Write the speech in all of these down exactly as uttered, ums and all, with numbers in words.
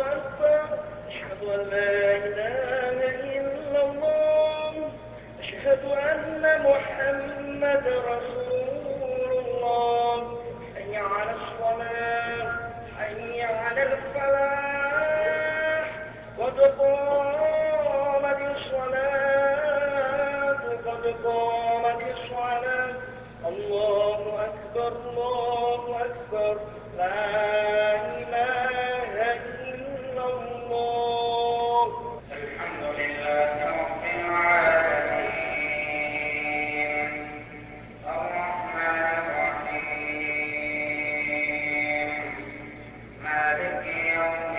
أكبر أشهد أن لا إله إلا الله أشهد أن محمد رسول الله حي على الصلاة حي على الفلاح قد قامت الصلاة قد قامت الصلاة الله أكبر الله أكبر لا إله إلا الله. الحمد لله رب العالمين الرحمن الرحيم مالك يوم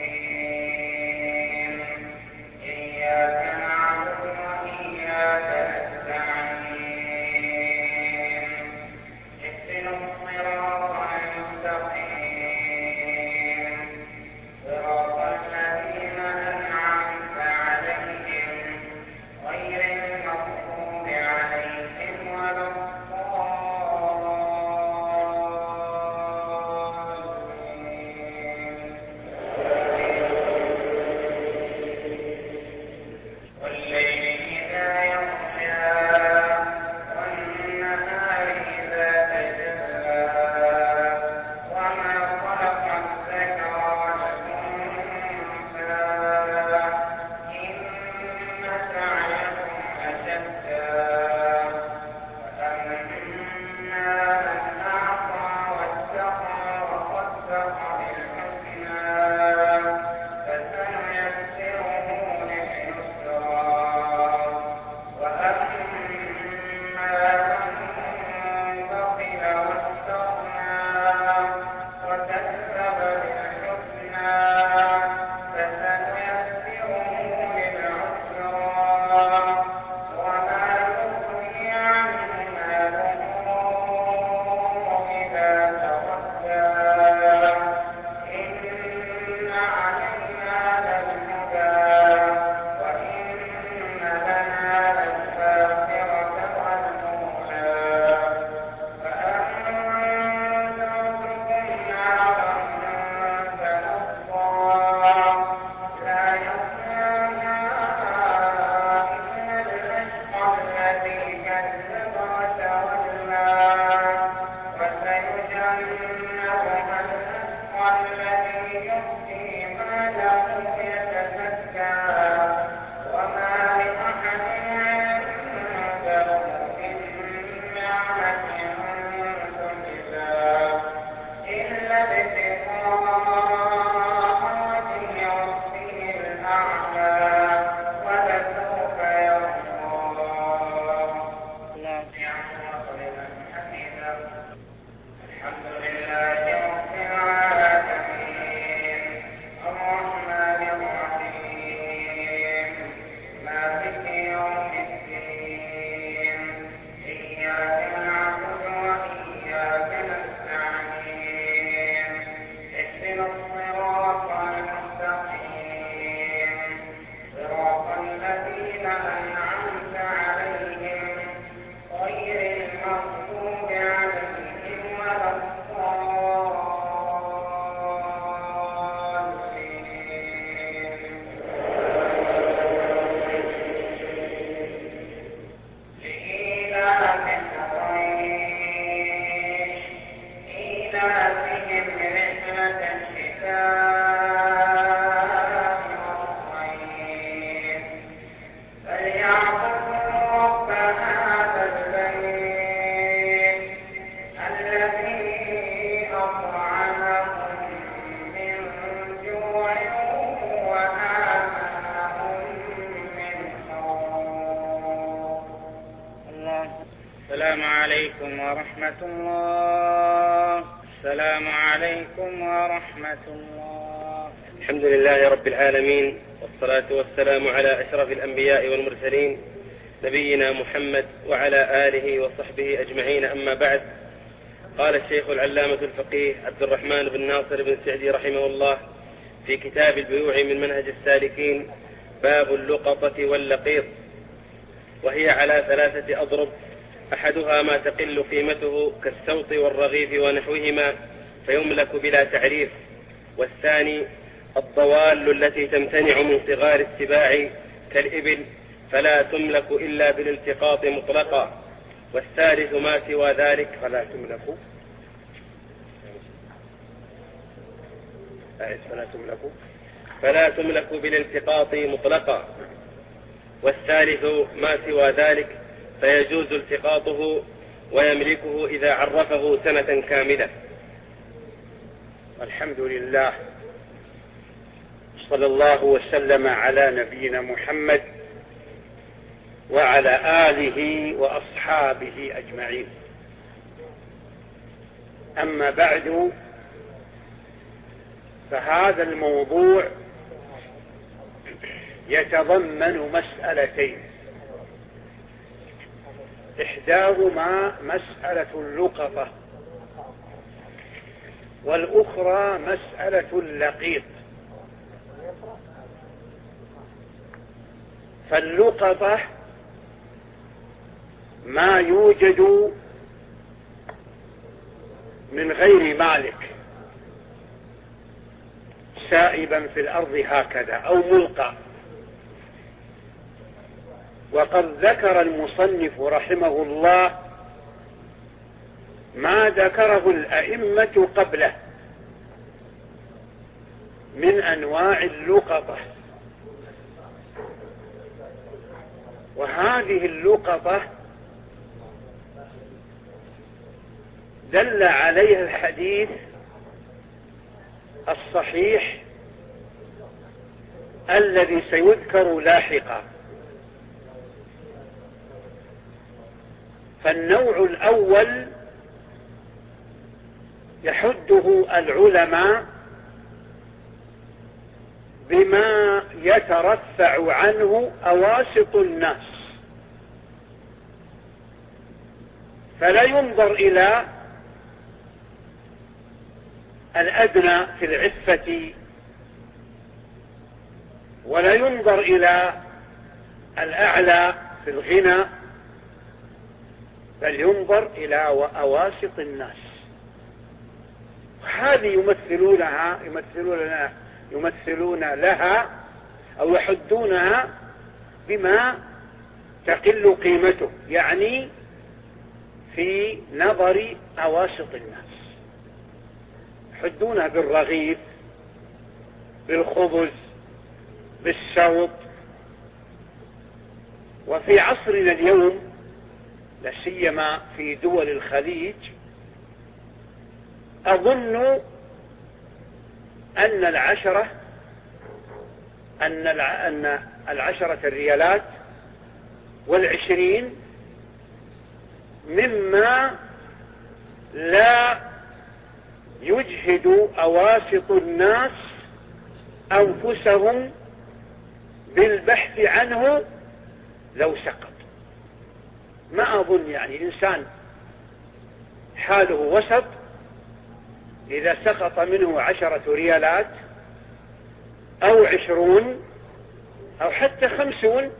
الدين إياك نعبد وإياك نستعين اهدنا الصراط المستقيم صراط الذين أنعمت عليهم غير المغضوب عليهم ولا الضالين والليل إذا يغشى والنهار إذا تجلى وما خلق الذكر والأنثى إن سعيكم لشتى فأما من أعطى واتقى وصدق بالحسنى فسنيسره لليسرى وأما من بخل واستغنى وكذب بالحسنى فسنيسره للعسرى وما يغني عنه ماله إذا تردى إن علينا للهدى وإن لنا للآخرة والأولى فأنذرتكم نارا تلظى لا يصلاها إلا الأشقى الذي كذب وتولى وسيجنبها الأتقى الذي يؤتي ماله يتزكى وما لأحد عنده من نعمة تجزى إلا ابتغاء وجه ربه الأعلى ولسوف يرضى. الحمد لله رب العالمين الرحمن الرحيم مالك يوم الدين إياك نعبد وإياك نستعين اهدنا الصراط المستقيم صراط الذين أنعمت عليهم غير المغضوب عليهم ولا الضالين لإيلاف قريش إيلافهم رحلة الشتاء والصيف فليعبدوا رب هذا البيت الذي أطعمهم من جوع وآمنهم من خوف. السلام عليكم ورحمة الله. السلام عليكم ورحمة الله. الحمد لله رب العالمين والصلاة والسلام على أشرف الأنبياء والمرسلين نبينا محمد وعلى آله وصحبه أجمعين، أما بعد. قال الشيخ العلامة الفقيه عبد الرحمن بن ناصر بن سعدي رحمه الله في كتاب البيوع من منهج السالكين باب اللقطة واللقيط، وهي على ثلاثة أضرب: أحدها ما تقل قيمته كالسوط والرغيف ونحوهما فيملك بلا تعريف، والثاني الضوال التي تمتنع من صغار السباع كالإبل فلا تملك إلا بالالتقاط مطلقا. والثالث ما سوى ذلك فلا تملك فلا تملك فلا تملك بالالتقاط مطلقا. والثالث ما سوى ذلك فيجوز التقاطه ويملكه إذا عرفه سنة كاملة. الحمد لله، صلى الله وسلم على نبينا محمد وعلى آله وأصحابه أجمعين. أما بعد، فهذا الموضوع يتضمن مسألتين، إحداهما مسألة اللقطة، والأخرى مسألة اللقيط. فاللقطة ما يوجد من غير مالك سائبا في الأرض هكذا أو ملقى. وقد ذكر المصنف رحمه الله ما ذكره الأئمة قبله من أنواع اللقطة. وهذه اللقطة دل عليها الحديث الصحيح الذي سيذكر لاحقا. فالنوع الأول يحده العلماء بما يترفع عنه أواسط الناس، فلا ينظر إلى الأدنى في العفة ولا ينظر إلى الأعلى في الغنى، بل ينظر إلى أواسط الناس. هذه يمثلونها يمثلون يمثلون لها أو يحدونها بما تقل قيمته، يعني في نظر أواسط الناس. يحدونها بالرغيف، بالخبز، بالسوط. وفي عصرنا اليوم لا سيما في دول الخليج أظن أن العشرة أن أن العشرة الريالات والعشرين مما لا يجهد أواسط الناس أنفسهم بالبحث عنه لو سقط. ما أظن يعني إنسان حاله وسط إذا سقط منه عشرة ريالات أو عشرون أو حتى خمسون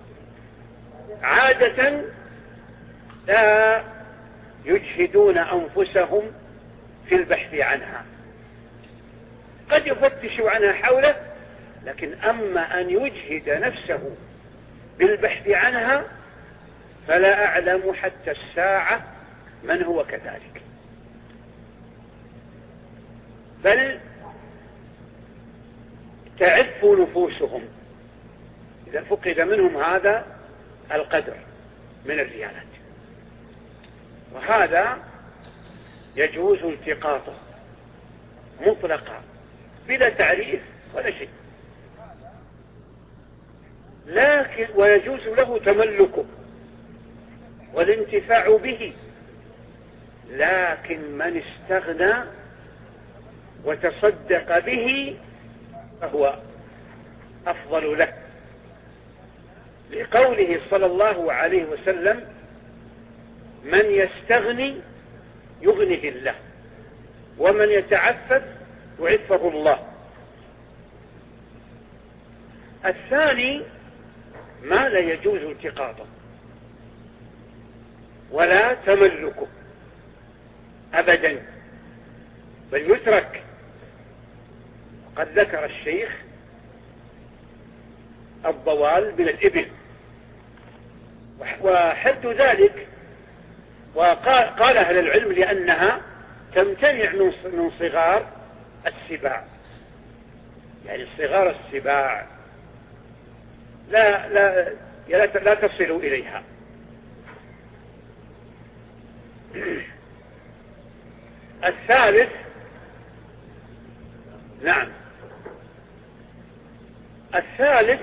عادة لا يجهدون أنفسهم في البحث عنها. قد يفتشوا عنها حوله، لكن أما أن يجهد نفسه بالبحث عنها فلا أعلم حتى الساعة من هو كذلك. بل تعف نفوسهم إذا فقد منهم هذا القدر من الريالات. وهذا يجوز التقاطه مطلقا بلا تعريف ولا شيء، لكن ويجوز له تملكه والانتفاع به، لكن من استغنى وتصدق به فهو أفضل له، لقوله صلى الله عليه وسلم: من يستغني يغنه الله، ومن يتعفف يعفه الله. الثاني ما لا يجوز التقاطه ولا تملكه أبدا، بل يترك قد ذكر الشيخ الضوال من الإبل، وحد ذلك وقال أهل العلم لأنها تمتنع من صغار السباع، يعني صغار السباع لا, لا, لا تصل إليها. الثالث نعم الثالث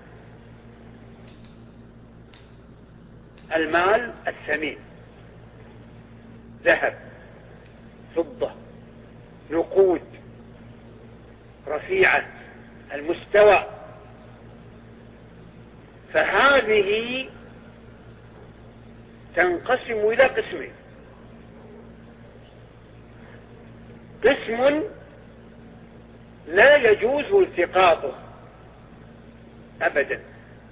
المال الثمين، ذهب، فضة، نقود رفيعة المستوى، فهذه تنقسم إلى قسمين: قسم لا يجوز التقاطه أبدا،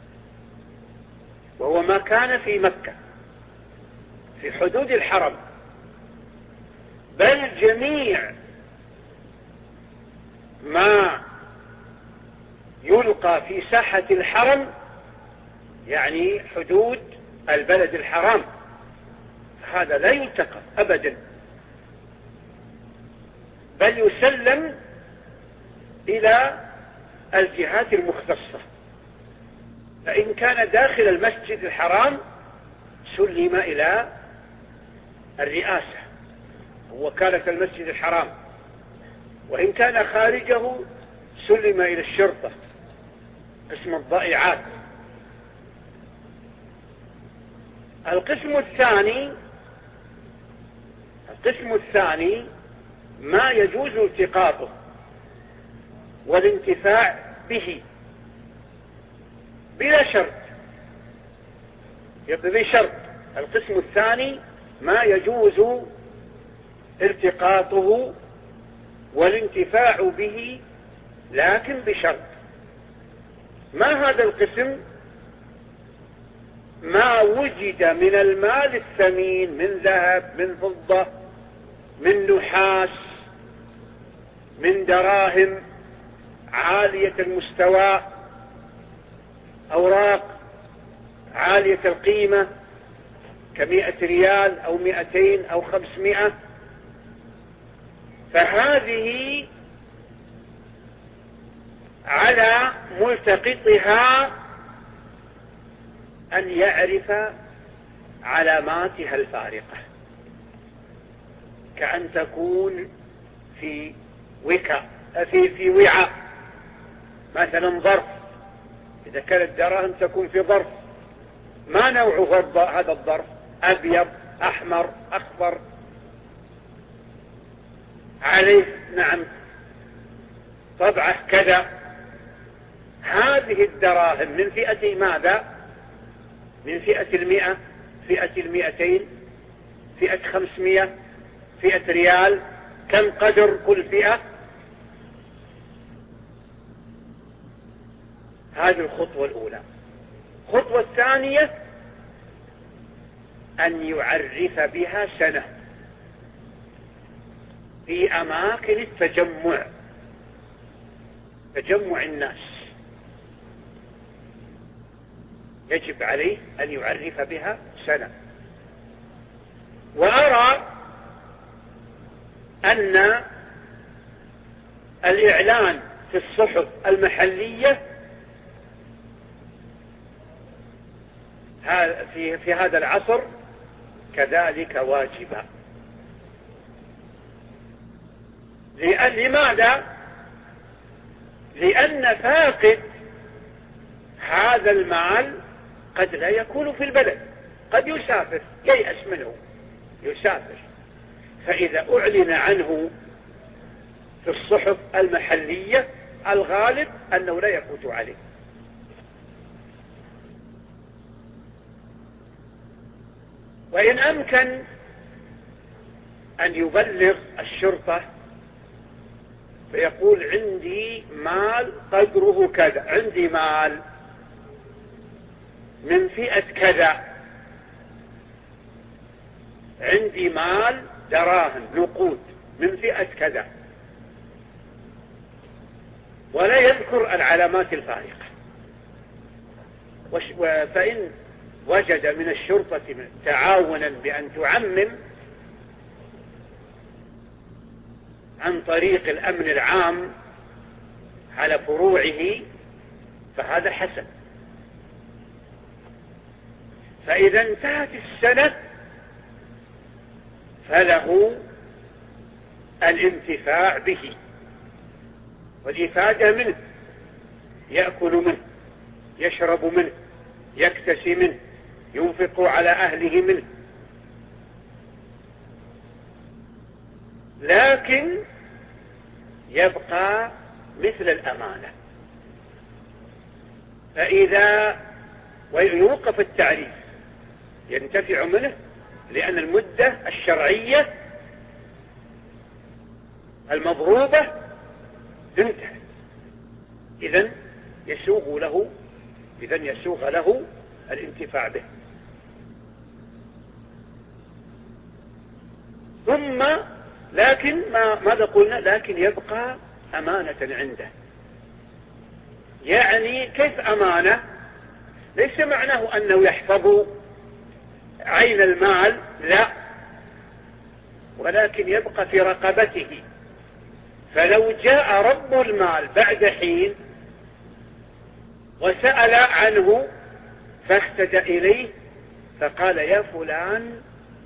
وهو ما كان في مكة في حدود الحرم، بل جميع ما يلقى في ساحة الحرم، يعني حدود البلد الحرام، هذا لا يلتقط أبدا، بل يسلم إلى الجهات المختصة. فإن كان داخل المسجد الحرام سلم إلى الرئاسة ووكالة المسجد الحرام، وإن كان خارجه سلم إلى الشرطة قسم الضائعات. القسم الثاني القسم الثاني ما يجوز التقاطه والانتفاع به بلا شرط، بشرط القسم الثاني ما يجوز التقاطه والانتفاع به، لكن بشرط. ما هذا القسم؟ ما وجد من المال الثمين من ذهب، من فضة، من نحاس، من دراهم عالية المستوى، أوراق عالية القيمة كمئة ريال أو مئتين أو خمسمائة، فهذه على ملتقطها أن يعرف علاماتها الفارقة، كأن تكون في وكاء في في وعاء، مثلا ظرف، إذا كانت دراهم تكون في ظرف، ما نوع هذا الظرف؟ أبيض، أحمر، أخضر، عليه نعم طبعه كذا. هذه الدراهم من فئة ماذا؟ من فئة المئة، فئة المئتين، فئة خمسمائة، فئة ريال. كم قدر كل فئة؟ هذه الخطوة الأولى. الخطوة الثانية أن يعرف بها سنة في أماكن التجمع، تجمع الناس، يجب عليه أن يعرف بها سنة. وأرى أن الإعلان في الصحف المحلية في في هذا العصر كذلك واجبا. لماذا؟ لأن فاقد هذا المال قد لا يكون في البلد، قد يسافر، ييأس منه يسافر، فإذا أعلن عنه في الصحف المحلية الغالب أنه لا يفوت عليه. وإن أمكن أن يبلغ الشرطة فيقول عندي مال قدره كذا، عندي مال من فئة كذا، عندي مال دراهم نقود من فئة كذا. ولا يذكر العلامات الفارقة. فإن وجد من الشرطة تعاونا بأن تعمم عن طريق الأمن العام على فروعه فهذا حسن. فإذا انتهت السنة فله الانتفاع به والإفادة منه، يأكل منه، يشرب منه، يكتسي منه، ينفق على أهله منه. لكن يبقى مثل الأمانة. فإذا ويوقف التعريف ينتفع منه لأن المدة الشرعية المضروبة انتهت. إذن يسوغ له إذن يسوغ له الانتفاع به. ثم لكن ما ماذا قلنا؟ لكن يبقى أمانة عنده. يعني كيف أمانة؟ ليس معناه أنه يحفظ عين المال، لا، ولكن يبقى في رقبته. فلو جاء رب المال بعد حين وسأل عنه فاهتدى إليه فقال يا فلان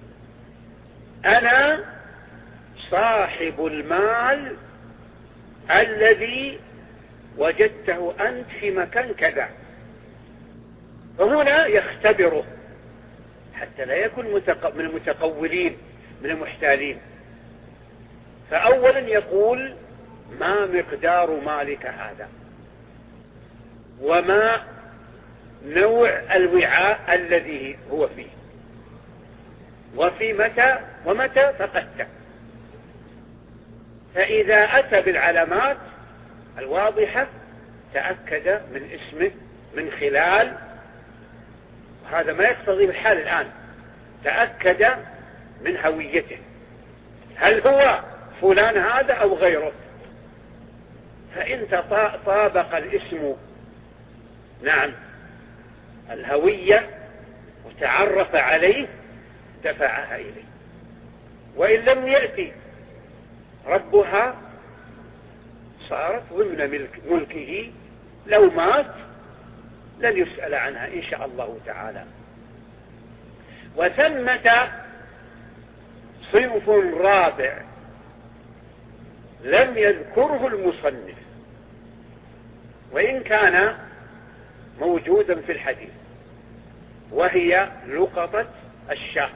أنا صاحب المال الذي وجدته أنت في مكان كذا، فهنا يختبره حتى لا يكون من المتقولين من المحتالين. فأولا يقول ما مقدار مالك هذا، وما نوع الوعاء الذي هو فيه، وفي متى ومتى فقدته. فإذا أتى بالعلامات الواضحة تأكد من اسمه من خلال، هذا ما يقتضي الحال الآن، تأكد من هويته، هل هو فلان هذا أو غيره. فإن طابق الاسم نعم الهوية وتعرف عليه دفعها إليه، وإن لم يأتي ربها صارت ضمن ملك ملكه، لو مات لن يسأل عنها إن شاء الله تعالى. وثمة صنف رابع لم يذكره المصنف وإن كان موجودا في الحديث، وهي لقطة الشاة.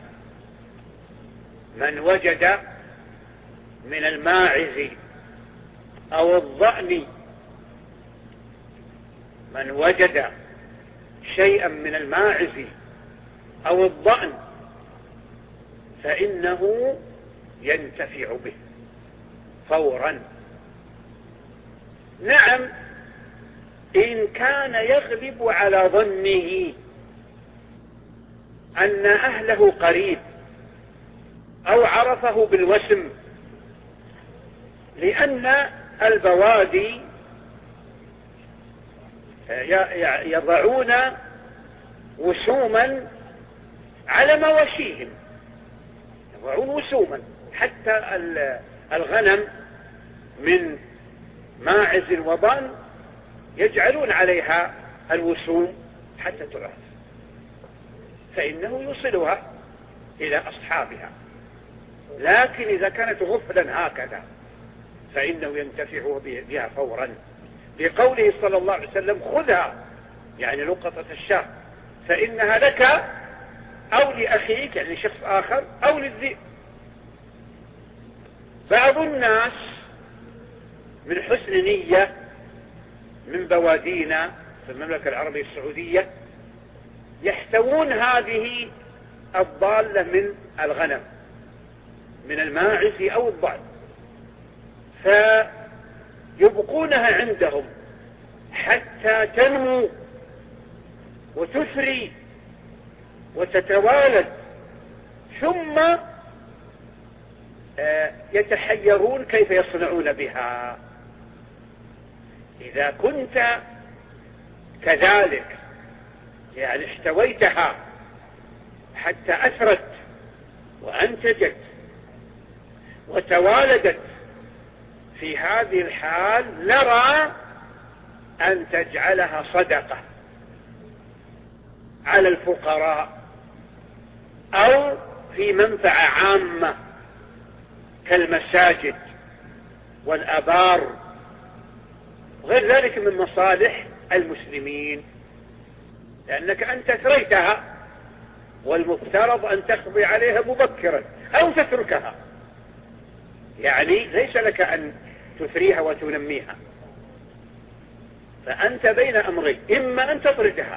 من وجد من الماعز أو الضأن من وجد شيئا من الماعز أو الضأن فإنه ينتفع به فورا. نعم إن كان يغلب على ظنه أن أهله قريب أو عرفه بالوسم، لأن البوادي يضعون وسوما على مواشيهم، يضعون وسوما حتى الغنم من ماعز وضأن يجعلون عليها الوسوم حتى تعرف، فإنه يوصلها إلى أصحابها. لكن إذا كانت غفلا هكذا فإنه ينتفع بها فورا، بقوله صلى الله عليه وسلم خذها، يعني لقطة الشاة، فإنها لك أو لأخيك يعني شخص آخر أو للذئب. بعض الناس من حسن نية من بوادينا في المملكة العربية السعودية يحتوون هذه الضالة من الغنم من الماعز أو الضأن، فيبقونها عندهم حتى تنمو وتثري وتتوالد، ثم يتحيرون كيف يصنعون بها. إذا كنت كذلك يعني احتويتها حتى أثرت وأنتجت وتوالدت، في هذه الحال نرى أن تجعلها صدقة على الفقراء أو في منفعة عامة كالمساجد والآبار وغير ذلك من مصالح المسلمين، لأنك أنت ثريتها والمفترض أن تقضي عليها مبكرا أو تتركها، يعني ليس لك أن تثريها وتنميها، فأنت بين أمرين: إما أن تطردها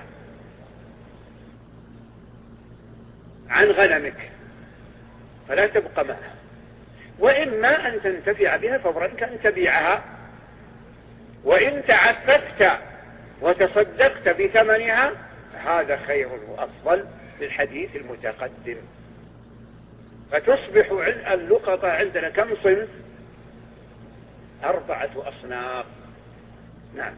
عن غنمك فلا تبقى معها، وإما أن تنتفع بها فورا كأن تبيعها، وإن تعففت وتصدقت بثمنها هذا خير وأفضل للحديث المتقدم. فتصبح اللقطة عندنا كم صنف؟ أربعة أصناف. نعم.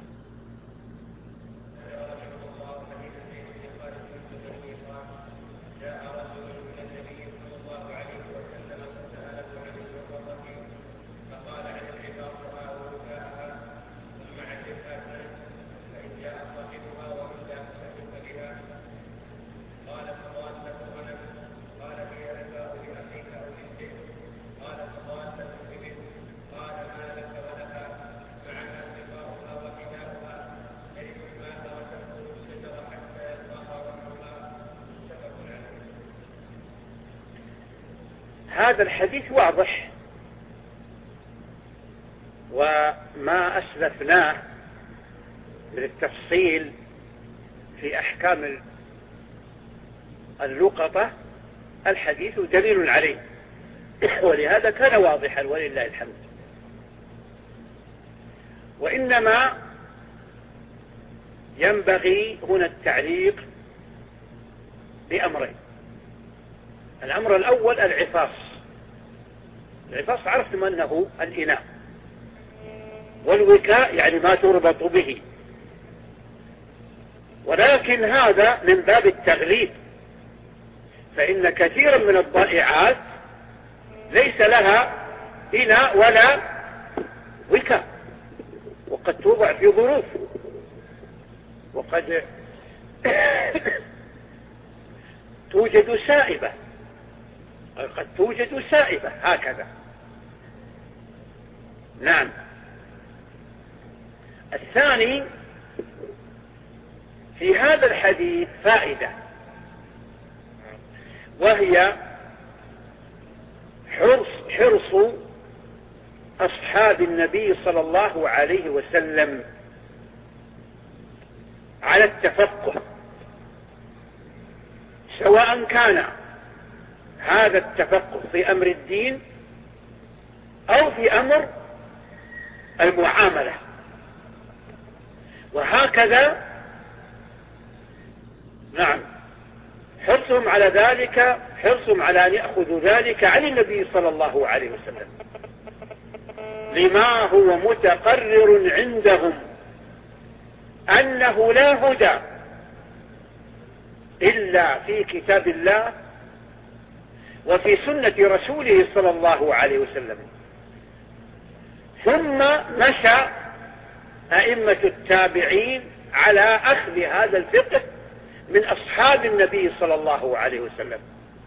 هذا الحديث واضح، وما أسلفناه للتفصيل في أحكام اللقطة الحديث دليل عليه، ولهذا كان واضحا ولله الحمد. وإنما ينبغي هنا التعليق بأمرين. الأمر الأول العفاص. العفاص عرفتم أنه الإناء، والوكاء يعني ما تربط به، ولكن هذا من باب التغليب، فإن كثيرا من الضائعات ليس لها إناء ولا وكاء، وقد توضع في ظروف، وقد توجد سائبة، قد توجد سائبة هكذا. نعم. الثاني في هذا الحديث فائدة، وهي حرص, حرص أصحاب النبي صلى الله عليه وسلم على التفقه، سواء كان هذا التفقه في أمر الدين أو في أمر المعاملة. وهكذا نعم حرصهم على ذلك، حرصهم على أن يأخذوا ذلك عن النبي صلى الله عليه وسلم، لما هو متقرر عندهم أنه لا هدى إلا في كتاب الله وفي سنة رسوله صلى الله عليه وسلم. ثم مشى أئمة التابعين على أخذ هذا الفقه من أصحاب النبي صلى الله عليه وسلم،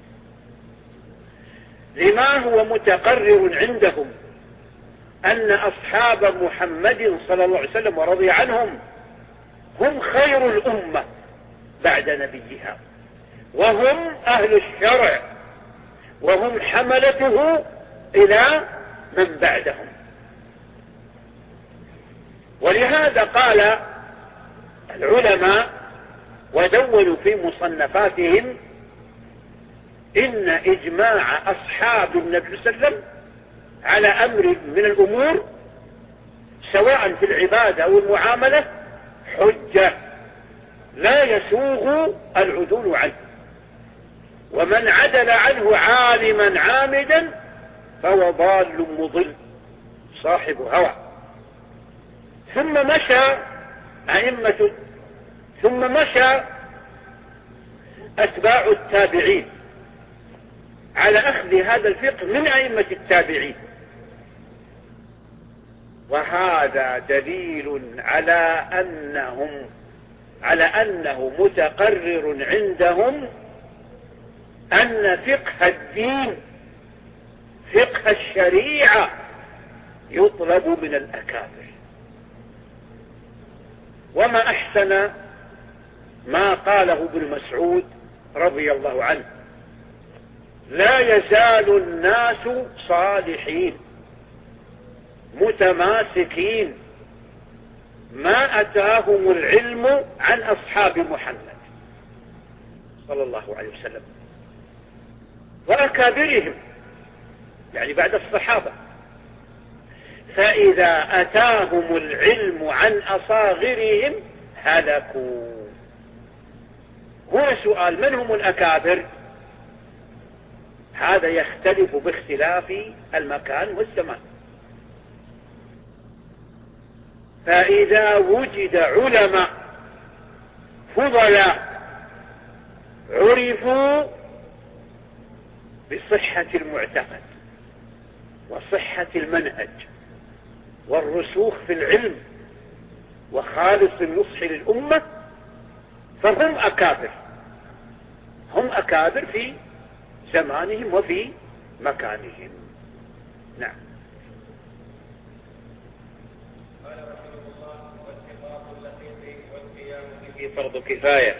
لما هو متقرر عندهم أن أصحاب محمد صلى الله عليه وسلم ورضي عنهم هم خير الأمة بعد نبيها، وهم أهل الشرع، وهم حملته إلى من بعدهم. ولهذا قال العلماء ودونوا في مصنفاتهم إن إجماع أصحاب النبي صلى الله عليه وسلم على أمر من الأمور سواء في العبادة أو المعاملة حجة لا يسوغ العدول عنه، ومن عدل عنه عالما عامدا فهو ضال مضل صاحب هوى. ثم مشى أئمة ثم مشى أتباع التابعين على أخذ هذا الفقه من أئمة التابعين، وهذا دليل على أنهم على أنه متقرر عندهم أن فقه الدين فقه الشريعة يطلب من الأكابر. وما أحسن ما قاله ابن مسعود رضي الله عنه: لا يزال الناس صالحين متماسكين ما أتاهم العلم عن أصحاب محمد صلى الله عليه وسلم وأكابرهم، يعني بعد الصحابة، فإذا أتاهم العلم عن أصاغرهم هلكوا. هنا سؤال: من هم الأكابر؟ هذا يختلف باختلاف المكان والزمان. فإذا وجد علماء فضلاء عرفوا بصحة المعتقد وصحة المنهج والرسوخ في العلم وخالص النصح للأمة، فهم أكابر، هم أكابر في زمانهم وفي مكانهم. نعم. قال رحمه الله: واتفاق اللقيط والقيام به فرض كفاية.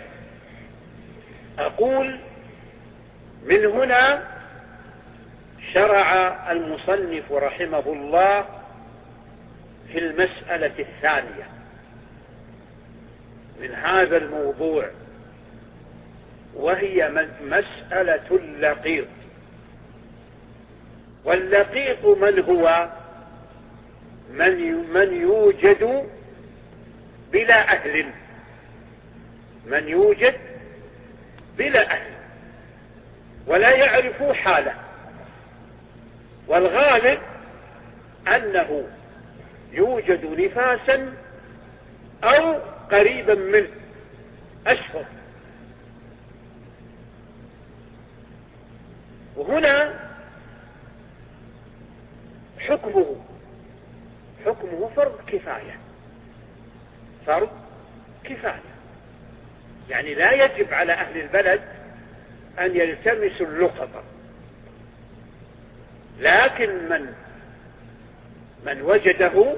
أقول من هنا شرع المصنف رحمه الله في المسألة الثانية من هذا الموضوع، وهي مسألة اللقيط. واللقيط من هو؟ من من يوجد بلا أهل، من يوجد بلا أهل ولا يعرف حاله، والغالب أنه يوجد نفاسا أو قريبا منه أشهر. وهنا حكمه حكمه فرض كفاية، فرض كفاية، يعني لا يجب على أهل البلد أن يلتمسوا اللقطة، لكن من من وجده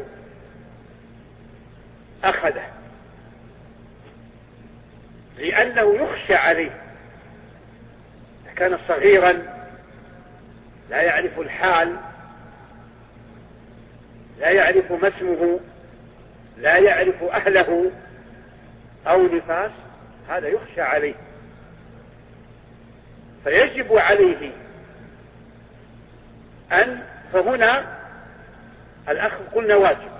أخذه، لأنه يخشى عليه. كان صغيرا لا يعرف الحال، لا يعرف ما اسمه، لا يعرف أهله أو نفاس، هذا يخشى عليه، فيجب عليه أن فهنا الأخذ قلنا واجب،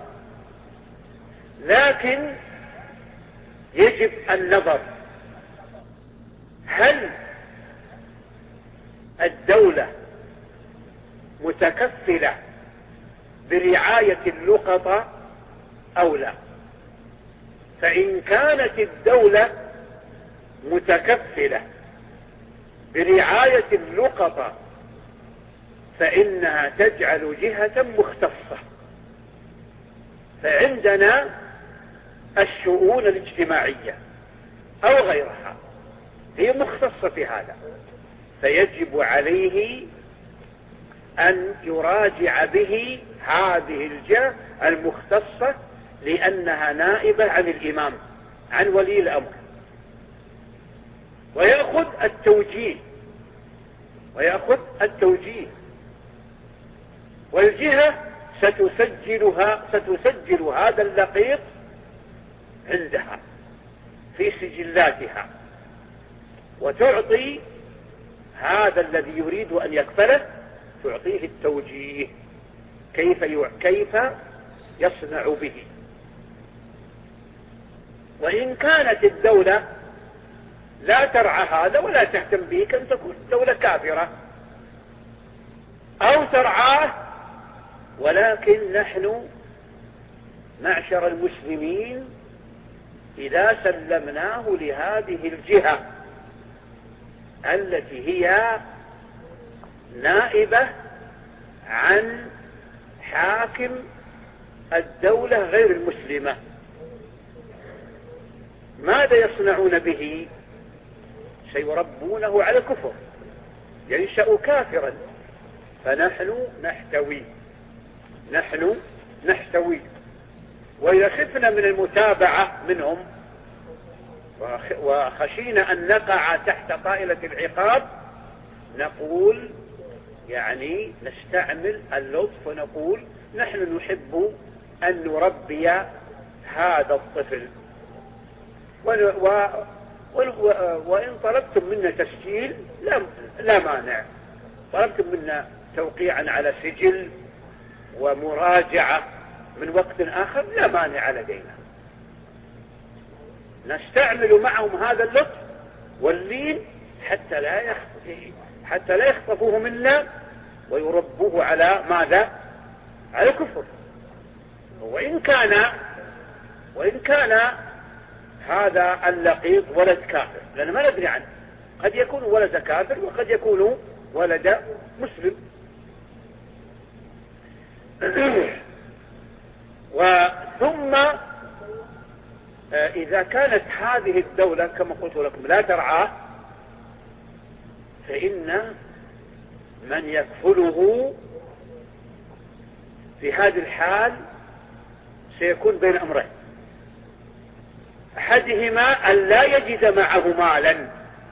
لكن يجب النظر: هل الدولة متكفلة برعاية اللقطة أو لا؟ فإن كانت الدولة متكفلة برعاية اللقطة فإنها تجعل جهة مختصة. فعندنا الشؤون الاجتماعية أو غيرها هي مختصة في هذا، فيجب عليه أن يراجع به هذه الجهة المختصة، لأنها نائبة عن الإمام، عن ولي الأمر، ويأخذ التوجيه ويأخذ التوجيه والجهة ستسجلها ستسجل هذا اللقيط عندها في سجلاتها، وتعطي هذا الذي يريد أن يكفله، تعطيه التوجيه كيف كيف يصنع به. وإن كانت الدولة لا ترعى هذا ولا تهتم به، كان تكون دولة كافرة، أو ترعاه ولكن نحن معشر المسلمين إذا سلمناه لهذه الجهة التي هي نائبة عن حاكم الدولة غير المسلمة، ماذا يصنعون به؟ سيربونه على الكفر، ينشأ كافرا، فنحن نحتوي نحن نحتوي وإذا خفنا من المتابعة منهم وخشينا أن نقع تحت طائلة العقاب نقول يعني نستعمل اللطف ونقول نحن نحب أن نربي هذا الطفل، وإن طلبتم منا تسجيل لا, لا مانع، طلبتم منا توقيعا على سجل ومراجعة من وقت آخر لا مانع لدينا، نستعمل معهم هذا اللطف واللين حتى لا حتى لا يخطفوه منا ويربوه على ماذا؟ على الكفر. وإن كان وإن كان هذا اللقيط ولد كافر، لأن ما ندري عنه، قد يكون ولد كافر وقد يكون ولد مسلم. وثم إذا كانت هذه الدولة كما قلت لكم لا ترعاه، فإن من يكفله في هذه الحال سيكون بين أمرين، أحدهما أن لا يجد معه مالا،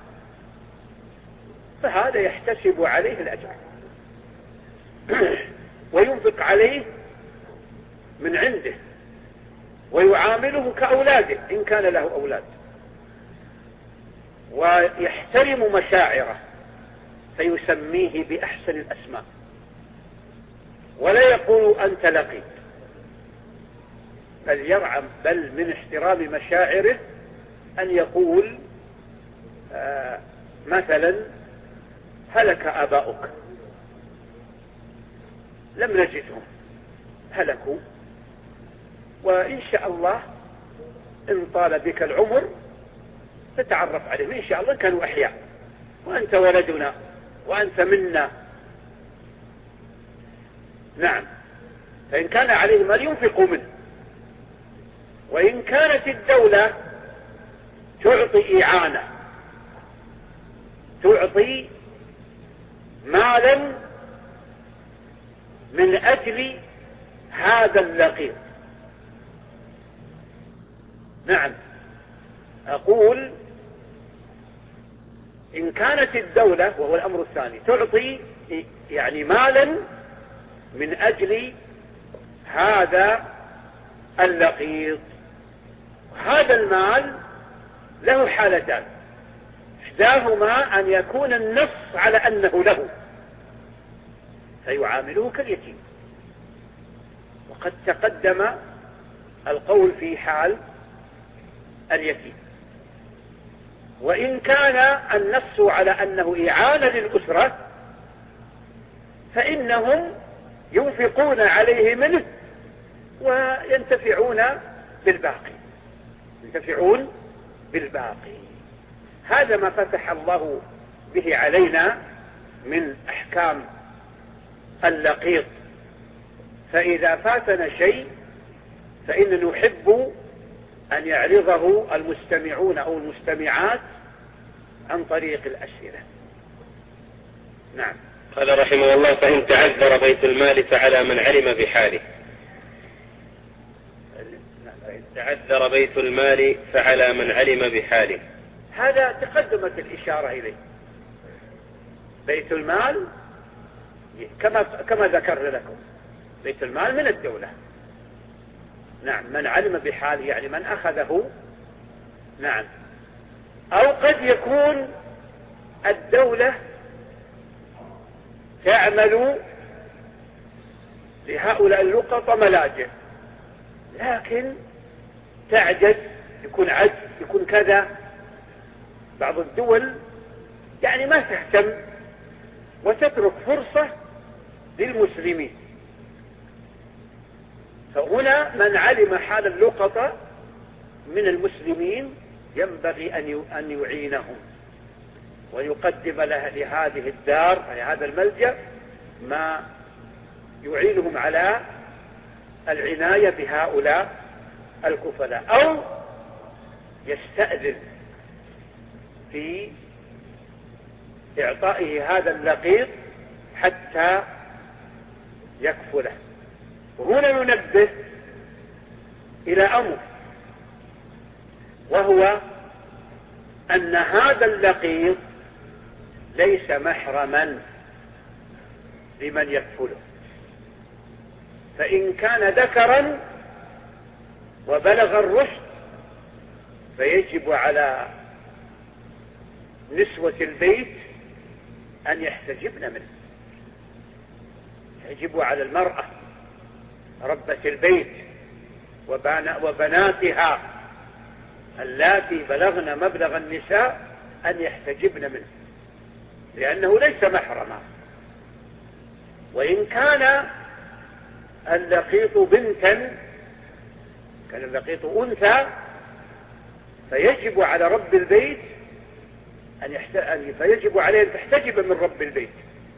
فهذا يحتسب عليه الأجر وينفق عليه من عنده ويعامله كأولاده إن كان له أولاد، ويحترم مشاعره فيسميه بأحسن الأسماء ولا يقول أنت لقيط، بل يرعى بل من احترام مشاعره أن يقول آه مثلا هلك آباؤك لم نجدهم هلكوا، وإن شاء الله إن طال بك العمر تتعرف عليهم إن شاء الله كانوا أحياء وأنت ولدنا وأنت منا. نعم، فإن كان عليه مال ينفق منه. وإن كانت الدولة تعطي إعانة، تعطي مالا من أجل هذا اللقيط، نعم أقول إن كانت الدولة وهو الأمر الثاني تعطي يعني مالا من أجل هذا اللقيط، هذا المال له حالتان، إحداهما أن يكون النص على أنه له فيعامله كاليتيم، وقد تقدم القول في حال اليتيم. وإن كان النص على أنه إعانة للأسرة فإنهم ينفقون عليه منه وينتفعون بالباقي ينتفعون بالباقي. هذا ما فتح الله به علينا من أحكام اللقيط. فإذا فاتنا شيء فإن نحب أن يعرضه المستمعون أو المستمعات عن طريق الأسئلة. نعم. قال رحمه الله: فإن تعذر بيت المال فعلى من علم بحاله. فإن تعذر بيت المال فعلى من علم بحاله. هذا تقدمت الإشارة إليه. بيت المال كما كما ذكرنا لكم، بيت المال من الدولة. نعم، من علم بحاله يعني من أخذه. نعم. أو قد يكون الدولة تعمل لهؤلاء اللقطة ملاجئ، لكن تعجز، يكون عجز، يكون كذا. بعض الدول يعني ما تهتم وتترك فرصة للمسلمين، فهنا من علم حال اللقطة من المسلمين ينبغي أن يعينهم ويقدم لهذه الدار لهذا الملجأ ما يعينهم على العناية بهؤلاء الكفلاء، أو يستأذن في إعطائه هذا اللقيط حتى يكفله. وهنا ننبه إلى أمر، وهو أن هذا اللقيط ليس محرما لمن يكفله، فإن كان ذكرا وبلغ الرشد فيجب على نسوة البيت أن يحتجبن منه، يجب على المرأة ربة البيت وبناتها اللاتي بلغن مبلغ النساء أن يحتجبن منه، لأنه ليس محرما. وإن كان اللقيط بنتا، كان اللقيط أنثى، فيجب على رب البيت أن يحت... فيجب عليه أن تحتجب من رب البيت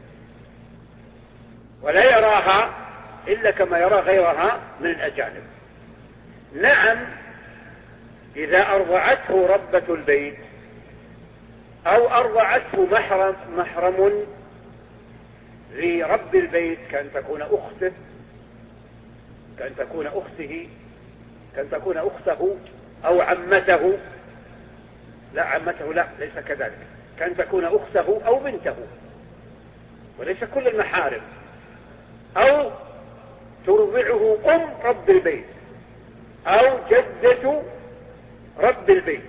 ولا يراها إلا كما يرى غيرها من الأجانب. نعم، إذا أرضعته ربة البيت أو أرضعته محرم, محرم لرب البيت، كان تكون أخته كان تكون أخته كان تكون أخته أو عمته، لا عمته لا ليس كذلك، كان تكون أخته أو بنته وليس كل المحارم، أو ترضعه أم رب البيت أو جدة رب البيت،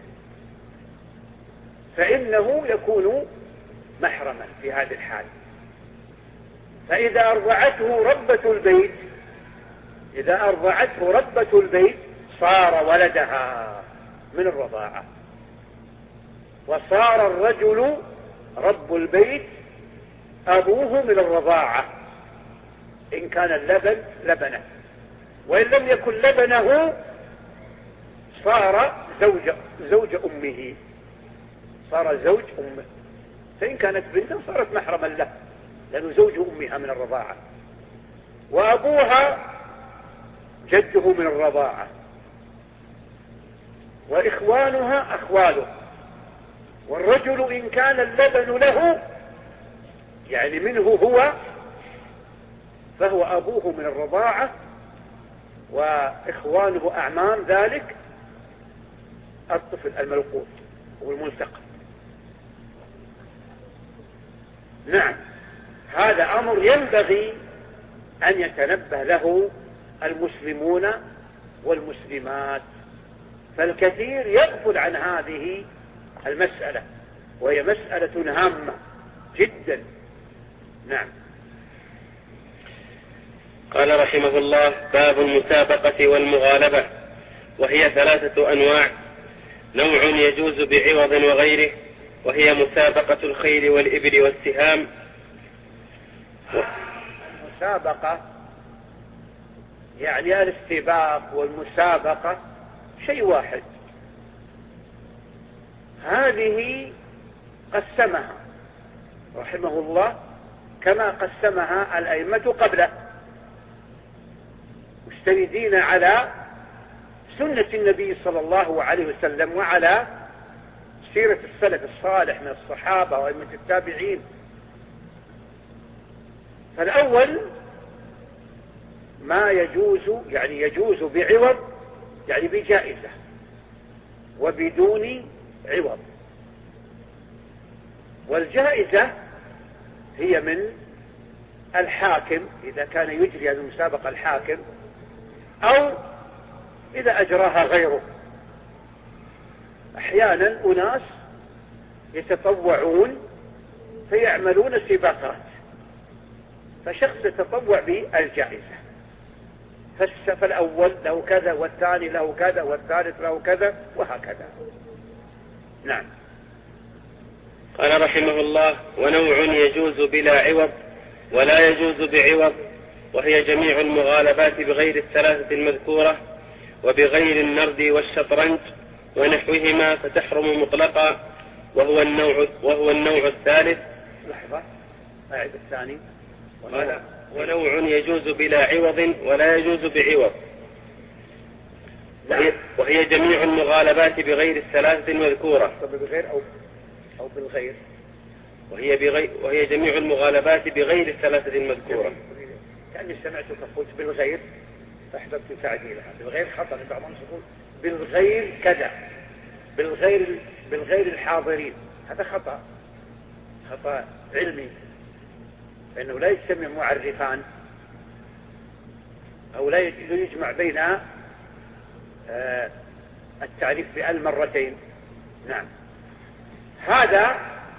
فإنه يكون محرما في هذه الحال. فإذا أرضعته ربة البيت إذا أرضعته ربة البيت صار ولدها من الرضاعة، وصار الرجل رب البيت أبوه من الرضاعة إن كان اللبن لبنه، وإن لم يكن لبنه صار زوج, زوج أمه صار زوج أمه. فإن كانت بنتا صارت محرما له لأنه زوج أمها من الرضاعة، وأبوها جده من الرضاعة، وإخوانها أخواله. والرجل إن كان اللبن له يعني منه هو فهو أبوه من الرضاعة، وإخوانه أعمام ذلك الطفل الملقوط والملتقى. نعم، هذا أمر ينبغي أن يتنبه له المسلمون والمسلمات، فالكثير يغفل عن هذه المسألة، وهي مسألة هامة جدا. نعم. قال رحمه الله: باب المسابقة والمغالبة، وهي ثلاثة أنواع: نوع يجوز بعوض وغيره، وهي مسابقة الخيل والإبل والسهام. المسابقة يعني الاستباق والمسابقة شيء واحد. هذه قسمها رحمه الله كما قسمها الأئمة قبله، مستندين على سنة النبي صلى الله عليه وسلم وعلى سيرة السلف الصالح من الصحابة وأئمة التابعين. فالأول ما يجوز يعني يجوز بعوض يعني بجائزة وبدون عوض. والجائزة هي من الحاكم إذا كان يجري هذه المسابقة الحاكم، أو إذا أجراها غيره. أحيانا أناس يتطوعون فيعملون سباقات، فشخص يتطوع بالجائزة، فالأول له كذا والثاني له كذا والثالث له كذا وهكذا. نعم. قال رحمه الله: ونوع يجوز بلا عوض ولا يجوز بعوض، وهي جميع المغالبات بغير الثلاثة المذكورة وبغير النرد والشطرنج ونحوهما فتحرم مطلقا، وهو النوع وهو النوع الثالث. لحظة، أعد الثاني. ونوع, ونوع يجوز بلا عوض ولا يجوز بعوض، وهي, وهي جميع المغالبات بغير الثلاثة المذكورة. بغير أو أو بالغير. وهي بغير وهي جميع المغالبات بغير الثلاثة المذكورة. كأني سمعتك قلت بالغير فأحببت تعديلها. بالغير خطأ، بعضهم يقول بالغير كذا، بالغير بالغير الحاضرين، هذا خطأ، خطأ علمي، لأنه لا يجتمع معرفان أو لا يجمع بين التعريف بال مرتين. نعم، هذا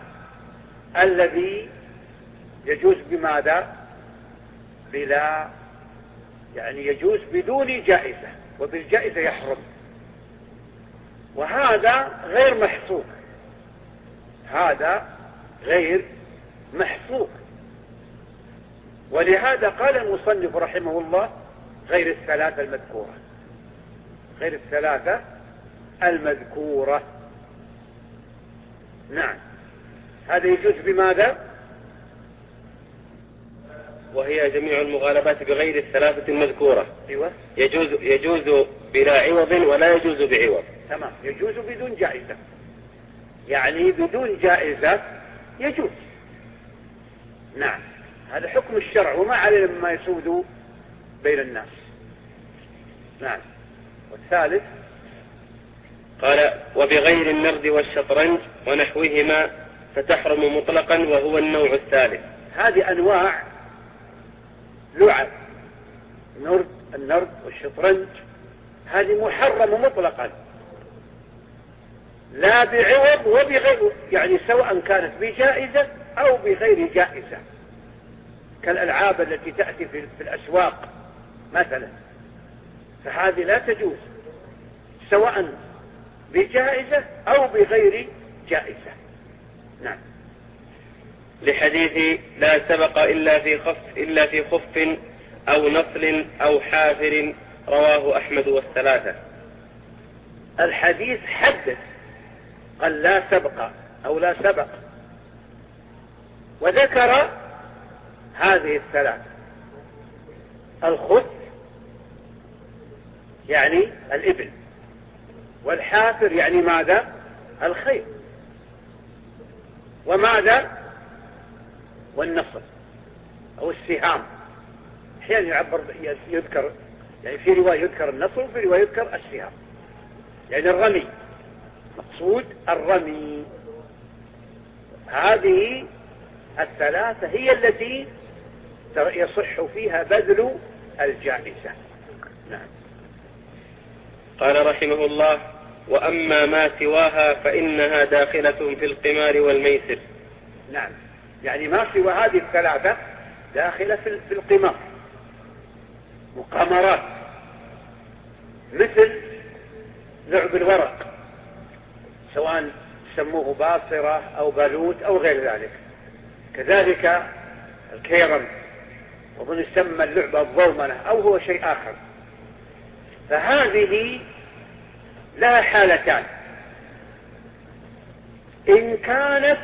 الذي يجوز بماذا؟ بلا، يعني يجوز بدون جائزة، وبالجائزة يحرم، وهذا غير محصور، هذا غير محصور. ولهذا قال المصنف رحمه الله غير الثلاثة المذكورة، غير الثلاثة المذكورة. نعم، هذا يجوز بماذا؟ وهي جميع المغالبات بغير الثلاثة المذكورة. أيوة. يجوز يجوز بلا عوض ولا يجوز بعوض. تمام، يجوز بدون جائزة، يعني بدون جائزة يجوز. نعم، هذا حكم الشرع وما علينا مما يسود بين الناس. نعم. والثالث قال وبغير النرد والشطرنج ونحوهما فتحرم مطلقا، وهو النوع الثالث. هذه أنواع لعب، النرد النرد والشطرنج، هذه محرمة مطلقا، لا بعوض وبغير، يعني سواء كانت بجائزة أو بغير جائزة، كالألعاب التي تأتي في الأسواق مثلا، فهذه لا تجوز سواء بجائزة أو بغير جائزة. نعم. لحديث لا سبق إلا في خف إلا في خف أو نصل أو حافر، رواه أحمد والثلاثة. الحديث حدث، قال لا سبق أو لا سبق، وذكر هذه الثلاثة: الخف يعني الإبل، والحافر يعني ماذا؟ الخيل، وماذا؟ والنصر أو السهام. أحيانا يعبر يذكر، يعني في رواية يذكر النصر وفي رواية يذكر السهام، يعني الرمي، مقصود الرمي. هذه الثلاثة هي التي يصح فيها بذل الجائزة. نعم. قال رحمه الله: وأما ما سواها فإنها داخلة في القمار والميسر. نعم، يعني ما سوى هذه الثلاثة داخلة في القمار، مقامرات، مثل لعب الورق، سواء سموه باصرة أو بالوت أو غير ذلك. كذلك الكيرم، وظن يسمى اللعبة الضومنة أو هو شيء آخر. فهذه لها حالتان: إن كانت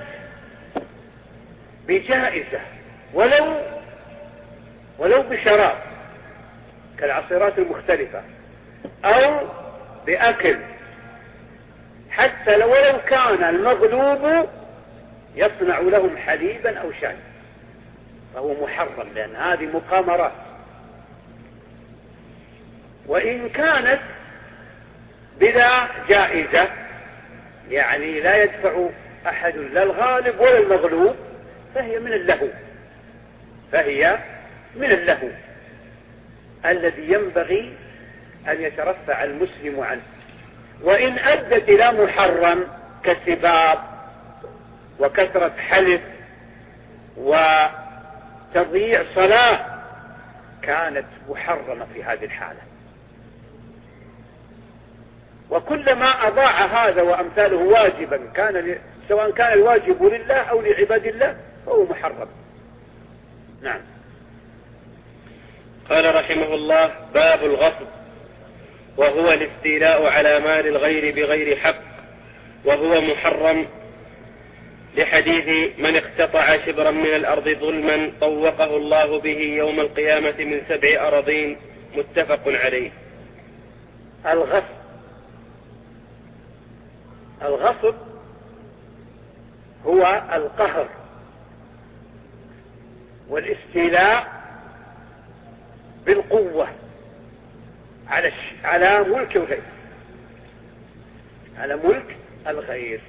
بجائزة ولو ولو بشراب كالعصيرات المختلفة، أو بأكل، حتى لو ولو كان المغلوب يصنع لهم حليبا أو شاي، فهو محرم، لأن هذه مقامرات. وإن كانت بلا جائزة، يعني لا يدفع أحد لا الغالب ولا المغلوب، فهي من اللهو، فهي من اللهو الذي ينبغي أن يترفع المسلم عنه. وإن أدت إلى محرم كالسباب وكثرة حلف وتضييع صلاة، كانت محرمة في هذه الحالة. وكلما أضاع هذا وأمثاله واجبا، كان سواء كان الواجب لله أو لعباد الله، فهو محرم. نعم. قال رحمه الله: باب الغصب، وهو الاستيلاء على مال الغير بغير حق، وهو محرم لحديث: من اقتطع شبرا من الأرض ظلما طوقه الله به يوم القيامة من سبع أراضين، متفق عليه. الغصب الغصب هو القهر والاستيلاء بالقوة على على ملك الغير على ملك الغير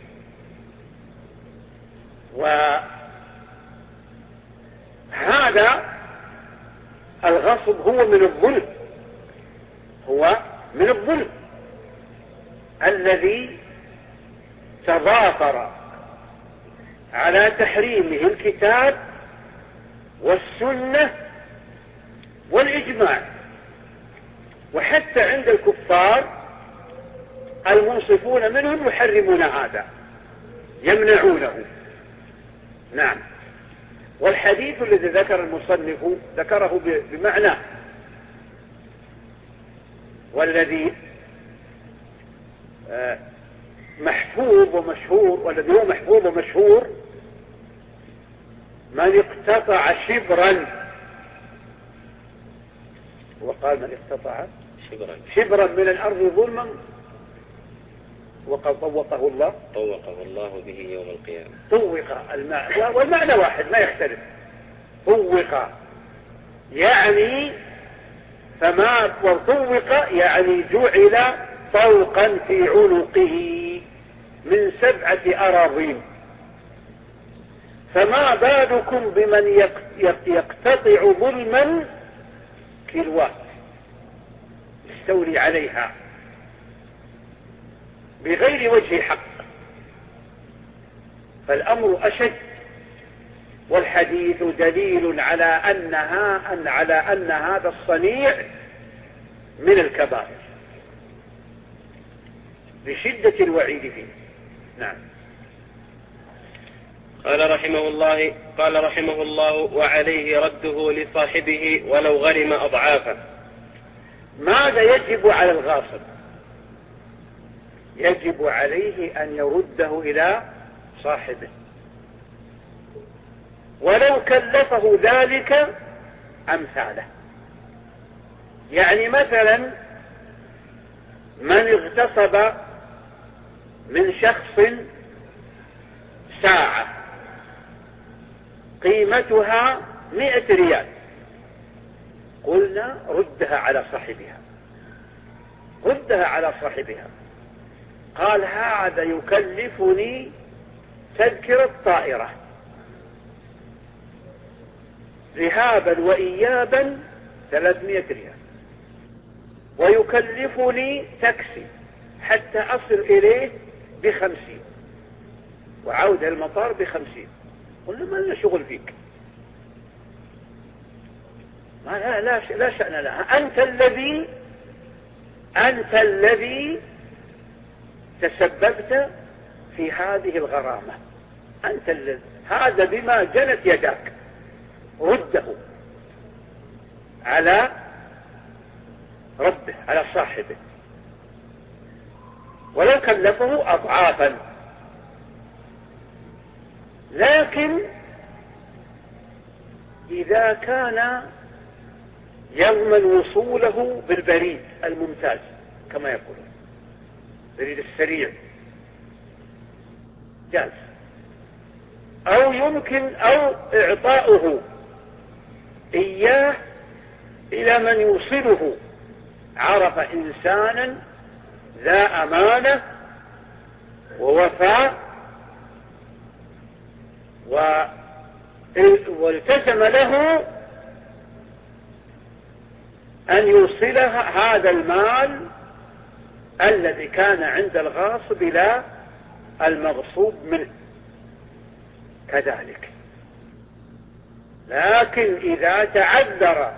وهذا الغصب هو من الظلم هو من الظلم الذي تضافر على تحريمه الكتاب والسنة والإجماع، وحتى عند الكفار المنصفون منهم يحرمون هذا، يمنعونه. نعم. والحديث الذي ذكر المصنف ذكره بمعنى، والذي محفوظ ومشهور والذي هو محفوظ ومشهور: من اقتطع شبرا، وقال من اقتطع شبرا شبرا من الأرض ظلما وقد طوقه الله طوقه الله به يوم القيامة. طوق المعنى، والمعنى واحد ما يختلف. طوق يعني فما وطوق يعني جعل طوقا في عنقه من سبعة أراضين، فما بالكم بمن يقتطع ظلما كيلوات يستولي عليها بغير وجه حق، فالأمر أشد. والحديث دليل على أنها أن على أن هذا الصنيع من الكبائر بشدة الوعيد فيه. نعم. قال رحمه الله قال رحمه الله: وعليه رده لصاحبه ولو غرم أضعافا. ماذا يجب على الغاصب؟ يجب عليه أن يرده إلى صاحبه ولو كلفه ذلك أمثاله. يعني مثلا من اغتصب من شخص ساعة قيمتها مئة ريال، قلنا ردها على صاحبها ردها على صاحبها قال: هذا يكلفني تذكرة طائرة ذهابا وإيابا ثلاثمائة ريال، ويكلفني تاكسي حتى أصل إليه بخمسين، وعودة المطار بخمسين. قلنا ما لنا شغل فيك، ما لا, لا, لا شأن لها، أنت الذي أنت الذي تسببت في هذه الغرامة، أنت الذي هذا بما جنت يداك، رده على ربه على صاحبه ولو كلفه أضعافا. لكن إذا كان يضمن وصوله بالبريد الممتاز كما يقولون، البريد السريع، جاز، أو يمكن أو إعطاؤه إياه إلى من يوصله، عرف إنسانا ذا أمانة ووفاء والتزم له أن يوصلها هذا المال الذي كان عند الغاصب إلى المغصوب منه كذلك. لكن إذا تعذر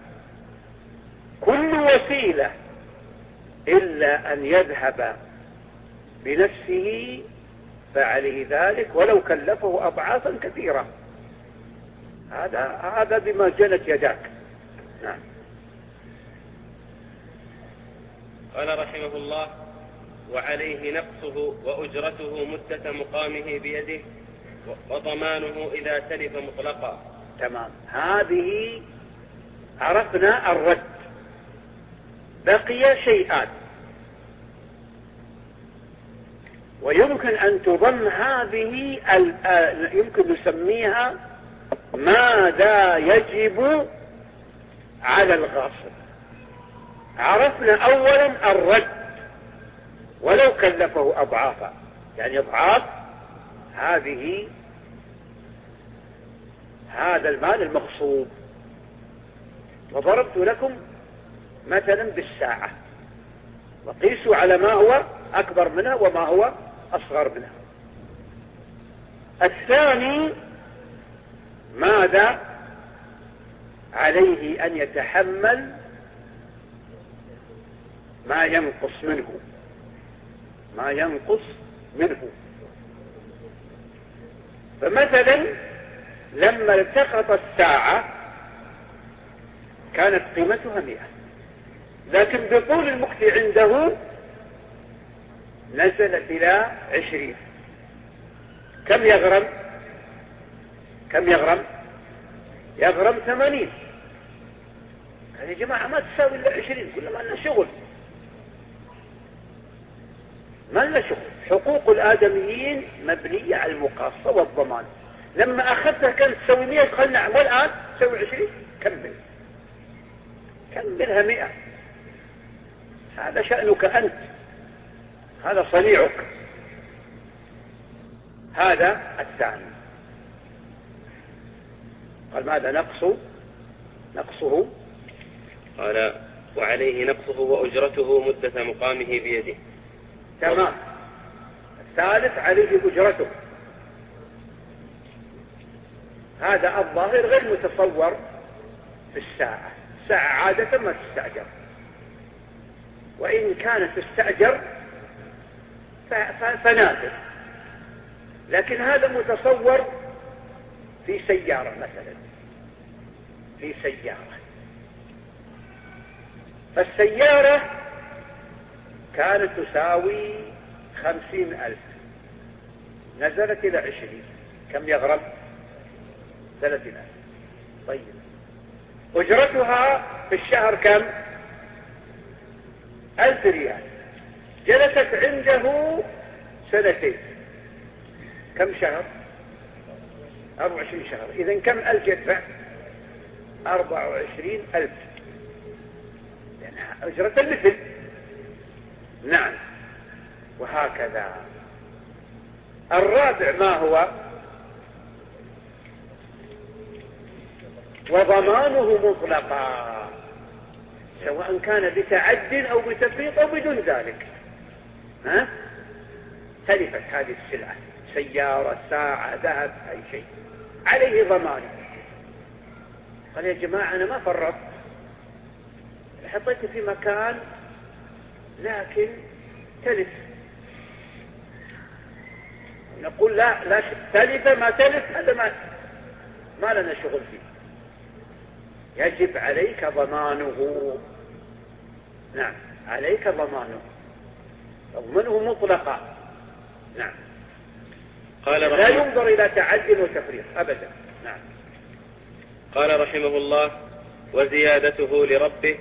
كل وسيلة إلا أن يذهب بنفسه فعليه ذلك ولو كلفه أضعافا كثيرة. هذا هذا بما جنت يداك. نعم. قال رحمه الله: وعليه نقصه وأجرته مدة مقامه بيده وضمانه إذا تلف مطلقا. تمام. هذه عرفنا الرد، بقي شيئان، ويمكن أن تضم هذه يمكن نسميها ماذا يجب على الغاصب. عرفنا أولا الرد ولو كلفه أضعافا، يعني أضعاف هذه هذا المال المغصوب. وضربت لكم مثلا بالساعة، وقيسوا على ما هو أكبر منها وما هو أصغر منها. الثاني ماذا عليه أن يتحمل ما ينقص منه، ما ينقص منه. فمثلا لما التقط الساعة كانت قيمتها مئة، لكن بطول المكت عنده نزلت إلى عشرين. كم يغرم؟ كم يغرم؟ يغرم ثمانين. يا جماعة ما تساوي إلا عشرين، كل ما لنا شغل، ما لنا شغل. حقوق الآدميين مبنية على المقاصة والضمان. لما أخذتها كانت تساوي مئة، خلنا والآن تساوي عشرين، كمل كملها مئة. هذا شأنك أنت، هذا صنيعك. هذا الثاني. قال ماذا نقصه؟ نقصه قال وعليه نقصه وأجرته مدة مقامه بيده. تمام. الثالث عليه أجرته. هذا الظاهر غير متصور في الساعة. الساعة عادة ما تستأجر، وإن كانت تستأجر فنادر، لكن هذا متصور في سيارة مثلا، في سيارة. فالسيارة كانت تساوي خمسين ألف، نزلت إلى عشرين، كم يغرم؟ ثلاثين ألف. طيب أجرتها في الشهر كم؟ ألف ريال. جلست عنده سنتين، كم شهر؟ أربع وعشرين شهر. إذن كم ألف يدفع؟ أربع وعشرين ألف، يعني أجرة المثل. نعم. وهكذا. الرابع ما هو؟ وضمانه مطلقا، سواء كان بتعد أو بتفريط أو بدون ذلك. ها؟ تلفت هذه السلعة، سيارة، ساعة، ذهب، أي شيء، عليه ضمان. قال يا جماعة أنا ما فرطت، حطيته في مكان لكن تلف. نقول لا لا تلف ما تلف، هذا ما ما لنا شغل فيه. يجب عليك ضمانه. نعم، عليك ضمانه، تضمنه مطلقا. نعم. قال لا ينظر إلى تعد وتفريط أبدا. نعم. قال رحمه الله: وزيادته لربه.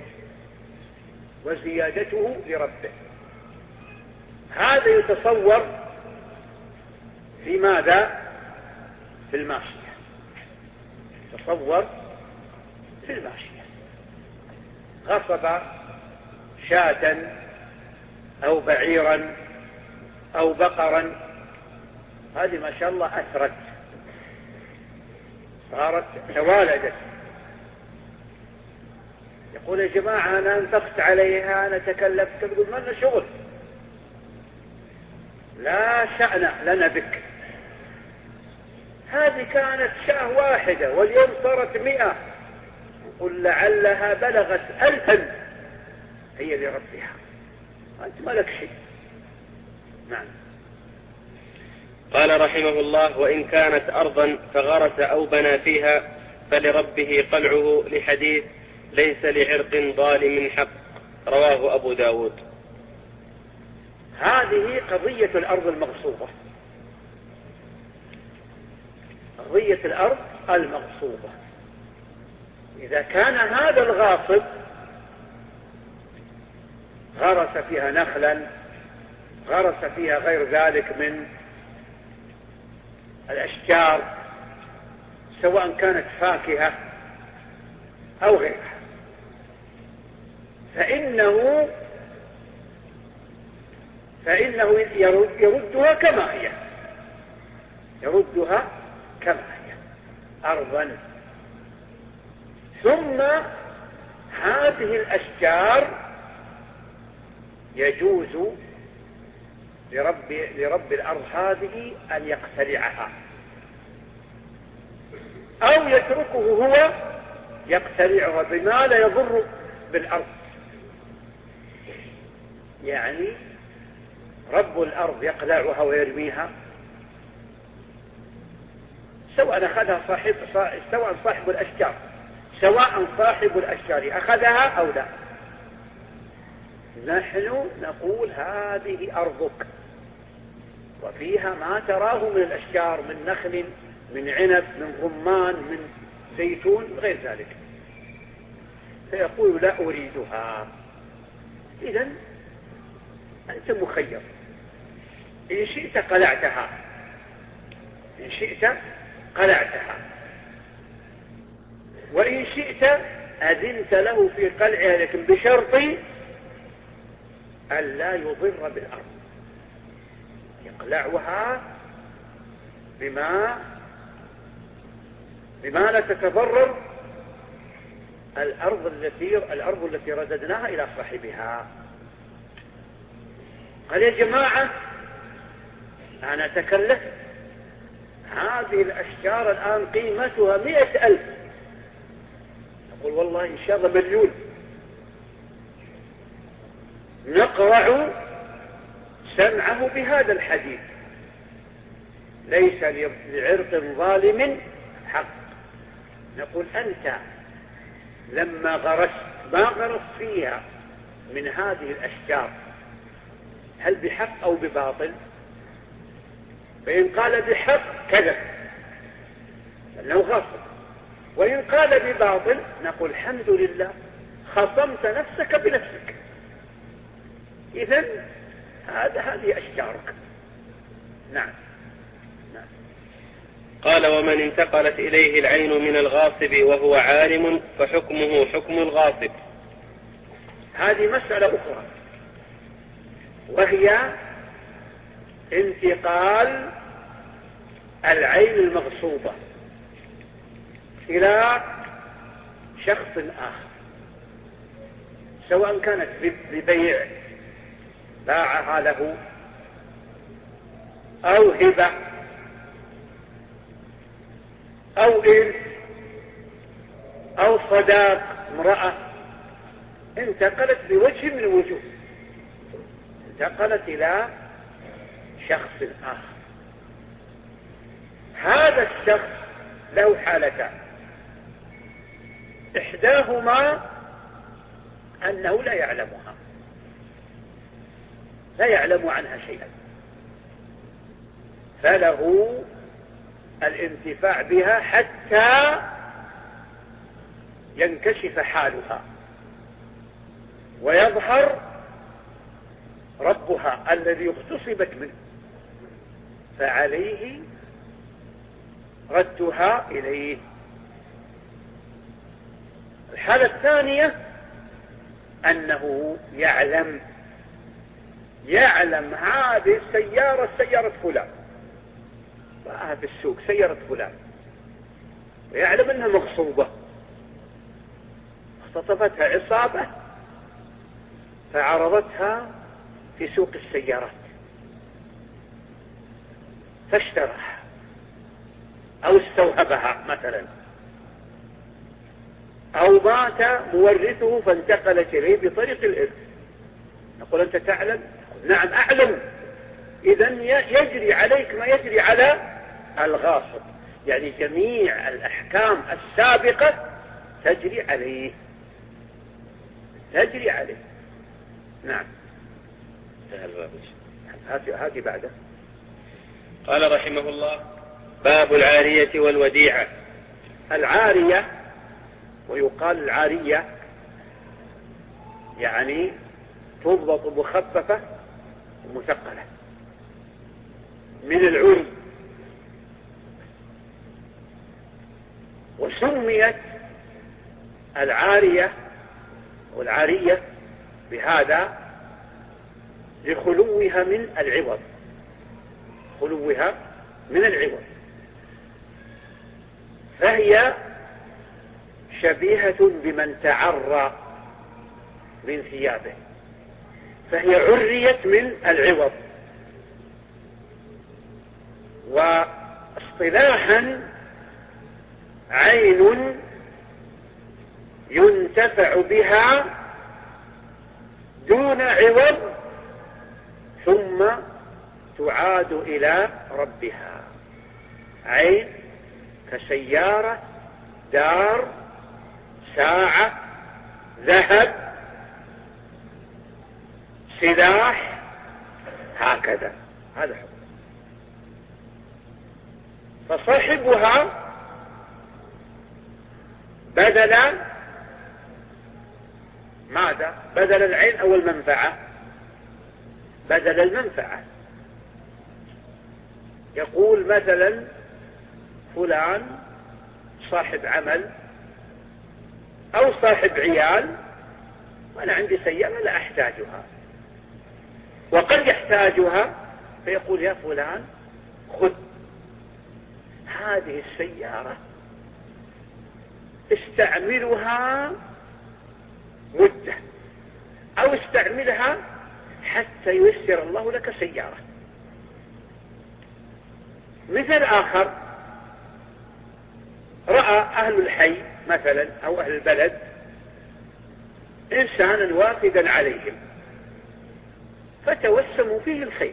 وزيادته لربه، هذا يتصور في ماذا؟ في الماشية. يتصور في الماشية. غصب شاة أو بعيرا أو بقرا، هذه ما شاء الله أثرت، صارت توالدت. يقول يا جماعة أنا أنفقت عليها، أنا تكلفت. تقول ما لنا شغل، لا شأن لنا بك. هذه كانت شاة واحدة واليوم صارت مئة، قل لعلها بلغت ألفا، هي لربها، أنت ما لك شيء. نعم. قال رحمه الله: وإن كانت أرضا فغرس أو بنى فيها فلربه قلعه، لحديث ليس لعرق ظالم حق، رواه أبو داود. هذه قضية الأرض المغصوبة، قضية الأرض المغصوبة. إذا كان هذا الغاصب غرس فيها نخلا، غرس فيها غير ذلك من الأشجار سواء كانت فاكهة أو غيرها، فإنه فإنه يردها كما هي، يردها كما هي أرضا. ثم هذه الأشجار يجوز لرب, لرب الأرض هذه أن يقتلعها أو يتركه هو يقتلعها بما لا يضر بالأرض. يعني رب الأرض يقلعها ويرميها، سواء أخذها صاحب سواء صاحب الأشجار سواء صاحب الأشجار أخذها أو لا، نحن نقول هذه أرضك وفيها ما تراه من الأشجار، من نخل، من عنب، من رمان، من زيتون، غير ذلك. فيقول لا أريدها. إذن أنت مخير، إن شئت قلعتها، إن شئت قلعتها، وإن شئت أذنت له في قلعها، لكن بشرط أن لا يضر بالأرض، يقلعها بما بما لا تتضرر الأرض التي الأرض التي رددناها إلى صاحبها. قال يا جماعة أنا تكلفت، هذه الأشجار الآن قيمتها مئة ألف. نقول والله إن شاء الله مليون. نقرع سمعه بهذا الحديث: ليس لعرق ظالم حق. نقول أنت لما غرست ما غرست فيها من هذه الأشجار هل بحق أو بباطل؟ فإن قال بحق كذب لأنه غصب، وإن قال بباطل نقول الحمد لله خصمت نفسك بنفسك. إذن هذا هذه أشجارك. نعم. نعم. قال: ومن انتقلت إليه العين من الغاصب وهو عالم فحكمه حكم الغاصب. هذه مسألة أخرى، وهي انتقال العين المغصوبة إلى شخص آخر، سواء كانت ببيع باعها له أو هبة أو إرث أو صداق امرأة، انتقلت بوجه من الوجوه، انتقلت إلى شخص آخر. هذا الشخص له حالتان: إحداهما أنه لا يعلمها، لا يعلم عنها شيئا، فله الانتفاع بها حتى ينكشف حالها ويظهر ربها الذي اغتصبت منه، فعليه ردها إليه. الحالة الثانية أنه يعلم يعلم هذه السيارة سيارة فلان، رآها في السوق سيارة فلان، ويعلم أنها مغصوبة، اختطفتها عصابة فعرضتها في سوق السيارات فاشتراها أو استوهبها مثلا، أو مات مورثه فانتقلت إليه بطريق الإرث. نقول أنت تعلم؟ نعم أعلم. إذن يجري عليك ما يجري على الغاصب، يعني جميع الأحكام السابقة تجري عليه تجري عليه. نعم. سهل بابش. هذه هذه بعده. قال رحمه الله: باب العارية والوديعة. العارية، ويقال العارية يعني تضبط مخففة ومثقلة من العري، وسميت العارية والعارية بهذا لخلوها من العوض، خلوها من العوض، فهي شبيهة بمن تعرى من ثيابه، فهي عريت من العوض. واصطلاحا عين ينتفع بها دون عوض ثم تعاد إلى ربها، عين كسيارة، دار، ساعة، ذهب، سلاح، هكذا، هذا حكم. فصاحبها بدل ماذا؟ بدل العين أو المنفعة؟ بدل المنفعة. يقول مثلا فلان صاحب عمل أو صاحب عيال، وأنا عندي سيارة لا أحتاجها، وقد يحتاجها، فيقول يا فلان خذ هذه السيارة استعملها مدة، أو استعملها حتى ييسر الله لك سيارة. مثل آخر، رأى أهل الحي مثلا أو أهل البلد إنسانا وافدا عليهم فتوسموا فيه الخير،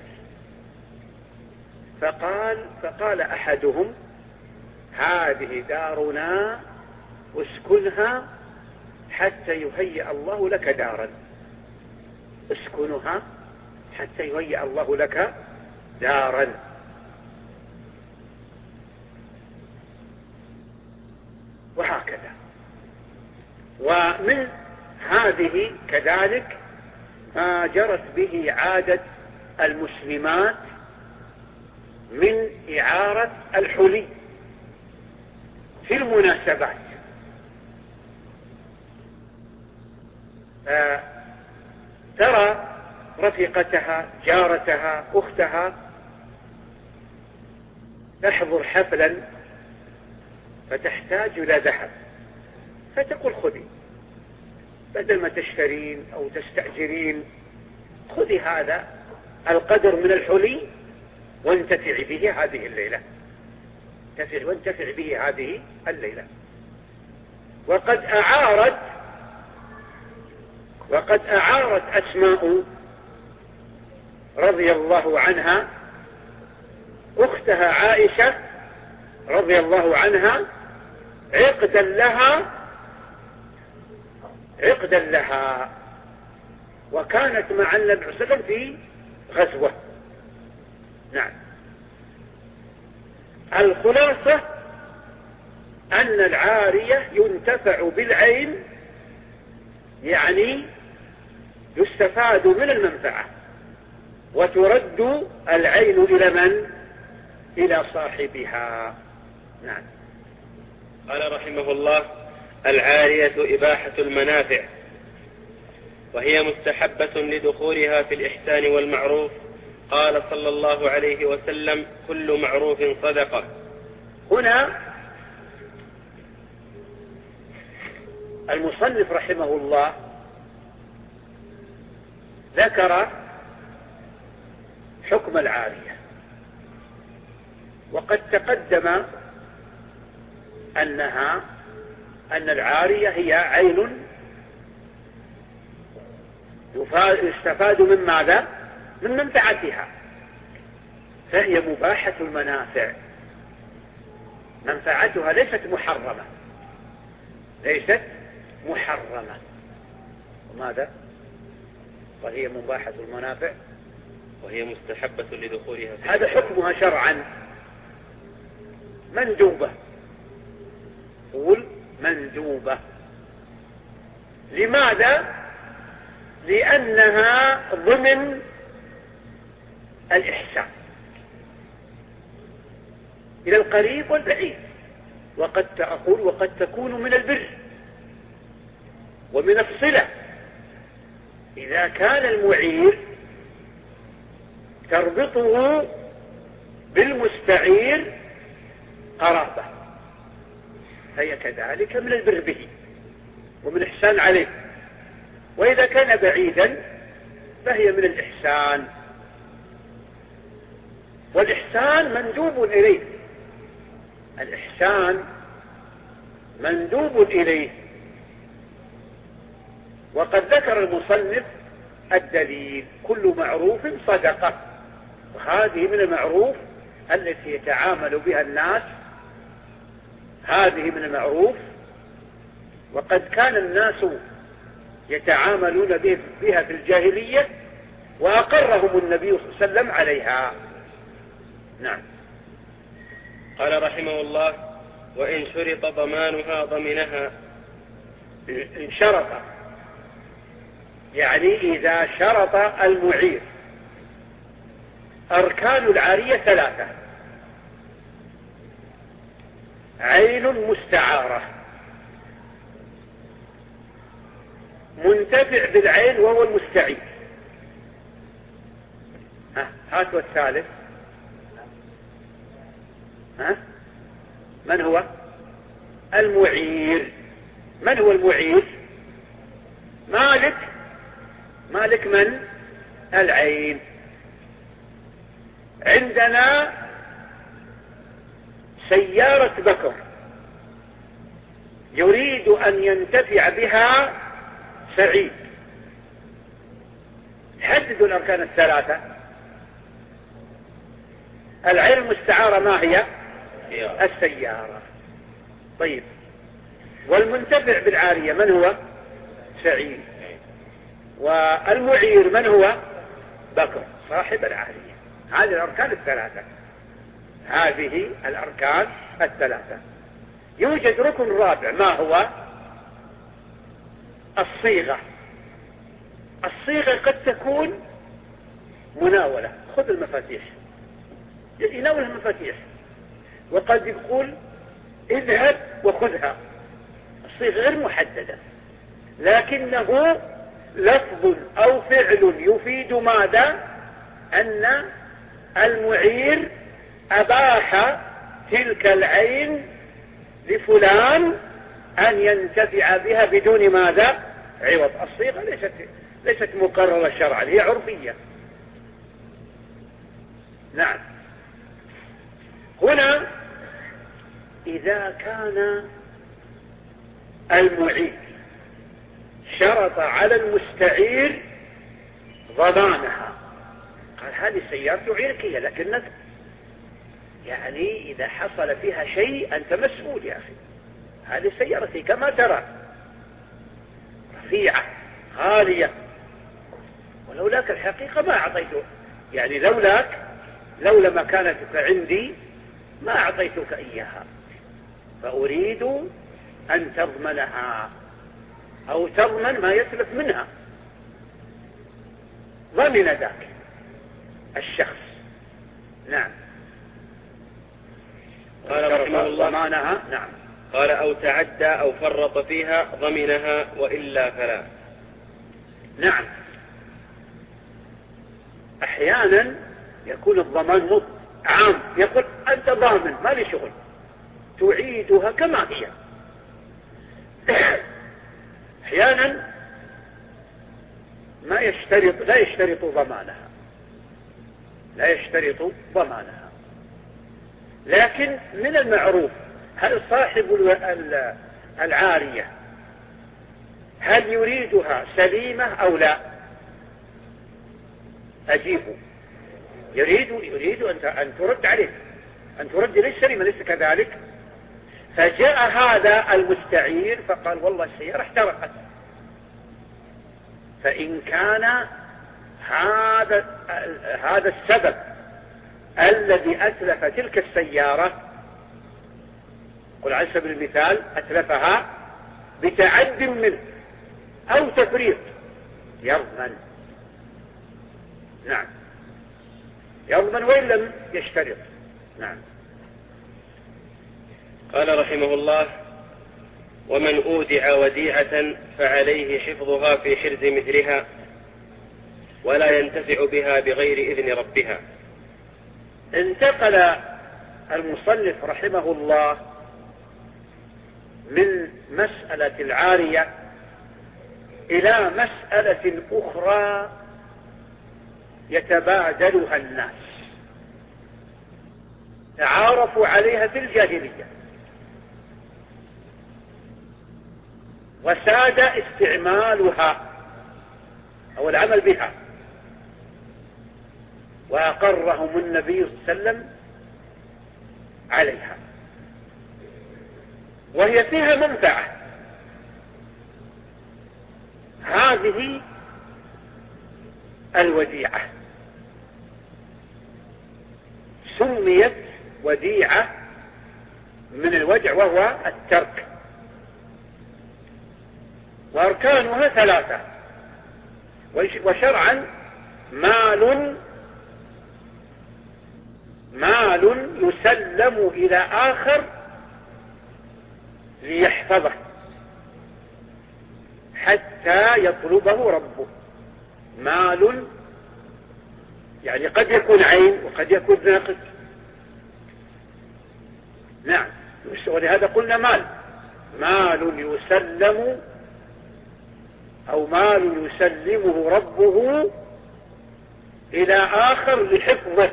فقال فقال أحدهم هذه دارنا اسكنها حتى يهيئ الله لك دارا، اسكنها حتى يهيئ الله لك دارا. وهكذا. ومن هذه كذلك ما جرت به عادة المسلمات من إعارة الحلي في المناسبات. ترى رفيقتها، جارتها، أختها تحضر حفلا فتحتاج إلى ذهب، فتقول خذي، بدل ما تشترين أو تستأجرين، خذي هذا القدر من الحلي وانتفعي به هذه الليلة، وانتفعي به هذه الليلة. وقد أعارت وقد أعارت أسماء رضي الله عنها أختها عائشة رضي الله عنها عقدا لها عقدا لها وكانت مع النبي صلى الله عليه وسلم في غزوة. نعم. الخلاصة أن العارية ينتفع بالعين، يعني يستفاد من المنفعة وترد العين إلى من؟ إلى صاحبها. نعم. قال رحمه الله: العارية إباحة المنافع، وهي مستحبة لدخولها في الإحسان والمعروف. قال صلى الله عليه وسلم: كل معروف صدقة. هنا المصنف رحمه الله ذكر حكم العارية، وقد تقدم أنها أن العارية هي عين يستفاد من ماذا؟ من منفعتها، فهي مباحة المنافع، منفعتها ليست محرمة، ليست محرمة. وماذا؟ وهي مباحة المنافع وهي مستحبة لدخولها في هذا حكمها شرعا مندوبة، قول مندوبة. لماذا؟ لأنها ضمن الإحسان إلى القريب والبعيد، وقد أقول وقد تكون من البر ومن الصلة. إذا كان المعير تربطه بالمستعير قرابة، فهي كذلك من البر به ومن الإحسان عليه. وإذا كان بعيدا فهي من الإحسان، والإحسان مندوب إليه، الإحسان مندوب إليه. وقد ذكر المصنف الدليل: كل معروف صدقة، وهذه من المعروف التي يتعامل بها الناس، هذه من المعروف، وقد كان الناس يتعاملون بها في الجاهلية وأقرهم النبي صلى الله عليه وسلم عليها. نعم. قال رحمه الله: وإن شرط ضمانها ضمنها. إن شرط، يعني إذا شرط المعير. أركان العارية ثلاثة: عين مستعارة، منتفع بالعين وهو المستعير. ها هاتوا الثالث. ها من هو المعير؟ من هو المعير؟ مالك مالك من؟ العين. عندنا سيارة بكر يريد أن ينتفع بها سعيد. حددوا الأركان الثلاثة. العين المستعارة ما هي؟ السيارة. طيب، والمنتفع بالعارية من هو؟ سعيد. والمعير من هو؟ بكر صاحب العارية. هذه الأركان الثلاثة، هذه الأركان الثلاثة. يوجد ركن رابع، ما هو؟ الصيغة. الصيغة قد تكون مناولة، خذ المفاتيح، يناولها المفاتيح، وقد يقول اذهب وخذها. الصيغة غير محددة، لكنه لفظ أو فعل يفيد ماذا؟ أن المعير أباح تلك العين لفلان أن ينتفع بها بدون ماذا؟ عوض. الصيغة ليست ليست مقررة شرعا، هي عرفية. نعم. هنا إذا كان المعير شرط على المستعير ضمانها، قال هذه سيارة عيركية لكنك يعني إذا حصل فيها شيء أنت مسؤول يا أخي. هذه سيارتي كما ترى رفيعة غالية، ولولاك الحقيقة ما أعطيته، يعني لولاك لولا مكانتك عندي ما أعطيتك إياها، فأريد أن تضمنها أو تضمن ما يسلف منها. ضمن ذاك الشخص. نعم. قال رحمه الله: ضمانها. نعم. قال: أو تعدى أو فرط فيها ضمنها وإلا فلا. نعم. أحيانا يكون الضمان مط عام، يقول أنت ضامن ما لي شغل، تعيدها كما هي. أحيانا ما يشترط لا يشترط ضمانها لا يشترط ضمانها لكن من المعروف هل صاحب العارية هل يريدها سليمة أو لا؟ أجيبه. يريد يريد أن ترد عليه، أن ترد ليس سليمة، ليس كذلك. فجاء هذا المستعير فقال والله السيارة احترقت. فإن كان هذا هذا السبب الذي أتلف تلك السيارة، قل على سبيل المثال أتلفها بتعد منه أو تفريط، يضمن. نعم، يضمن وإن لم يشترط. نعم. قال رحمه الله: ومن أودع وديعة فعليه حفظها في حرز مثلها ولا ينتفع بها بغير إذن ربها. انتقل المصنف رحمه الله من مسألة العارية إلى مسألة أخرى يتبادلها الناس، تعارفوا عليها في الجاهلية وساد استعمالها أو العمل بها، وأقرهم النبي صلى الله عليه وسلم عليها، وهي فيها منفعة. هذه الوديعة سميت وديعة من الودع وهو الترك، وأركانها ثلاثة، وشرعا مال مال يسلم إلى آخر ليحفظه حتى يطلبه ربه. مال يعني قد يكون عين وقد يكون ناقص. نعم، ولهذا قلنا مال مال يسلم أو مال يسلمه ربه إلى آخر لحفظه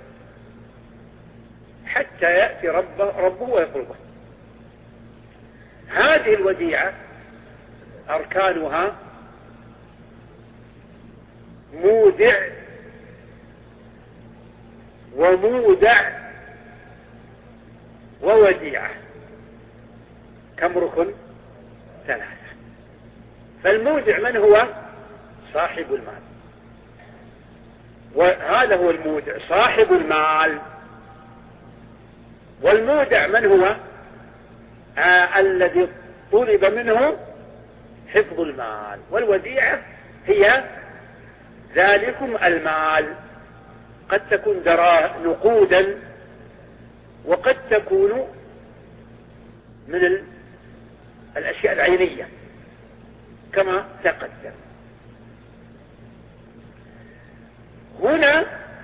حتى يأتي ربه, ربه ويطلبه. هذه الوديعة أركانها مودع ومودع ووديعة. كم ركن؟ ثلاثة. فالمودع من هو؟ صاحب المال، وهذا هو المودع صاحب المال. والمودع من هو؟ آه الذي طلب منه حفظ المال. والوديعة هي ذلكم المال، قد تكون دراهم نقودا وقد تكون من الأشياء العينية كما تقدم. هنا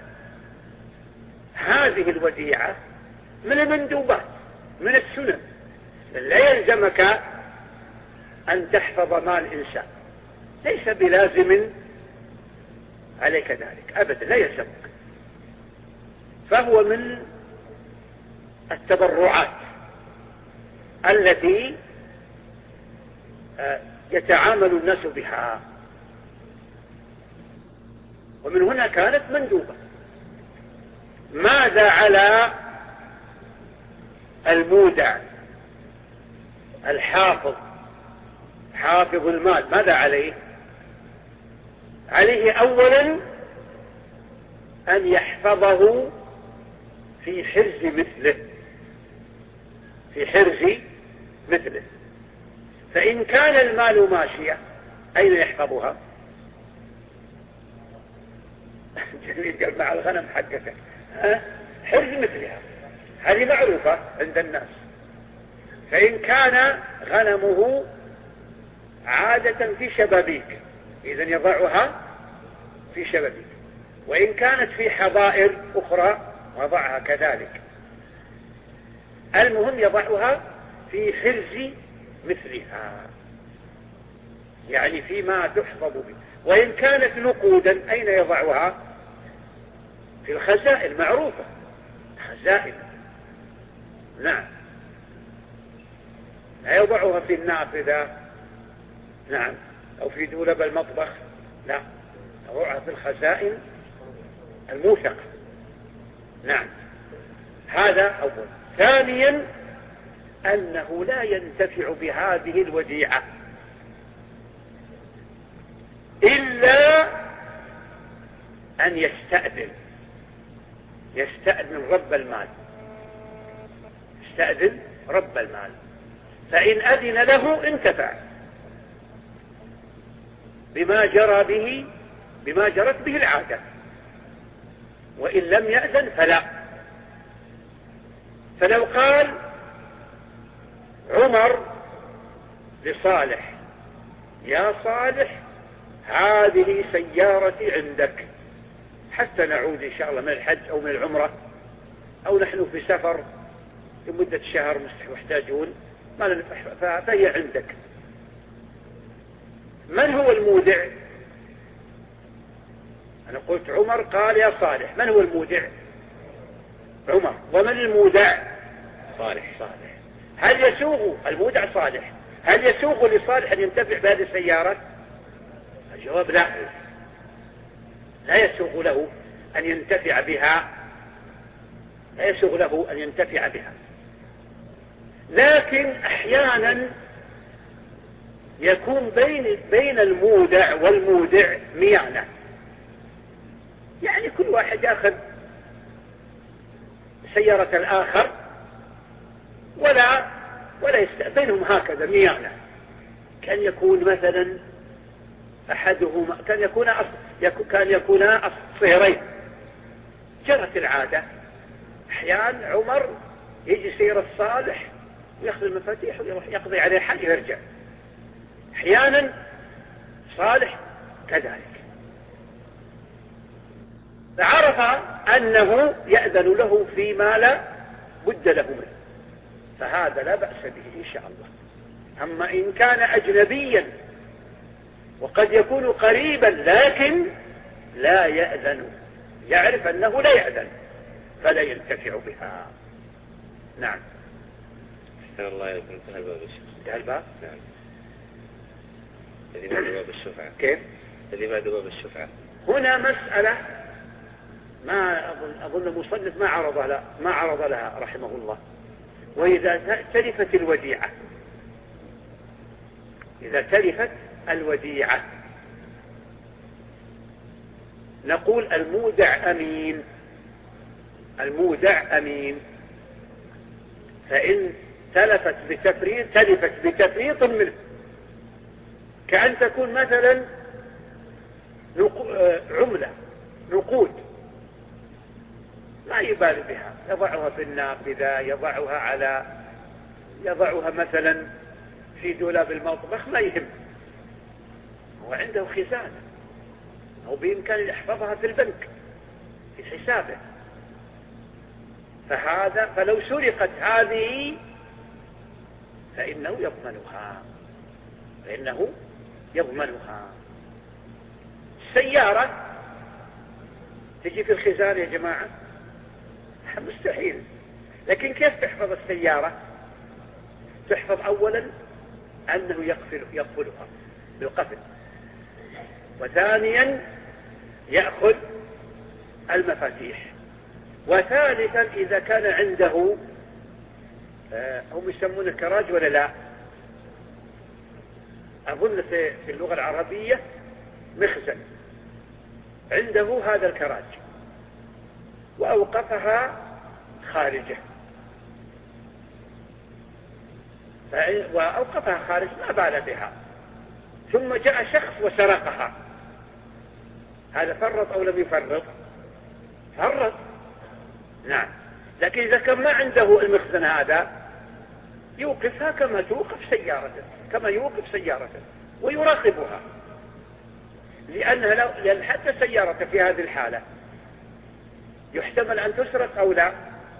هذه الوديعة من المندوبات، من السنن. لا يلزمك أن تحفظ مال إنسان، ليس بلازم عليك ذلك أبدا، لا يلزمك. فهو من التبرعات التي يتعامل الناس بها، ومن هنا كانت مندوبة. ماذا على المودع الحافظ حافظ المال؟ ماذا عليه؟ عليه أولا أن يحفظه في حرز مثله في حرز مثله فإن كان المال ماشية أين يحفظها؟ جميل، قال مع الغنم حقته حرز مثلها، هذه معروفة عند الناس. فإن كان غنمه عادة في شبابيك إذن يضعها في شبابيك، وإن كانت في حظائر أخرى وضعها كذلك. المهم يضعها في حرز مثلها، يعني فيما تحفظ به. وإن كانت نقودا أين يضعها؟ في الخزائن معروفة، خزائن. نعم، لا يضعها في النافذة، نعم، أو في دولاب المطبخ، لا، يضعها في الخزائن الموثقة. نعم، هذا أول. ثانيا أنه لا ينتفع بهذه الوديعة إلا أن يستأذن يستأذن رب المال يستأذن رب المال، فإن أذن له انتفع بما جرى به بما جرت به العادة، وإن لم يأذن فلا. فلو قال عمر لصالح: يا صالح هذه سيارتي عندك حتى نعود إن شاء الله من الحج أو من العمرة، أو نحن في سفر لمدة شهر محتاجون ما ننفع، فهي عندك. من هو المودع؟ أنا قلت عمر قال يا صالح، من هو المودع؟ عمر. ومن المودع؟ صالح. صالح. هل يسوغ المودع صالح هل يسوغ لصالح أن ينتفع بهذه السيارة؟ الجواب لا، لا يسوغ له أن ينتفع بها لا يسوغ له أن ينتفع بها. لكن أحيانا يكون بين بين المودع والمودع ميانة، يعني كل واحد يأخذ سيارة الآخر ولا ولا يست... بينهم هكذا ميانة. كان يكون مثلا أحدهما كان يكون أص... يكون... كان يكونا الصهرين. جرت العادة أحيانا عمر يجي سيارة صالح ويأخذ المفاتيح ويروح يقضي عليه حل ويرجع، أحيانا صالح كذلك. فعرف أنه يأذن له فيما لا بد له منه، فهذا لا بأس به إن شاء الله. أما إن كان أجنبيا وقد يكون قريبا لكن لا يأذن، يعرف أنه لا يأذن فلا ينتفع بها. نعم. أحسن الله إليكم. انتهى الباب الشيخ. انتهى الباب؟ نعم. الذي بعد باب الشفعة. كيف؟ الذي بعد باب الشفعة. هنا مسألة ما أظن, أظن المصنف ما عرض لها ما عرض لها رحمه الله. وإذا تلفت الوديعة إذا تلفت الوديعة نقول المودع أمين المودع أمين فإن تلفت بتفريط تلفت بتفريط منه، كأن تكون مثلا عملة نقود ما يبالي بها، يضعها في النافذة، يضعها على يضعها مثلا في دولاب المطبخ، ما يهم، هو عنده خزانة أو بإمكانه يحفظها في البنك في حسابه. فهذا فلو سرقت هذه فإنه يضمنها فإنه يضمنها. السيارة تجي في الخزانة يا جماعة مستحيل، لكن كيف تحفظ السيارة؟ تحفظ أولا أنه يقفل يقفلها بالقفل، وثانيا يأخذ المفاتيح، وثالثا إذا كان عنده آه هم يسمونه كراج ولا لا؟ أظن في اللغة العربية مخزن، عنده هذا الكراج وأوقفها خارجه وأوقفها خارج ما بال بها، ثم جاء شخص وسرقها، هذا فرط أو لم يفرط؟ فرط. نعم. لكن إذا كان ما عنده المخزن هذا يوقفها كما توقف سيارته كما يوقف سيارته ويراقبها، لأنها لو لأن حتى سيارته في هذه الحالة يحتمل أن تسرق أو لا.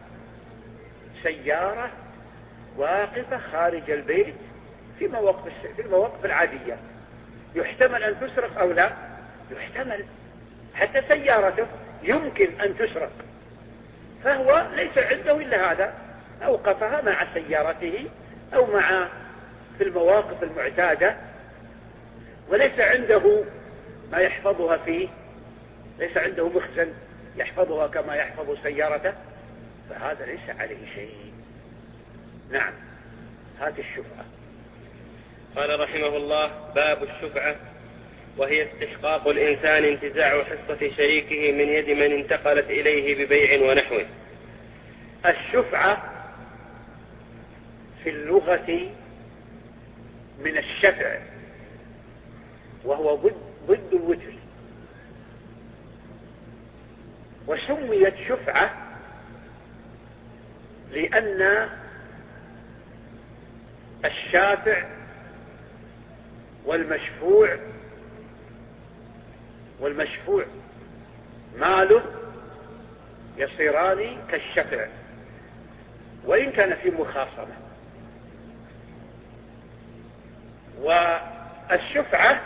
سيارة واقفة خارج البيت في مواقف في المواقف العادية يحتمل أن تسرق أو لا؟ يحتمل. حتى سيارته يمكن أن تسرق، فهو ليس عنده إلا هذا، أوقفها مع سيارته أو مع في المواقف المعتادة، وليس عنده ما يحفظها فيه، ليس عنده مخزن يحفظها كما يحفظ سيارته، فهذا ليس عليه شيء. نعم. هذه الشفعة. قال رحمه الله: باب الشفعة. وهي استحقاق الإنسان انتزاع حصة شريكه من يد من انتقلت إليه ببيع ونحوه. الشفعة في اللغة من الشفع، وهو ضد ضد الوتر، وسميت شفعة لأن الشافع والمشفوع والمشفوع ماله يصيران كالشفع وإن كان في مخاصمة. والشفعة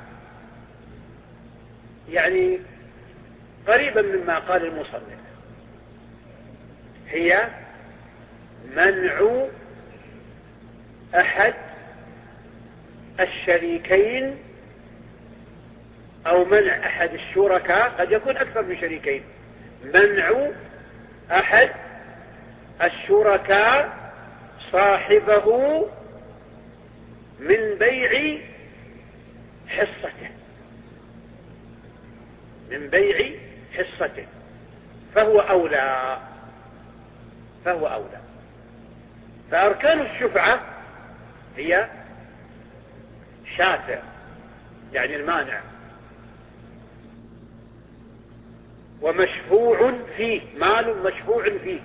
يعني قريبا مما قال المصنف، هي منع أحد الشريكين أو منع أحد الشركاء، قد يكون أكثر من شريكين، منع أحد الشركاء صاحبه من بيع حصته من بيع حصته فهو أولى فهو أولى فأركان الشفعة هي شافع يعني المانع، ومشفوع فيه مال مشفوع فيه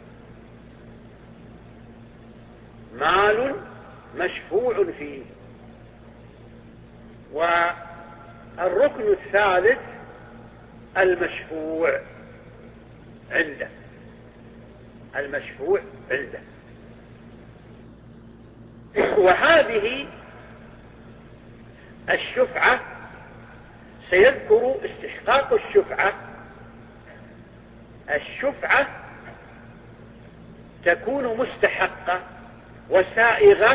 مال مشفوع فيه والركن الثالث المشفوع عنده المشفوع عنده وهذه الشفعة سيذكر استحقاق الشفعة. الشفعة تكون مستحقة وسائغة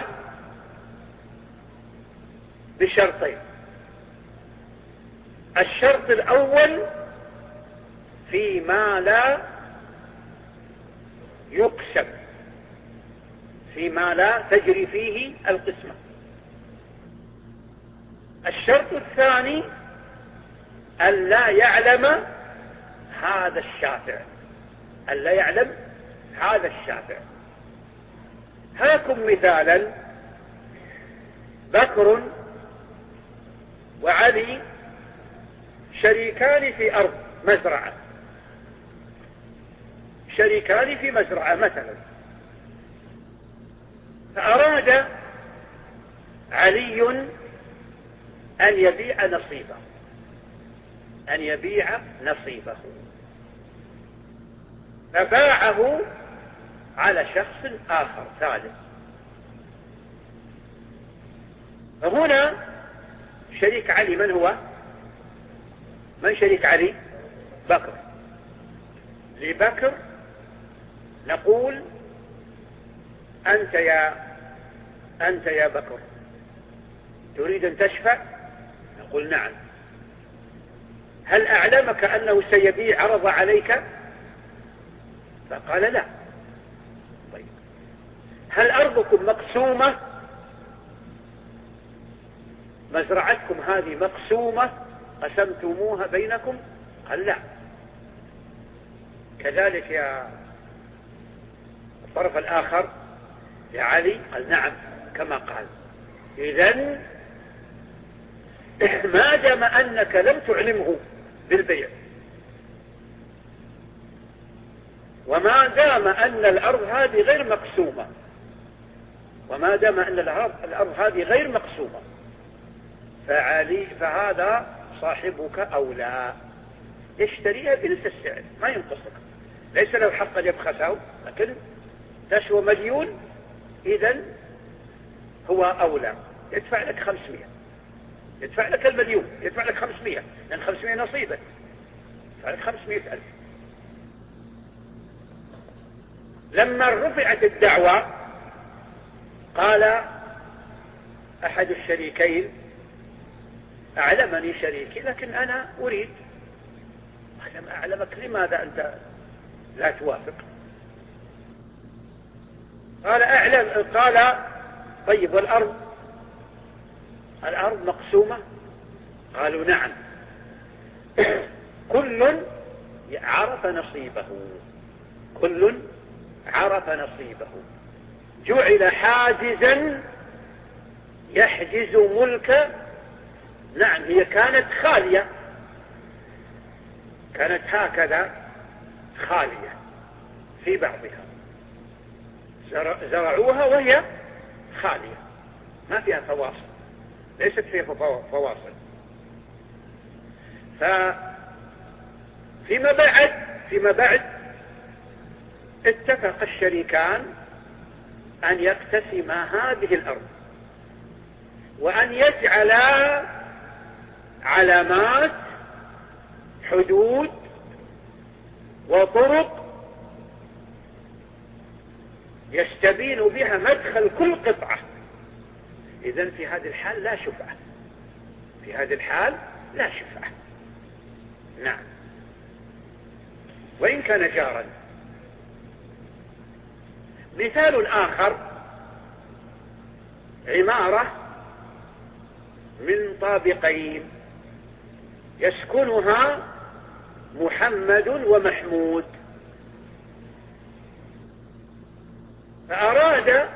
بشرطين. الشرط الأول فيما لا يقسم، فيما لا تجري فيه القسمة. الشرط الثاني أن لا يعلم هذا الشافع أن لا يعلم هذا الشافع. هاكم مثالا: بكر وعلي شريكان في أرض مزرعة شريكان في مزرعة مثلا، فأراد علي أن يبيع نصيبه أن يبيع نصيبه فباعه على شخص آخر ثالث. فهنا شريك علي من هو؟ من شريك علي؟ بكر. لبكر نقول: أنت يا أنت يا بكر تريد أن تشفع؟ نقول: نعم. هل أعلمك أنه سيبيع عرض عليك؟ فقال: لا. طيب، هل أرضكم مقسومة؟ مزرعتكم هذه مقسومة قسمتموها بينكم؟ قال: لا. كذلك يا الطرف الآخر يا علي؟ قال: نعم كما قال. إذن ما دام أنك لم تعلمه بالبيع، وما دام أن الأرض هذه غير مقسومة وما دام أن الأرض هذه غير مقسومة فعلي فهذا صاحبك أولى يشتريها بنفس السعر، ما ينقصك، ليس له حق أن يبخسه، لكن تسوى مليون، إذن هو أولى، يدفع لك خمسمائة، يدفع لك المليون، يدفع لك خمسمائة، لأن خمسمائة نصيبك، يدفع لك خمسمائة ألف. لما رفعت الدعوة قال أحد الشريكين: أعلمني شريكي لكن أنا أريد. لم أعلمك، لماذا أنت لا توافق؟ قال: أعلم. قال: طيب، والأرض الأرض مقسومة؟ قالوا نعم. كل عرف نصيبه، كل عرف نصيبه. جعل حاجزا يحجز ملك. نعم، هي كانت خالية، كانت هكذا خالية في بعضها، زرعوها وهي خالية ما فيها فواصل، ليست فيها فواصل. ففيما بعد فيما بعد اتفق الشريكان أن يقتسما هذه الأرض، وأن يجعلا علامات حدود وطرق يستبين بها مدخل كل قطعة. إذن في هذه الحال لا شفعة، في هذه الحال لا شفعة. نعم، وإن كان جارا. مثال آخر: عمارة من طابقين يسكنها محمد ومحمود، فأراد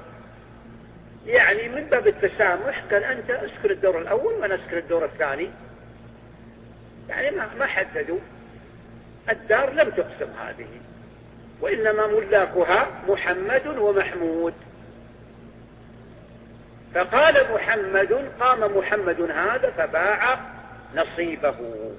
يعني من باب التسامح قال أنت اسكن الدور الأول وأنا اسكن الدور الثاني، يعني ما حددوا. الدار لم تقسم هذه، وإنما ملاكها محمد ومحمود. فقال محمد: قام محمد هذا فباع نصيبه.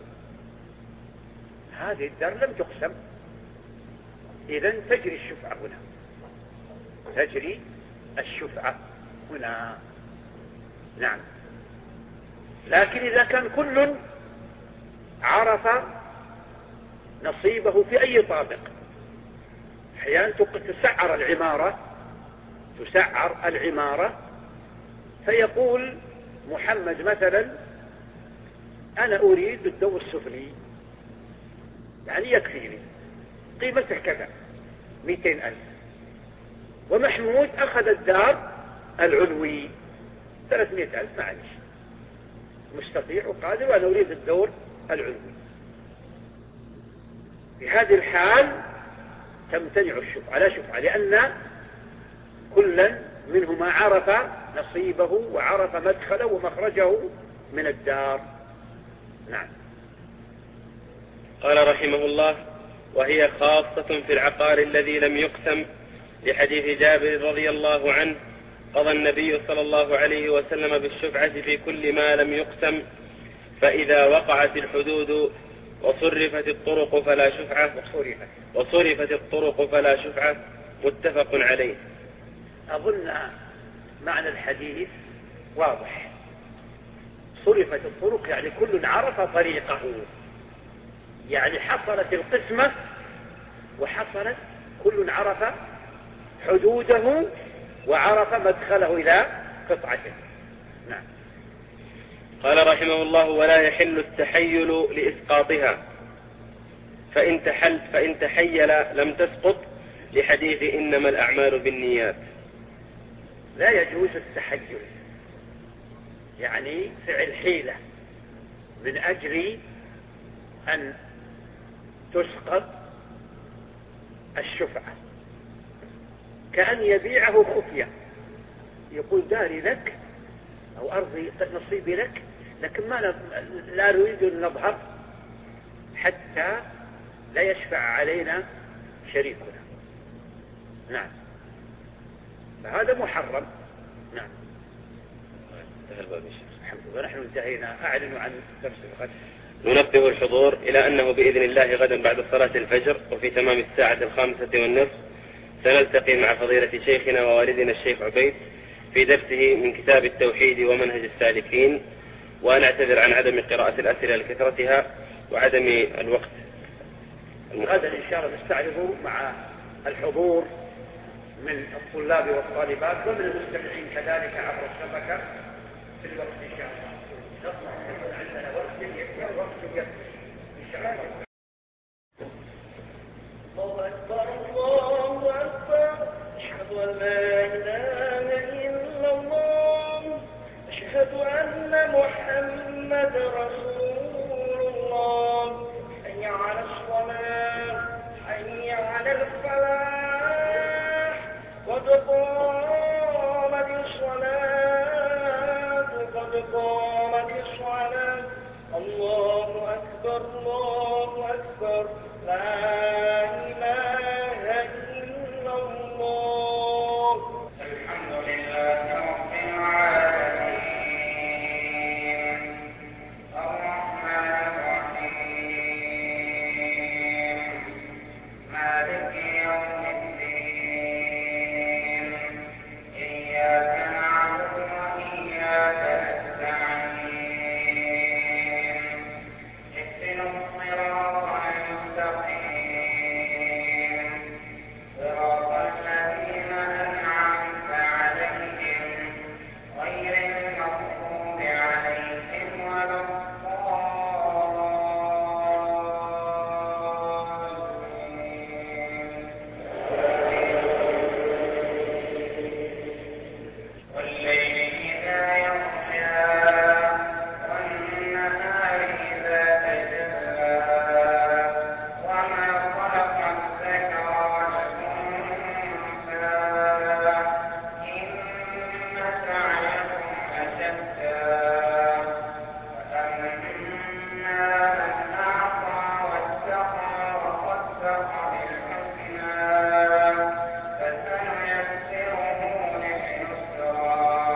هذه الدار لم تقسم، إذن تجري الشفعة هنا، تجري الشفعة هنا. نعم. لكن إذا كان كل عرف نصيبه في أي طابق، أحيانا تسعر العمارة تسعر العمارة فيقول محمد مثلا: أنا أريد الدور السفلي، يعني يكفيني، قيمته كذا مئتين ألف. ومحمود أخذ الدار العلوي ثلاثمائة ألف، معلش مستطيع وقادر، وأنا أريد الدور العلوي. في هذه الحال تمتنع الشفعة، لا شفعة، لأن كلا منهما عرف نصيبه وعرف مدخله ومخرجه من الدار. نعم. قال رحمه الله: وهي خاصة في العقار الذي لم يقسم، لحديث جابر رضي الله عنه: قضى النبي صلى الله عليه وسلم بالشفعة في كل ما لم يقسم، فإذا وقعت الحدود وصرفت الطرق فلا شفعة وصرفت, وصرفت الطرق فلا شفعة. متفق عليه. أظن معنى الحديث واضح. صرفت الطرق يعني كل عرف طريقه، يعني حصلت القسمة وحصلت كل عرف حدوده وعرف مدخله إلى قطعته. نعم. قال رحمه الله: ولا يحل التحيل لإسقاطها، فإن تحل فإن تحيل لم تسقط، لحديث إنما الأعمال بالنيات. لا يجوز التحيل، يعني فعل حيلة من أجل أن تسقط الشفعة، كأن يبيعه خفية، يقول داري لك أو أرضي نصيبي لك، لكن ما لا نريد أن نظهر حتى لا يشفع علينا شريكنا. نعم، فهذا محرم. نعم. الحمد لله نحن انتهينا. أعلن عن درس الغد. ننبه الحضور إلى أنه بإذن الله غدا بعد صلاة الفجر وفي تمام الساعة الخامسة والنصف سنلتقي مع فضيلة شيخنا ووالدنا الشيخ عبيد في درسه من كتاب التوحيد ومنهج السالكين، ونعتذر عن عدم قراءة الأسئلة لكثرتها وعدم الوقت. غدا إن شاء الله نستعرض مع الحضور من الطلاب والطالبات ومن المستمعين كذلك عبر الشبكة في الوقت إن شاء الله. نطلع عندنا وقت يكفي وقت يكفي إن شاء الله. الله أكبر الله أكبر، أشهد أن لا إله إلا الله، أشهد أن محمد رسول الله. الله أكبر لا إله إلا الله. الحمد لله رب العالمين الرحمن الرحيم مالك يوم الدين إياك نعبد وإياك نستعين اهدنا الصراط المستقيم صراط الذين أنعمت عليهم غير المغضوب عليهم ولا الضالين والليل إذا يغشى والنهار إذا تجلى وما خلق الذكر والأنثى إن سعيكم لشتى فأما من أعطى واتقى وصدق بالحسنى فسنيسره لليسرى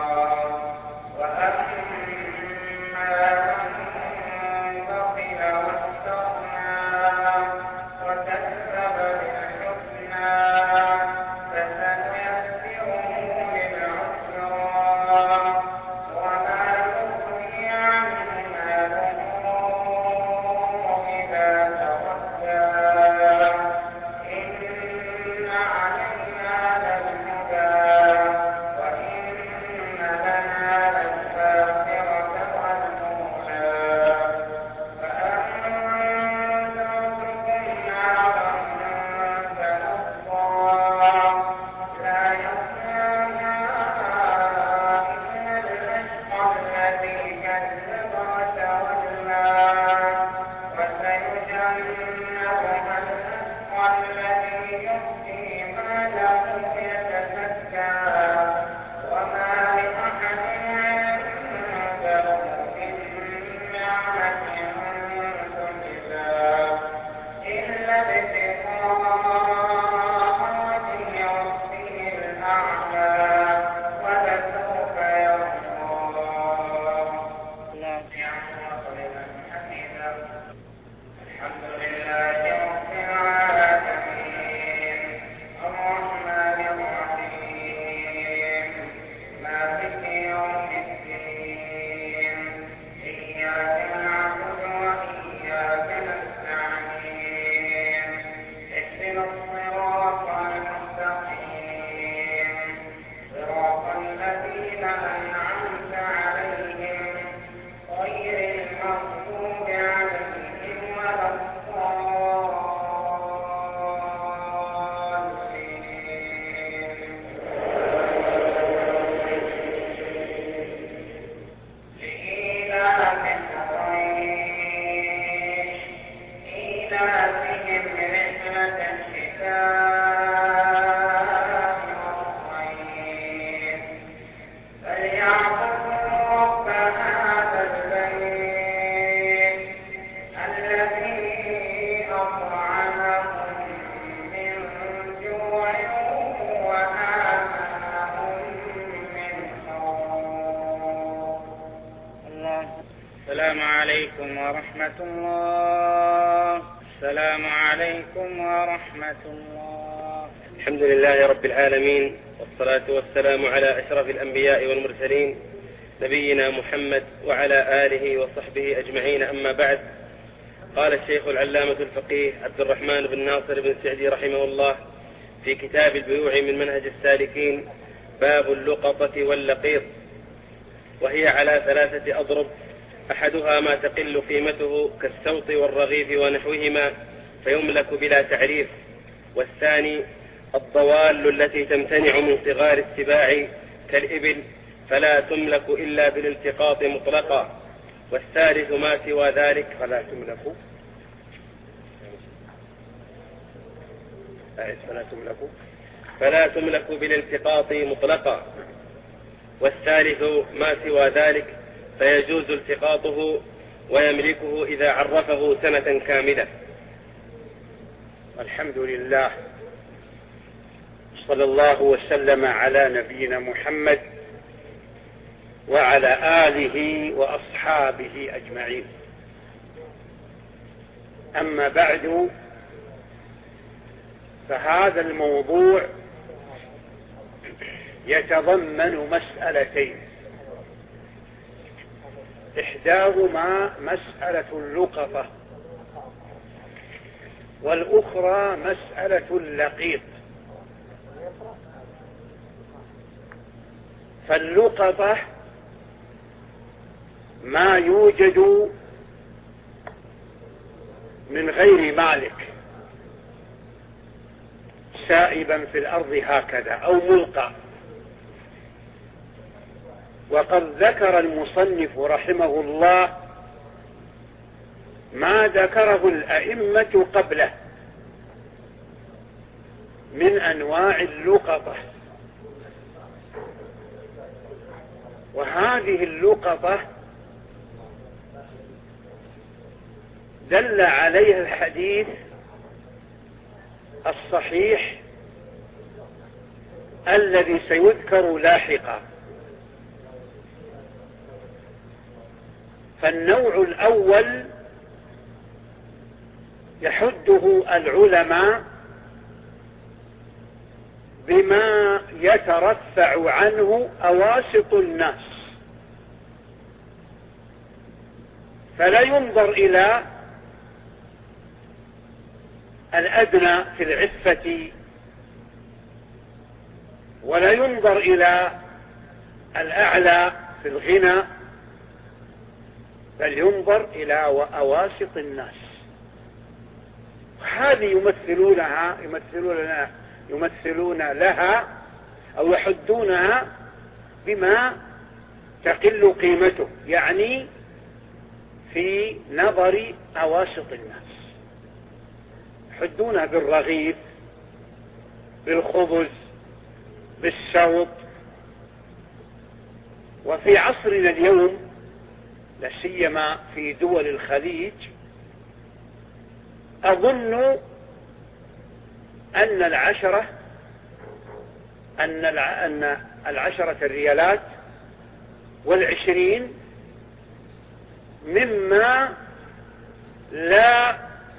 وأما من بخل واستغنى وكذب بالحسنى فسنيسره للعسرى وما يغني عنه ماله إذا تردى إن علينا للهدى وإن لنا للآخرة والأولى فأنذرتكم نارا تلظى لا يصلاها إلا الأشقى الذي كذب وتولى وسيجنبها الأتقى الذي يؤتي ماله يتزكى وما لأحد عنده من نعمة تجزى إلا ابتغاء وجه ربه الأعلى ولسوف يرضى. الحمد لله رب العالمين الرحمن الرحيم مالك يوم الدين إياك نعبد وإياك نستعين اهدنا الصراط المستقيم صراط الذين أنعمت عليهم غير المغضوب عليهم ولا الضالين لإيلاف قريش إيلافهم رحلة الشتاء والصيف فليعبدوا رب هذا البيت الذي أطعمهم من جوع وآمنهم من خوف. السلام عليكم ورحمة الله السلام عليكم ورحمة الله. الحمد لله رب العالمين والصلاة والسلام على أشرف الأنبياء والمرسلين نبينا محمد وعلى آله وصحبه أجمعين أما بعد. قال الشيخ العلامة الفقيه عبد الرحمن بن ناصر بن سعدي رحمه الله في كتاب البيوع من منهج السالكين باب اللقطة واللقيط، وهي على ثلاثة أضرب: أحدها ما تقل قيمته كالسوط والرغيف ونحوهما فيملك بلا تعريف، والثاني الضوال التي تمتنع من صغار السباع كالإبل فلا تملك إلا بالالتقاط مطلقا، والثالث ما سوى ذلك فلا تملك فلا تملك فلا تملك بالالتقاط مطلقا، والثالث ما سوى ذلك فيجوز التقاطه ويملكه إذا عرفه سنة كاملة. الحمد لله، صلى الله وسلم على نبينا محمد وعلى آله وأصحابه أجمعين. أما بعد، فهذا الموضوع يتضمن مسألتين، إحداهما مسألة اللقطة، والأخرى مسألة اللقيط. فاللقطة ما يوجد من غير مالك سائبا في الأرض هكذا أو ملقى. وقد ذكر المصنف رحمه الله ما ذكره الأئمة قبله من أنواع اللقطة. وهذه اللقطة دل عليها الحديث الصحيح الذي سيذكر لاحقا. فالنوع الأول يحده العلماء بما يترفع عنه أواسط الناس، فلا ينظر إلى الأدنى في العفة ولا ينظر إلى الأعلى في الغنى، بل ينظر إلى أواسط الناس. هذه يمثلونها يمثلون يمثلون لها أو يحدونها بما تقل قيمته، يعني في نظر أواسط الناس، يحدونها بالرغيف، بالخبز، بالسوط. وفي عصرنا اليوم لا سيما في دول الخليج أظن أن العشرة أن أن العشرة الريالات والعشرين مما لا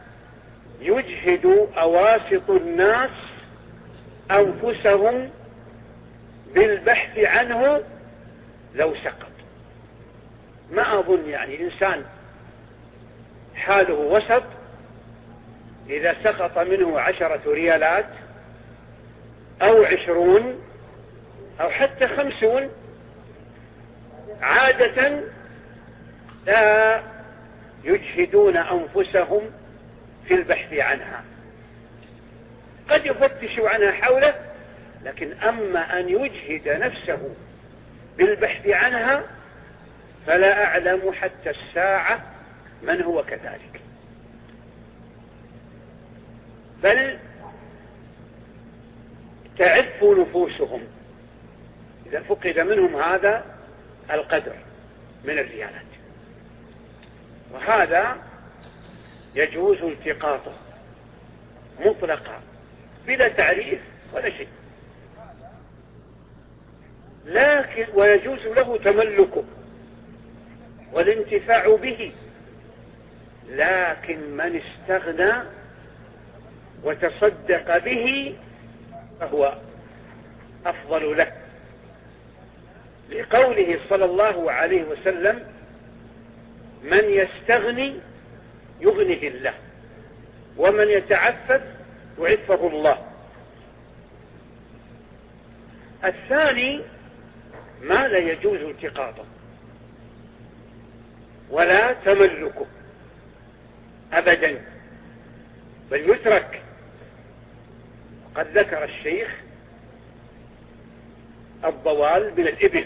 يجهد أواسط الناس أنفسهم بالبحث عنه لو سقط. ما أظن يعني إنسان حاله وسط إذا سقط منه عشرة ريالات أو عشرون أو حتى خمسون عادة لا يجهدون أنفسهم في البحث عنها. قد يفتشوا عنها حوله، لكن أما أن يجهد نفسه بالبحث عنها فلا أعلم حتى الساعة من هو كذلك. بل تعف نفوسهم إذا فقد منهم هذا القدر من الريالات، وهذا يجوز التقاطه مطلقا بلا تعريف ولا شيء، لكن ويجوز له تملكه والانتفاع به، لكن من استغنى وتصدق به فهو أفضل له، لقوله صلى الله عليه وسلم: من يستغني يغنه الله، ومن يتعفف يعفه الله. الثاني ما لا يجوز التقاطه ولا تملكه أبدا، بل يترك. قد ذكر الشيخ الضوال من الإبل،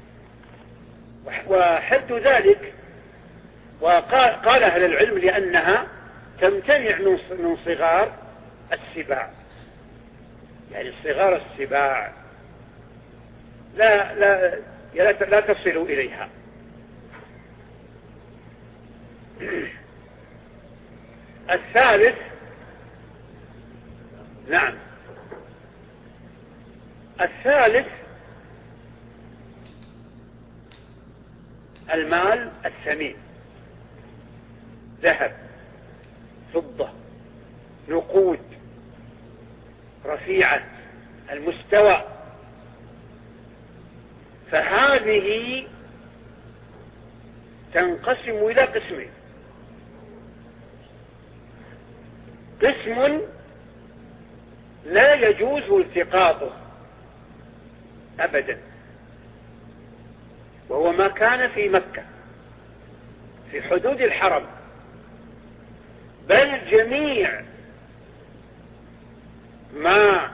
وحد ذلك وقال قال أهل العلم لأنها تمتنع من صغار السباع، يعني صغار السباع لا لا لا تصل إليها. الثالث، نعم، الثالث المال الثمين، ذهب، فضة، نقود رفيعة المستوى. فهذه تنقسم إلى قسمين: قسم لا يجوز التقاطه أبدا، وهو ما كان في مكة في حدود الحرم، بل جميع ما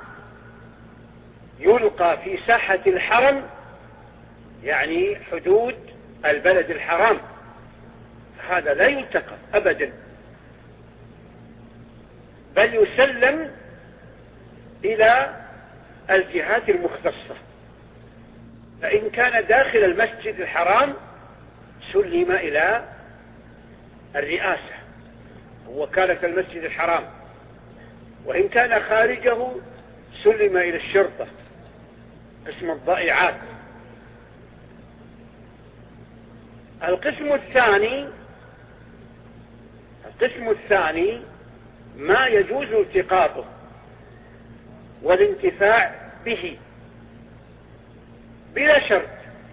يلقى في ساحة الحرم، يعني حدود البلد الحرام، هذا لا يلتقط أبدا، بل يسلم إلى الجهات المختصة. فإن كان داخل المسجد الحرام سلم إلى الرئاسة ووكالة المسجد الحرام، وإن كان خارجه سلم إلى الشرطة قسم الضائعات. القسم الثاني القسم الثاني ما يجوز التقاطه والانتفاع به بلا شرط،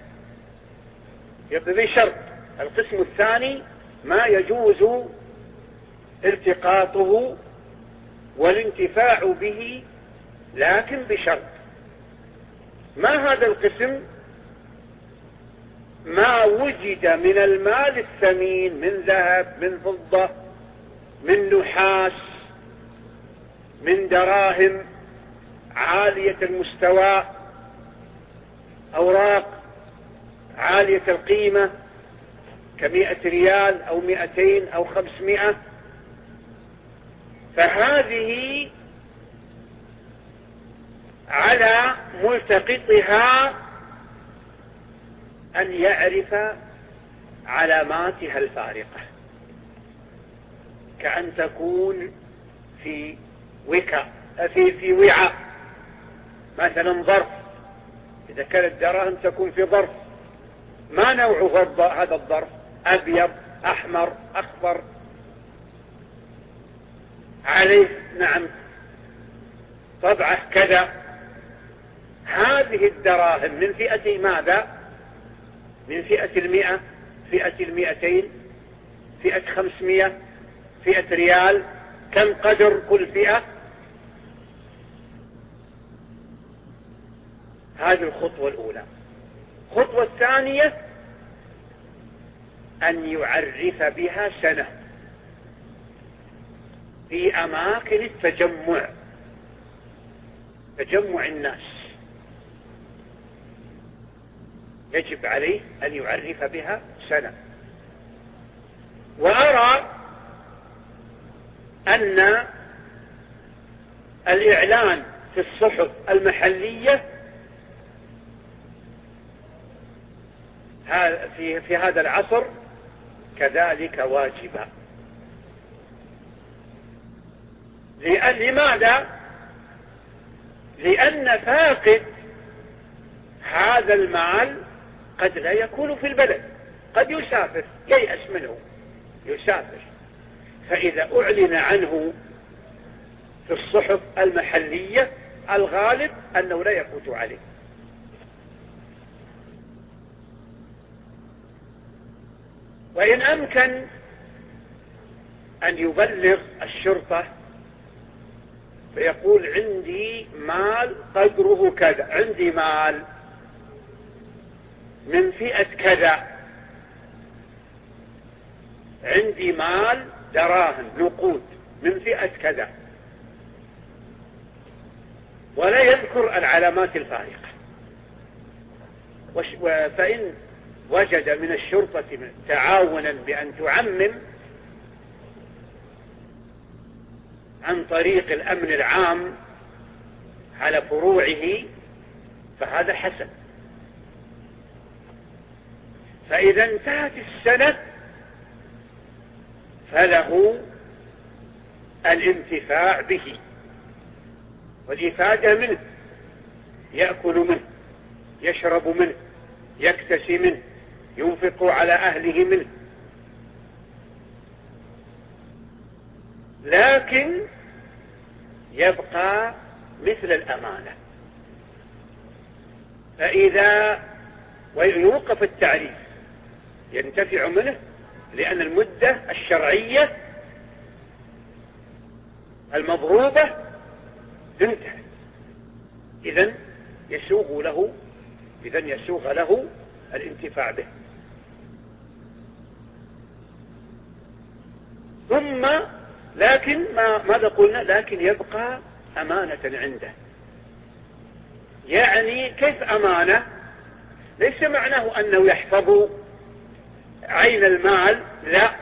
يبقى بشرط. القسم الثاني ما يجوز التقاطه والانتفاع به لكن بشرط. ما هذا القسم؟ ما وجد من المال الثمين، من ذهب، من فضة، من نحاس، من دراهم عالية المستوى، أوراق عالية القيمة كمئة ريال أو مئتين أو خمسمائة، فهذه على ملتقطها أن يعرف علاماتها الفارقة، كأن تكون في وكاء في في وعاء، مثلا ظرف، إذا كانت دراهم تكون في ظرف. ما نوع هذا الظرف؟ أبيض، أحمر، أخضر، عليه نعم طبعه كذا. هذه الدراهم من فئة ماذا؟ من فئة المئة، فئة المئتين، فئة خمسمائة، فئة ريال. كم قدر كل فئة؟ هذه الخطوة الأولى. الخطوة الثانية أن يعرف بها سنة في أماكن التجمع، تجمع الناس، يجب عليه أن يعرف بها سنة. وأرى أن الإعلان في الصحف المحلية في في هذا العصر كذلك واجبا. لأن لماذا؟ لأن فاقد هذا المال قد لا يكون في البلد، قد يسافر، ييأس منه يسافر، فإذا أعلن عنه في الصحف المحلية الغالب أنه لا يفوت عليه. وإن أمكن أن يبلغ الشرطة فيقول عندي مال قدره كذا، عندي مال من فئة كذا، عندي مال دراهم نقود من فئة كذا، ولا يذكر العلامات الفارقة. فإن وجد من الشرطة تعاونا بأن تعمم عن طريق الأمن العام على فروعه فهذا حسن. فإذا انتهت السنة فله الانتفاع به والإفادة منه، يأكل منه، يشرب منه، يكتسي منه، ينفق على أهله منه. لكن يبقى مثل الأمانة. فإذا ويوقف التعريف ينتفع منه لأن المدة الشرعية المضروبة انتهت، إذن يسوغ له إذن يسوغ له الانتفاع به. ثم لكن ما ماذا قلنا؟ لكن يبقى أمانة عنده. يعني كيف أمانة؟ ليس معناه أنه يحفظ عين المال، لا،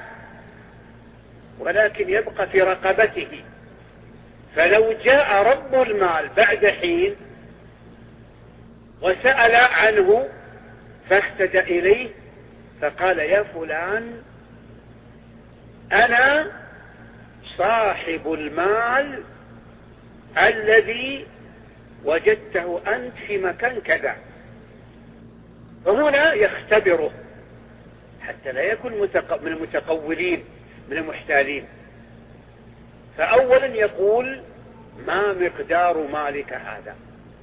ولكن يبقى في رقبته. فلو جاء رب المال بعد حين وسأل عنه فاهتدى إليه فقال يا فلان أنا صاحب المال الذي وجدته أنت في مكان كذا، فهنا يختبره حتى لا يكون من المتقولين من المحتالين. فأولا يقول ما مقدار مالك هذا،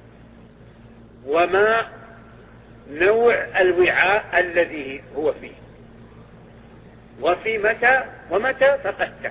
وما نوع الوعاء الذي هو فيه، وفي متى ومتى فقدته.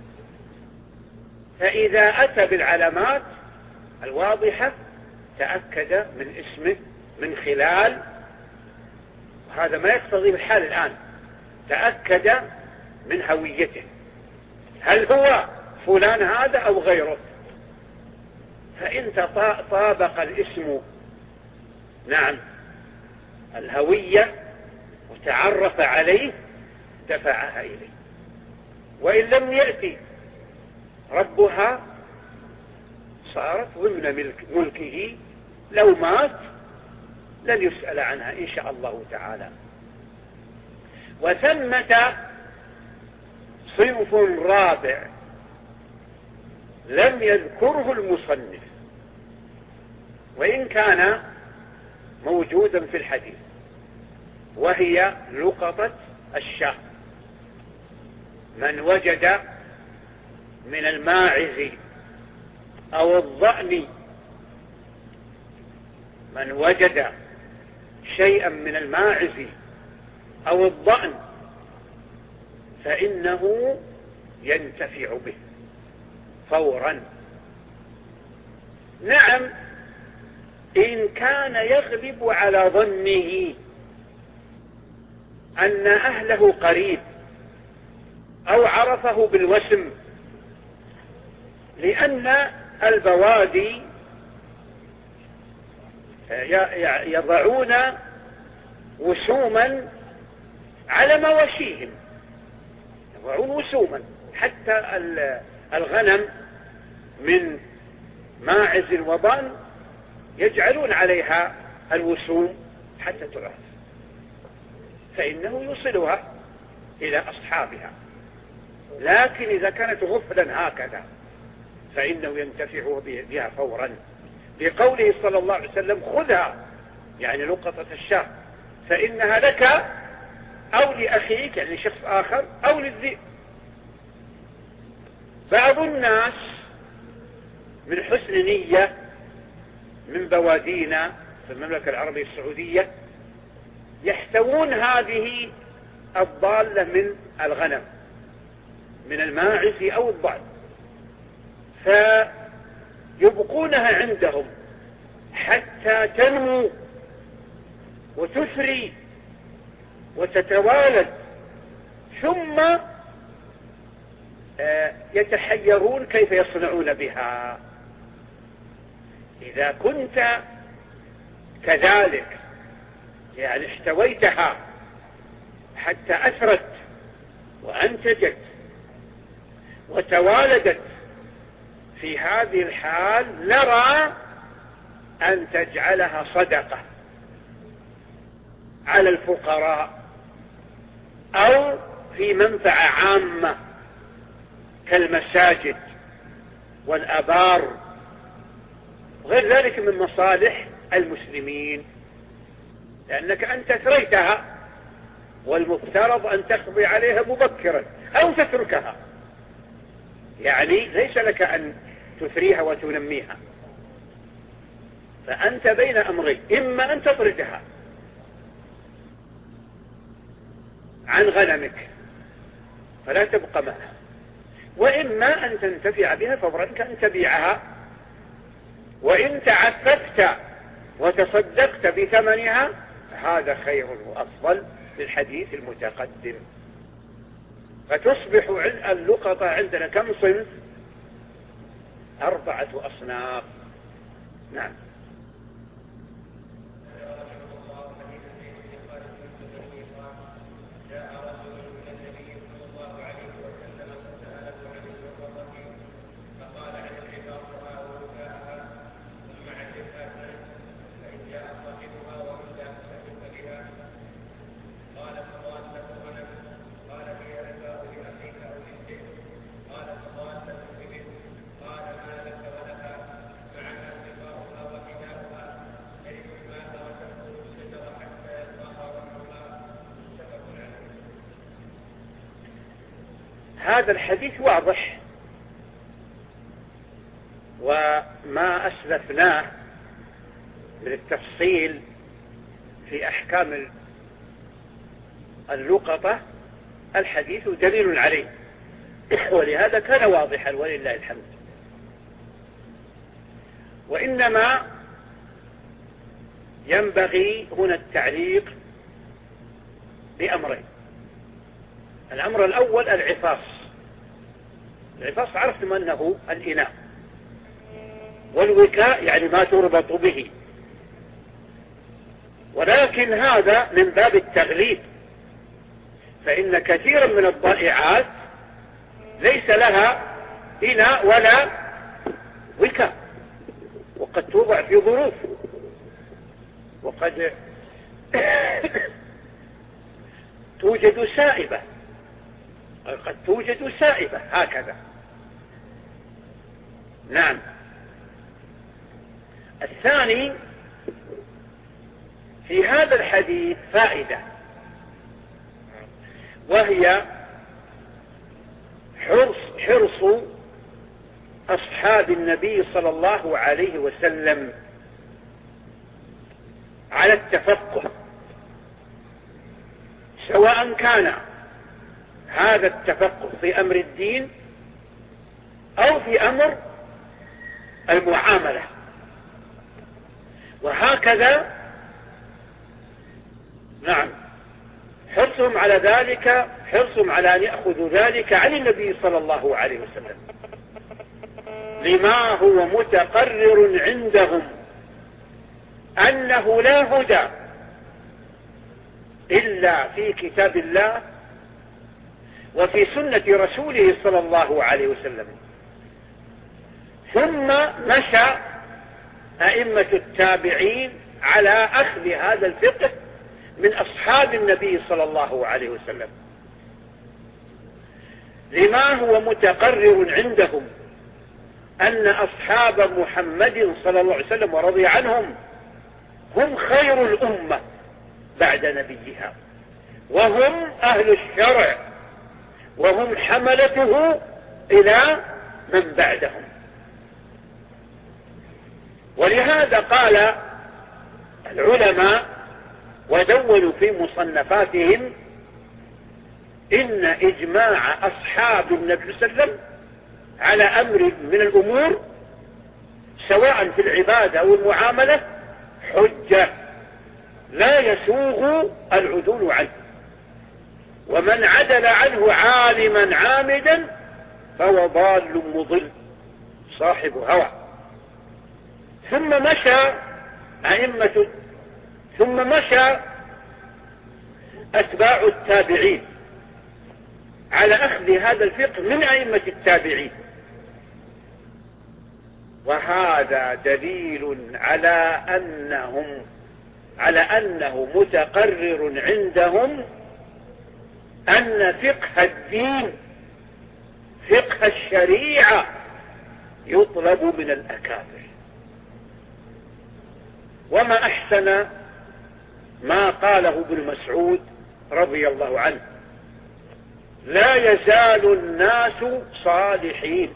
فإذا أتى بالعلامات الواضحة تأكد من اسمه من خلال، وهذا ما يقتضي الحال الآن، تأكد من هويته، هل هو فلان هذا أو غيره. فإن طابق الاسم نعم الهوية وتعرف عليه دفعها إليه، وإن لم يأتي ربها صارت ضمن ملك ملكه، لو مات لن يسأل عنها إن شاء الله تعالى. وثمة صنف رابع لم يذكره المصنف وإن كان موجودا في الحديث، وهي لقطة الشاة. من وجد من الماعز أو الضأن من وجد شيئا من الماعز أو الضأن فإنه ينتفع به فورا. نعم إن كان يغلب على ظنه أن أهله قريب أو عرفه بالوسم، لأن البوادي يضعون وسوما على مواشيهم، يضعون وسوما حتى الغنم من ماعز وضأن يجعلون عليها الوسوم حتى تعرف، فإنه يوصلها إلى أصحابها. لكن إذا كانت غفلا هكذا فإنه ينتفع بها فورا، بقوله صلى الله عليه وسلم خذها، يعني لقطة الشاة، فإنها لك أو لأخيك يعني شخص آخر أو للذئب. بعض الناس من حسن نية من بوادينا في المملكة العربية السعودية يحتوون هذه الضالة من الغنم من الماعز أو الضأن، فيبقونها عندهم حتى تنمو وتثري وتتوالد، ثم يتحيرون كيف يصنعون بها. إذا كنت كذلك يعني احتويتها حتى أثرت وأنتجت وتوالدت، في هذه الحال نرى أن تجعلها صدقة على الفقراء أو في منفعة عامة كالمساجد والآبار وغير ذلك من مصالح المسلمين، لأنك أنت ثريتها والمفترض أن تقضي عليها مبكرا أو تتركها، يعني ليس لك أن تثريها وتنميها، فأنت بين أمرين: إما أن تطردها عن غنمك فلا تبقى معها، وإما أن تنتفع بها فورا كأن تبيعها، وإن تعففت وتصدقت بثمنها هذا خير وأفضل للحديث المتقدم. فتصبح اللقطة عندنا كم صنف؟ أربعة أصناف. نعم. هذا الحديث واضح، وما أسلفناه من التفصيل في أحكام اللقطة الحديث دليل عليه، ولهذا كان واضحا ولله الحمد. وإنما ينبغي هنا التعليق بأمرين. الأمر الأول العفاص. العفاص عرفتم أنه الإناء، والوكاء يعني ما تربط به، ولكن هذا من باب التغليب، فإن كثيرا من الضائعات ليس لها إناء ولا وكاء، وقد توضع في ظروف، وقد توجد سائبة، قد توجد سائبة هكذا. نعم. الثاني في هذا الحديث فائدة، وهي حرص, حرص أصحاب النبي صلى الله عليه وسلم على التفقه، سواء كان هذا التفقه في أمر الدين أو في أمر المعاملة. وهكذا نعم حرصهم على ذلك، حرصهم على أن يأخذوا ذلك عن النبي صلى الله عليه وسلم، لما هو متقرر عندهم أنه لا هدى إلا في كتاب الله وفي سنة رسوله صلى الله عليه وسلم. ثم مشى أئمة التابعين على أخذ هذا الفقه من أصحاب النبي صلى الله عليه وسلم، لما هو متقرر عندهم أن أصحاب محمد صلى الله عليه وسلم ورضي عنهم هم خير الأمة بعد نبيها، وهم أهل الشرع، وهم حملته إلى من بعدهم. ولهذا قال العلماء ودونوا في مصنفاتهم إن إجماع أصحاب النبي صلى الله عليه وسلم على أمر من الأمور سواء في العبادة أو المعاملة حجة لا يسوغ العدول عنه، ومن عدل عنه عالما عامدا فهو ضال مضل صاحب هوى. ثم مشى أئمة ثم مشى أتباع التابعين على أخذ هذا الفقه من أئمة التابعين، وهذا دليل على أنهم على أنه متقرر عندهم أن فقه الدين فقه الشريعة يطلب من الأكابر. وما أحسن ما قاله ابن مسعود رضي الله عنه: لا يزال الناس صالحين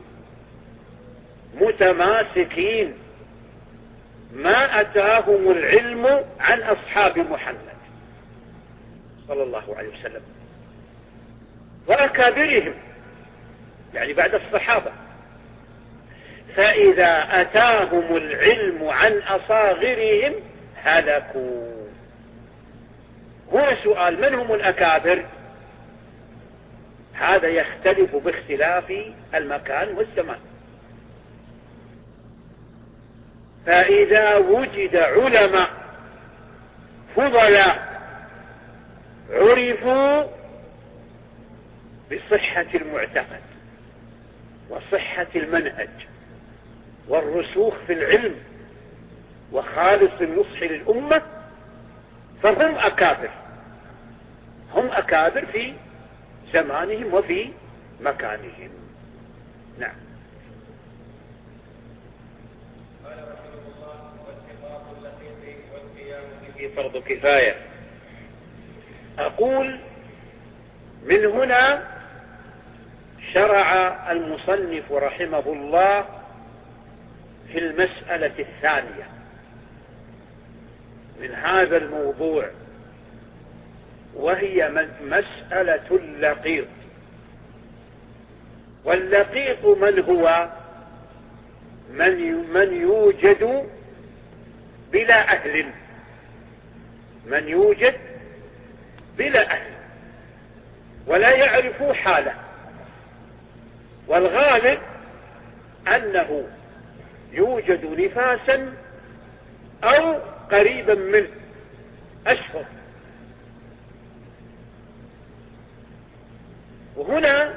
متماسكين ما أتاهم العلم عن أصحاب محمد صلى الله عليه وسلم وأكابرهم، يعني بعد الصحابة. فإذا أتاهم العلم عن أصاغرهم هلكوا. هنا سؤال: من هم الأكابر؟ هذا يختلف باختلاف المكان والزمان. فإذا وجد علماء فضلاء عرفوا بصحة المعتقد وصحة المنهج والرسوخ في العلم وخالص النصح للأمة، فهم أكابر. هم أكابر في زمانهم وفي مكانهم. نعم. قال رحمه الله: واتفاق اللقيط والقيام به فرض كفاية. أقول من هنا شرع المصنف رحمه الله في المسألة الثانية من هذا الموضوع، وهي مسألة اللقيط. واللقيط من هو؟ من من يوجد بلا أهل، من يوجد بلا أهل ولا يعرف حاله. والغالب أنه يوجد نفاسا أو قريبا منه أشهر. وهنا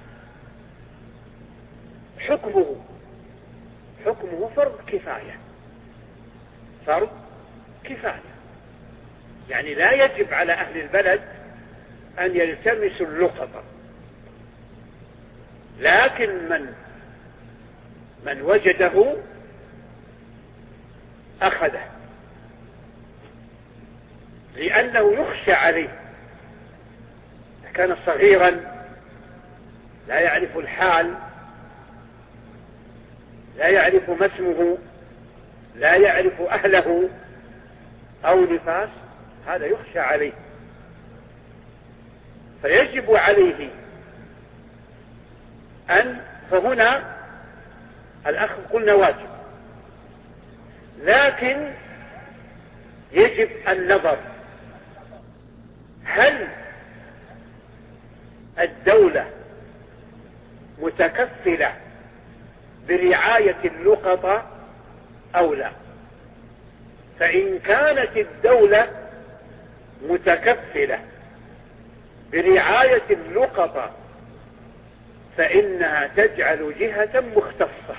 حكمه حكمه فرض كفاية. فرض كفاية يعني لا يجب على أهل البلد أن يلتمسوا اللقطة، لكن من من وجده أخذه، لأنه يخشى عليه. كان صغيرا لا يعرف الحال، لا يعرف ما اسمه، لا يعرف أهله أو نفاس، هذا يخشى عليه، فيجب عليه أن فهنا الأخذ قلنا واجب، لكن يجب النظر: هل الدولة متكفلة برعاية اللقطة أو لا؟ فإن كانت الدولة متكفلة برعاية اللقطة فإنها تجعل جهة مختصة.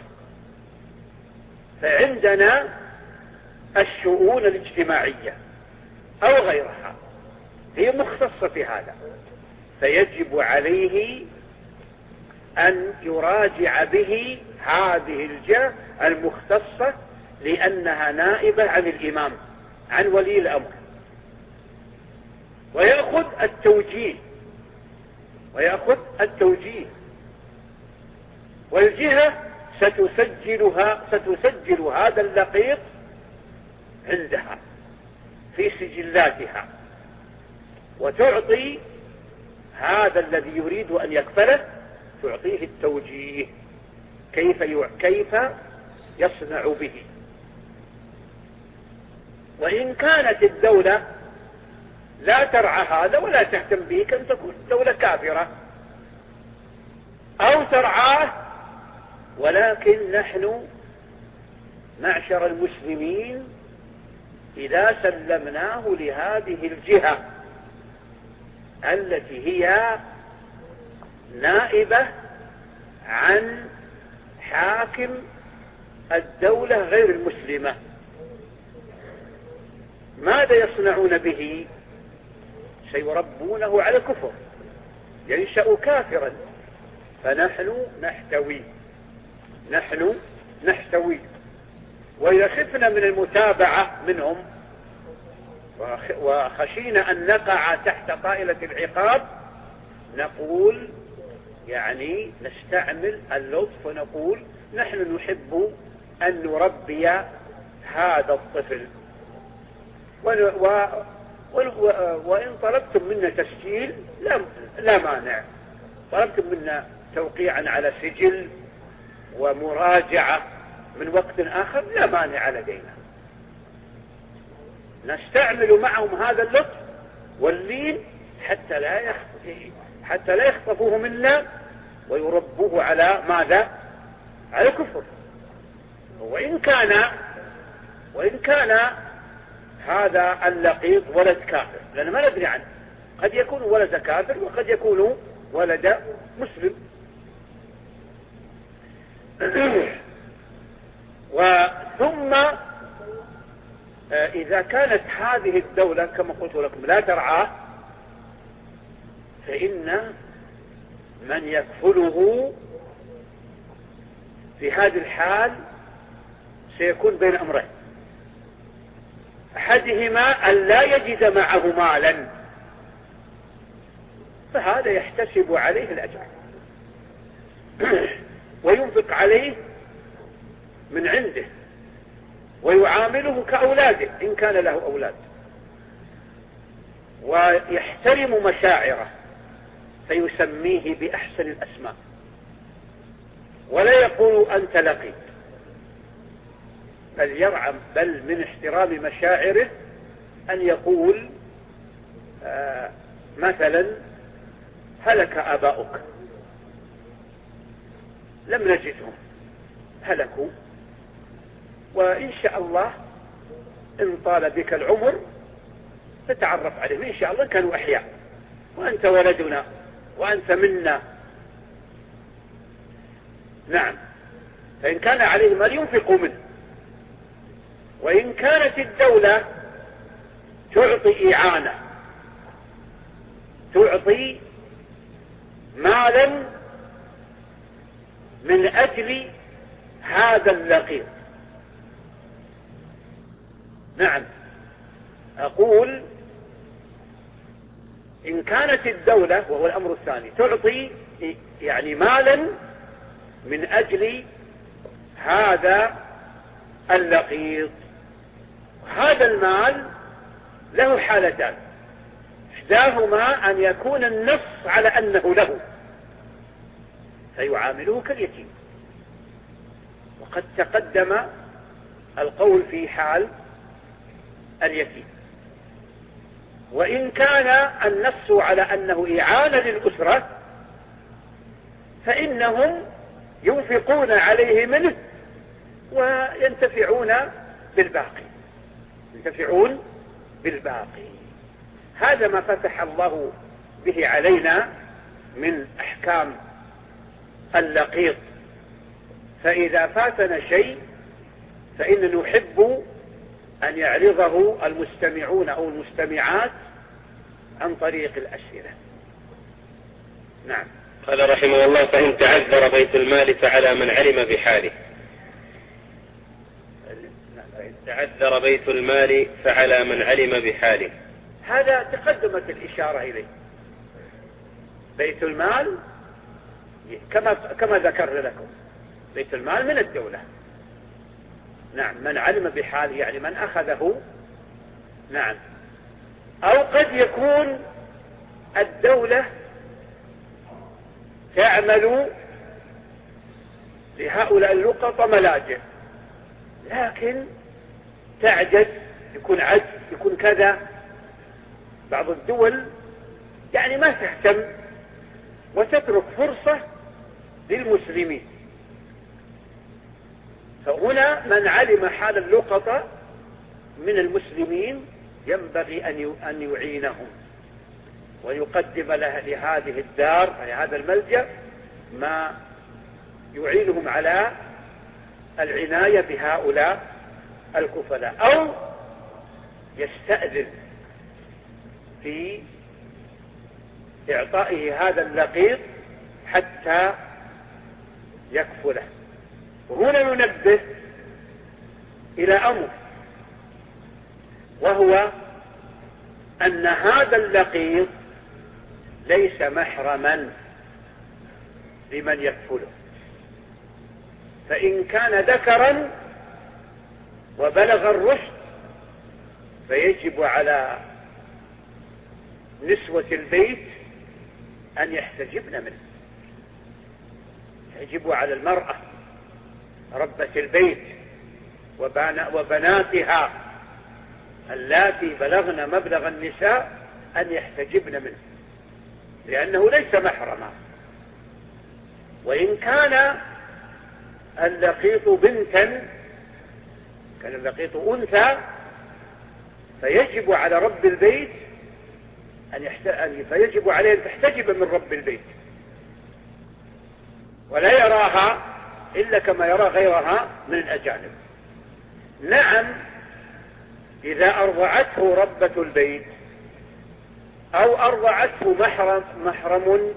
فعندنا الشؤون الاجتماعية أو غيرها هي مختصة في هذا، فيجب عليه أن يراجع به هذه الجهة المختصة، لأنها نائبة عن الإمام، عن ولي الأمر، ويأخذ التوجيه ويأخذ التوجيه والجهة ستسجلها ستسجل هذا اللقيط عندها في سجلاتها، وتعطي هذا الذي يريد أن يكفله، تعطيه التوجيه كيف كيف يصنع به. وإن كانت الدولة لا ترعى هذا ولا تهتم به، كان تكون دولة كافرة، أو ترعاه ولكن نحن معشر المسلمين إذا سلمناه لهذه الجهة التي هي نائبة عن حاكم الدولة غير المسلمة، ماذا يصنعون به؟ سيربونه على الكفر، ينشأ كافرا فنحن نحتوي نحن نحتوي وإذا خفنا من المتابعة منهم وخشينا أن نقع تحت طائلة العقاب نقول يعني نستعمل اللطف ونقول نحن نحب أن نربي هذا الطفل وإن طلبتم منا تسجيل لا, لا مانع، طلبتم منا توقيعا على سجل ومراجعة من وقت آخر لا مانع لدينا. نستعمل معهم هذا اللطف واللين حتى لا حتى لا يخطفوه منا ويربوه على ماذا؟ على الكفر. وإن كان وإن كان هذا اللقيط ولد كافر، لأن ما ندري عنه، قد يكون ولد كافر وقد يكون ولد مسلم. وثم إذا كانت هذه الدولة كما قلت لكم لا ترعاه فإن من يكفله في هذه الحال سيكون بين أمرين: أحدهما أن لا يجد معه مالا فهذا يحتسب عليه الأجر وينفق عليه من عنده ويعامله كأولاده إن كان له أولاد، ويحترم مشاعره فيسميه بأحسن الأسماء ولا يقول أنت لقيط، بل يرعى بل من احترام مشاعره أن يقول آه مثلا هلك آباؤك لم نجدهم هلكوا، وإن شاء الله إن طال بك العمر تتعرف عليهم إن شاء الله كانوا أحياء وأنت ولدنا وأنت منا. نعم، فإن كان عليه مال ينفق منه. وإن كانت الدولة تعطي إعانة تعطي مالا من أجل هذا اللقيط، نعم أقول إن كانت الدولة وهو الأمر الثاني تعطي يعني مالا من أجل هذا اللقيط، هذا المال له حالتان: إحداهما أن يكون النص على أنه له فيعامله كاليتيم، وقد تقدم القول في حال اليتيم. وإن كان النص على أنه إعانة للأسرة فإنهم ينفقون عليه منه وينتفعون بالباقي ينتفعون بالباقي. هذا ما فتح الله به علينا من أحكام اللقيط. فإذا فاتنا شيء فإن نحب أن يعرضه المستمعون أو المستمعات عن طريق الأسئلة. نعم. قال رحمه الله: فإن تعذر بيت المال فعلى من علم بحاله. فإن تعذر بيت المال فعلى من علم بحاله. هذا تقدمت الإشارة إليه. بيت المال كما كما ذكرنا لكم، بيت المال من الدولة. نعم، من علم بحاله يعني من أخذه. نعم. أو قد يكون الدولة تعمل لهؤلاء اللقطة ملاجئ، لكن تعجز، يكون عجز، يكون كذا. بعض الدول يعني ما تهتم وتترك فرصة للمسلمين. فهنا من علم حال اللقطة من المسلمين ينبغي أن يعينهم ويقدم لهذه الدار لهذا الملجأ ما يعينهم على العناية بهؤلاء الكفلاء، أو يستأذن في إعطائه هذا اللقيط حتى يكفله. وهنا ننبه إلى أمر، وهو أن هذا اللقيط ليس محرما لمن يكفله. فإن كان ذكرا وبلغ الرشد فيجب على نسوة البيت أن يحتجبن منه. يجب على المرأة ربة البيت وبناتها اللاتي بلغن مبلغ النساء أن يحتجبن منه، لأنه ليس محرما. وإن كان اللقيط بنتا، كان اللقيط أنثى، فيجب على رب البيت أن يحتجب فيجب عليه أن تحتجب من رب البيت، ولا يراها إلا كما يرى غيرها من الأجانب. نعم، إذا أرضعته ربة البيت أو أرضعته محرم, محرم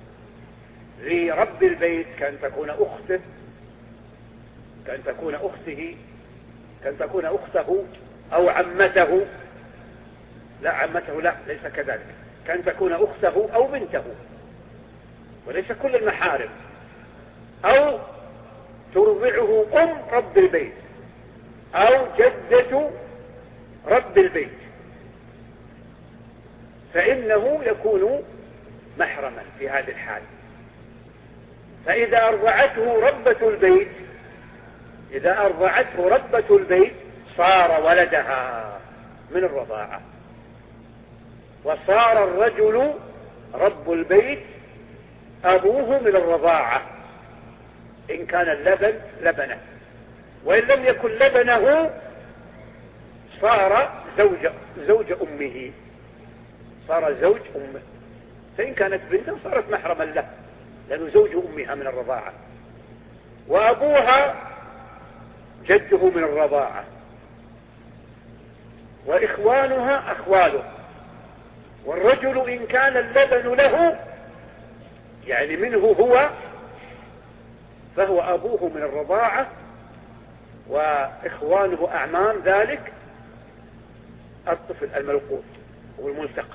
لرب البيت، كان تكون أخته كان تكون أخته كان تكون أخته أو عمته، لا عمته لا ليس كذلك، كان تكون أخته أو بنته، وليس كل المحارم، أو ترضعه أم رب البيت أو جدة رب البيت، فإنه يكون محرما في هذه الحال. فإذا أرضعته ربة البيت إذا أرضعته ربة البيت صار ولدها من الرضاعة، وصار الرجل رب البيت أبوه من الرضاعة إن كان اللبن لبنه، وإن لم يكن لبنه صار زوج, زوج أمه صار زوج أمه. فإن كانت بنتا صارت محرما له لأنه زوج أمها من الرضاعة، وأبوها جده من الرضاعة، وإخوانها أخواله. والرجل إن كان اللبن له يعني منه هو فهو أبوه من الرضاعة، وإخوانه أعمام ذلك الطفل الملقوط والملتقى.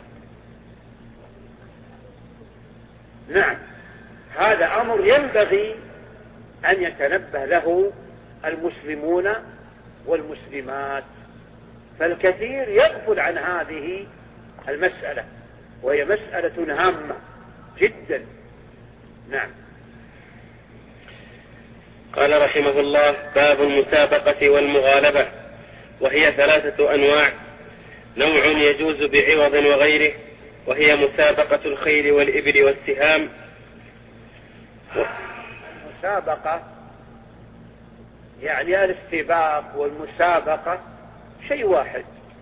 نعم، هذا أمر ينبغي أن يتنبه له المسلمون والمسلمات، فالكثير يغفل عن هذه المسألة، وهي مسألة هامة جدا. نعم. قال رحمه الله: باب المسابقة والمغالبة، وهي ثلاثة أنواع: نوع يجوز بعوض وغيره، وهي مسابقة الخيل والإبل والسهام. المسابقة يعني الاستباق والمسابقة شيء واحد.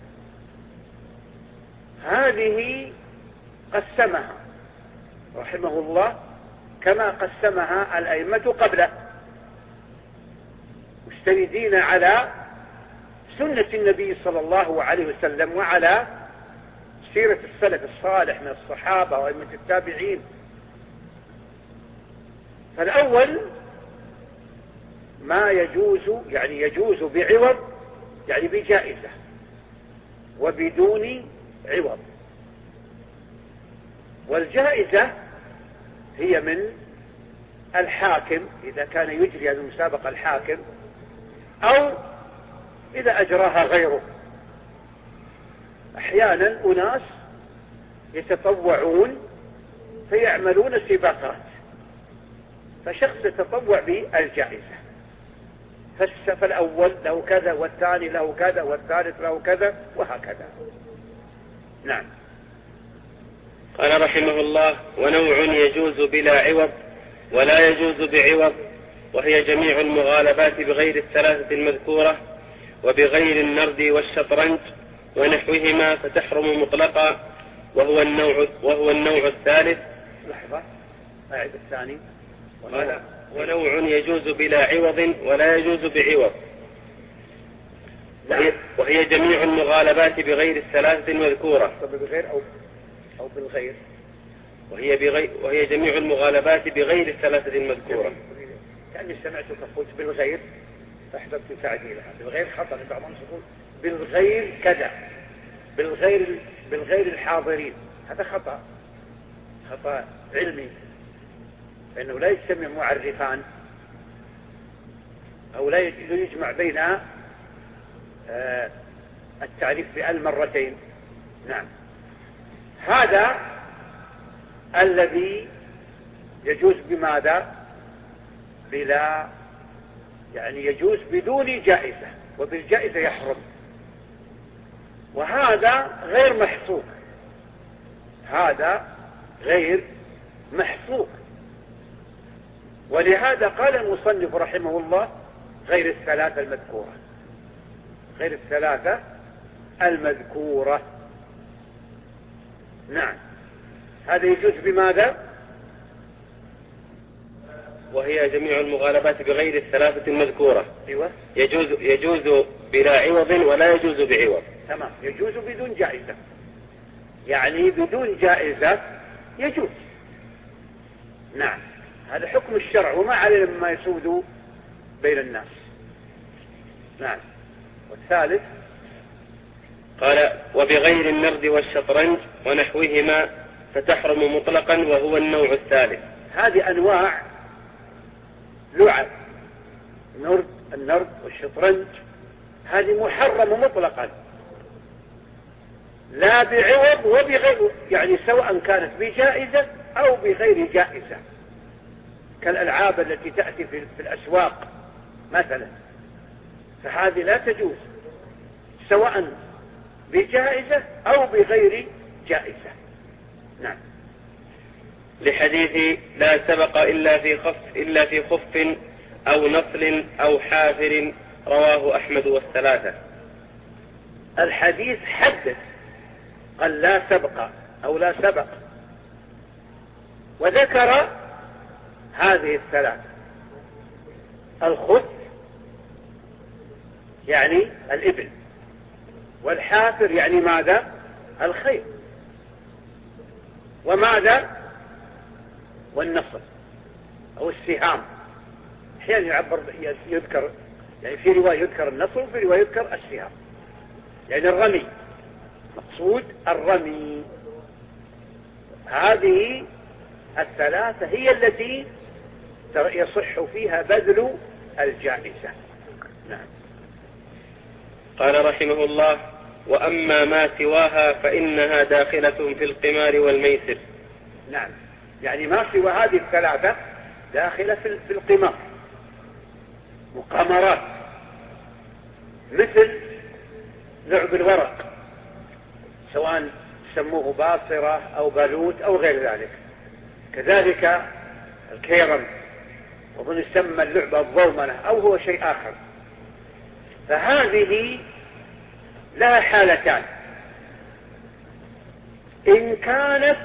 هذه قسمها رحمه الله كما قسمها الأئمة قبله، مستندين على سنة النبي صلى الله عليه وسلم وعلى سيرة السلف الصالح من الصحابة وأئمة التابعين. فالأول ما يجوز يعني يجوز بعوض يعني بجائزة، وبدون عوض. والجائزة هي من الحاكم إذا كان يجري هذه المسابقة الحاكم، أو إذا أجراها غيره. أحيانا أناس يتطوعون فيعملون سباقات، فشخص يتطوع بالجائزة، فالأول له كذا والثاني له كذا والثالث له كذا وهكذا. نعم. قال رحمه الله: ونوع يجوز بلا عوض ولا يجوز بعوض، وهي جميع المغالبات بغير الثلاثة المذكورة وبغير النرد والشطرنج ونحوهما فتحرم مطلقا، وهو النوع وهو النوع الثالث. لحظة، أعد الثاني. ونوع, ونوع يجوز بلا عوض ولا يجوز بعوض، وهي, وهي جميع المغالبات بغير الثلاثة المذكورة. بغير أو أو بالغير. وهي بغير وهي جميع المغالبات بغير الثلاثة المذكورة. كأني سمعتك قلت بالغير فاحببت تعديلها. بالغير خطأ، بعض الناس يقول بالغير كذا، بالغير بالغير الحاضرين، هذا خطأ، خطأ علمي، لأنه لا يجتمع معرفان أو لا يجمع بين التعريف بال مرتين. نعم، هذا الذي يجوز بماذا؟ بلا يعني يجوز بدون جائزة، وبالجائزة يحرم، وهذا غير محصور، هذا غير محصور. ولهذا قال المصنف رحمه الله غير الثلاثة المذكورة، غير الثلاثة المذكورة. نعم، هذا يجوز بماذا؟ وهي جميع المغالبات بغير الثلاثة المذكورة. أيوة. يجوز يجوز بلا عوض ولا يجوز بعوض. تمام، يجوز بدون جائزة، يعني بدون جائزة يجوز. نعم، هذا حكم الشرع وما علينا مما يسود بين الناس. نعم. والثالث قال وبغير النرد والشطرنج ونحوهما فتحرم مطلقا وهو النوع الثالث. هذه أنواع لعب، النرد النرد والشطرنج، هذه محرم مطلقا لا بعوض وبغير، يعني سواء كانت بجائزة أو بغير جائزة، كالألعاب التي تأتي في الأسواق مثلا، فهذه لا تجوز سواء بجائزة أو بغير جائزة. نعم. لحديث لا سبق إلا في خف إلا في خف أو نصل أو حافر رواه أحمد والثلاثة. الحديث حدث قال لا سبق أو لا سبق، وذكر هذه الثلاثة: الخف يعني الإبل، والحافر يعني ماذا؟ الخيل، وماذا؟ والنصر أو السهام. أحيانا يعبر يذكر، يعني في رواية يذكر النصر وفي رواية يذكر السهام، يعني الرمي، مقصود الرمي. هذه الثلاثة هي التي يصح فيها بذل الجائزة. نعم. قال رحمه الله وأما ما سواها فإنها داخلة في القمار والميسر. نعم، يعني ما سوى هذه الثلاثة داخلة في القمار، مقامرات، مثل لعب الورق، سواء سموه باصرة أو بالوت أو غير ذلك، كذلك الكيرم، ومن يسمى اللعبة الضومنة أو هو شيء آخر. فهذه لها حالتان: إن كانت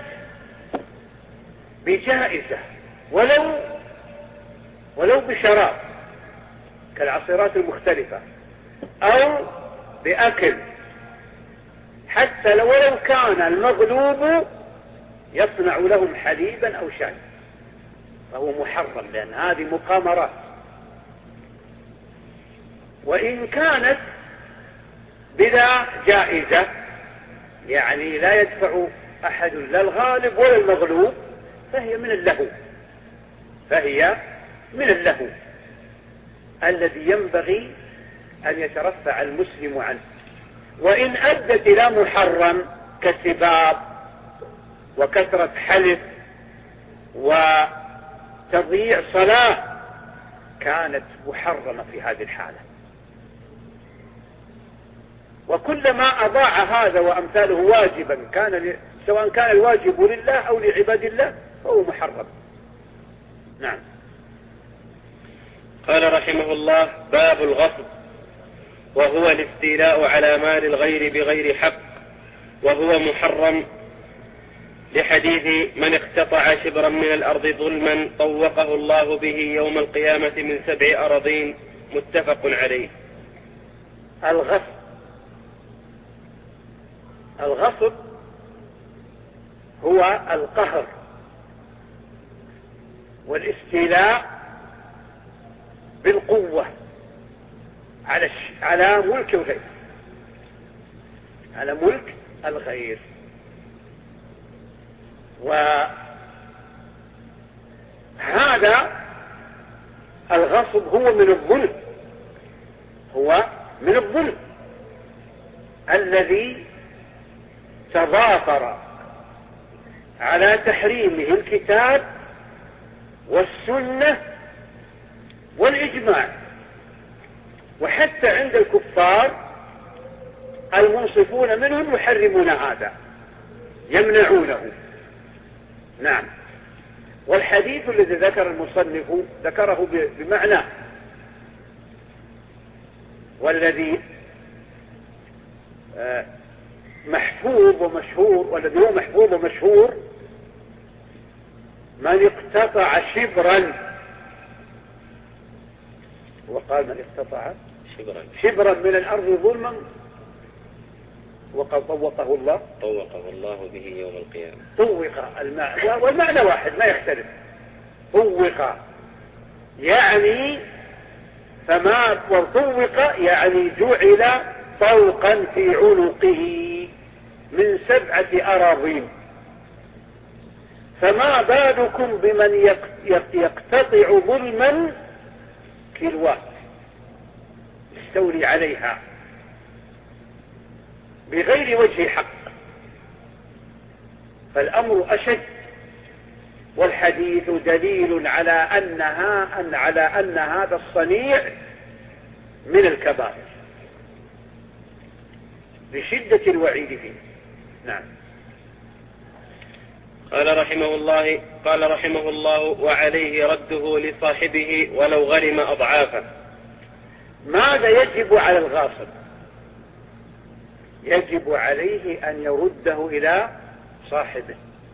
بجائزة ولو ولو بشراب كالعصيرات المختلفة، أو بأكل، حتى لو ولو كان المغلوب يصنع لهم حليبا أو شاي، فهو محرم، لأن هذه مقامرات. وإن كانت بلا جائزة، يعني لا يدفع أحد لا الغالب ولا المغلوب، فهي من اللهو، فهي من اللهو الذي ينبغي أن يترفع المسلم عنه. وإن أدت إلى محرم كالسباب وكثرة حلف وتضييع صلاة، كانت محرمة في هذه الحالة. وكلما أضاع هذا وأمثاله واجبا، كان سواء كان الواجب لله أو لعباد الله، فهو محرم. نعم. قال رحمه الله باب الغصب، وهو الاستيلاء على مال الغير بغير حق، وهو محرم لحديث من اقتطع شبرا من الأرض ظلما طوقه الله به يوم القيامة من سبع أراضين، متفق عليه. الغصب الغصب هو القهر والاستيلاء بالقوة على على ملك الغير، على ملك الغير. وهذا الغصب هو من الظلم، هو من الظلم الذي تضافر على تحريمه الكتاب والسنة والإجماع، وحتى عند الكفار المنصفون منهم يحرمون هذا، يمنعونه. نعم. والحديث الذي ذكر المصنف ذكره بمعنى، والذي محفوظ ومشهور، والذي هو محفوظ ومشهور: من اقتطع شبرا، وقال من اقتطع شبرا شبرا من الأرض ظلما وقد طوقه الله طوقه الله به يوم القيامة. طوق المعنى، والمعنى واحد ما يختلف. طوق يعني فما، وطوق يعني جعل طوقا في عنقه من سبعة أراضين. فما بالكم بمن يقتطع ظلما كيلوات يستولي عليها بغير وجه حق، فالأمر أشد. والحديث دليل على أنها أن على أن هذا الصنيع من الكبائر بشدة الوعيد فيه. نعم. قال رحمه الله قال رحمه الله وعليه رده لصاحبه ولو غرم أضعافا. ماذا يجب على الغاصب؟ يجب عليه أن يرده إلى صاحبه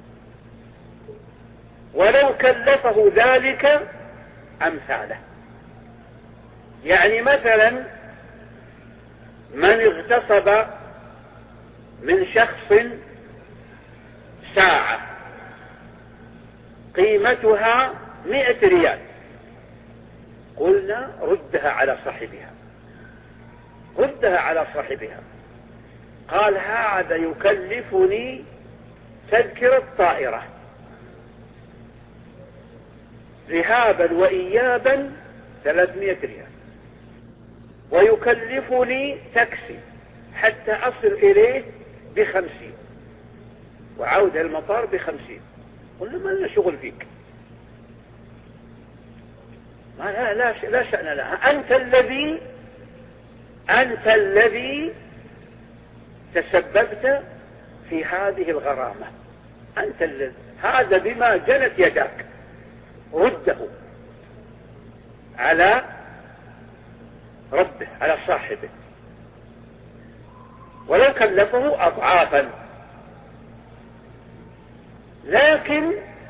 ولو كلفه ذلك أمثاله. يعني مثلا من اغتصب من شخص ساعة قيمتها مئة ريال، قلنا ردها على صاحبها، ردها على صاحبها. قال هذا يكلفني تذكرة طائرة ذهابا وإيابا ثلاثمائة ريال، ويكلفني تاكسي حتى أصل إليه بخمسين، وعودة المطار بخمسين. قلنا ما لنا شغل فيك، ما لا, لا, لا شأن لها، أنت الذي أنت الذي تسببت في هذه الغرامة، أنت الذي، هذا بما جنت يداك، رده على ربه على صاحبه ولو كلفه أضعافا. لكن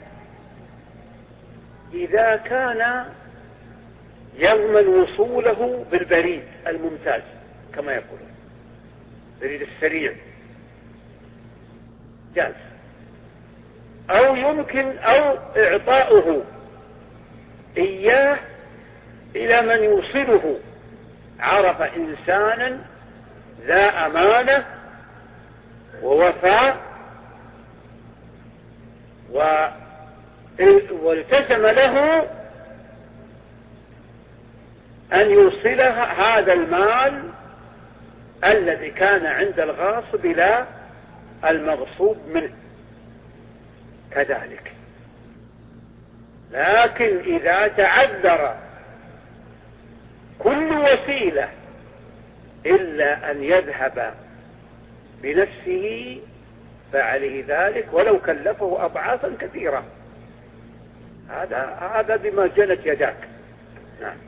إذا كان يضمن وصوله بالبريد الممتاز كما يقول البريد السريع جاز، أو يمكن أو إعطاؤه إياه إلى من يوصله، عرف إنسانا ذا أمانة ووفاء والتزم له أن يوصلها هذا المال الذي كان عند الغاصب إلى المغصوب منه كذلك. لكن إذا تعذر كل وسيلة إلا أن يذهب بنفسه فعليه ذلك ولو كلفه أضعافا كثيرة. هذا هذا بما جنت يداك. نعم.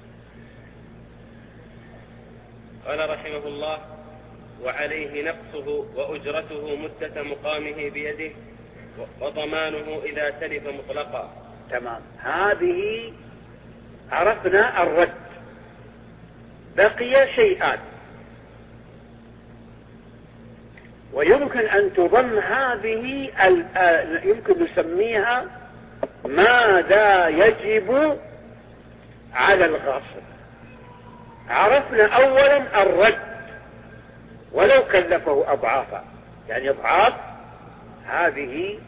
قال رحمه الله وعليه نقصه وأجرته مدة مقامه بيده وضمانه إذا تلف مطلقا. تمام. هذه عرفنا الرد، بقي شيئان ويمكن أن تضم هذه، يمكن نسميها ماذا يجب على الغاصب. عرفنا أولا الرد ولو كلفه أضعافا، يعني أضعاف هذه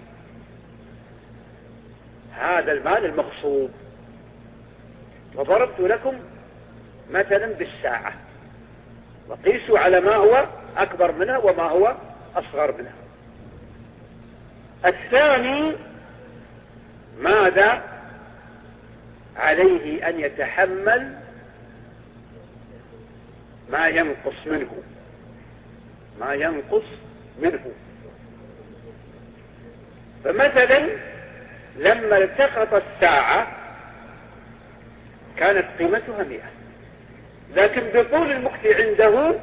هذا المال المغصوب. وضربت لكم مثلا بالساعة، وقيسوا على ما هو أكبر منها وما هو أصغر منها. الثاني ماذا عليه؟ أن يتحمل ما ينقص منه، ما ينقص منه. فمثلا لما التقط الساعة كانت قيمتها مئة، لكن بطول المكت عنده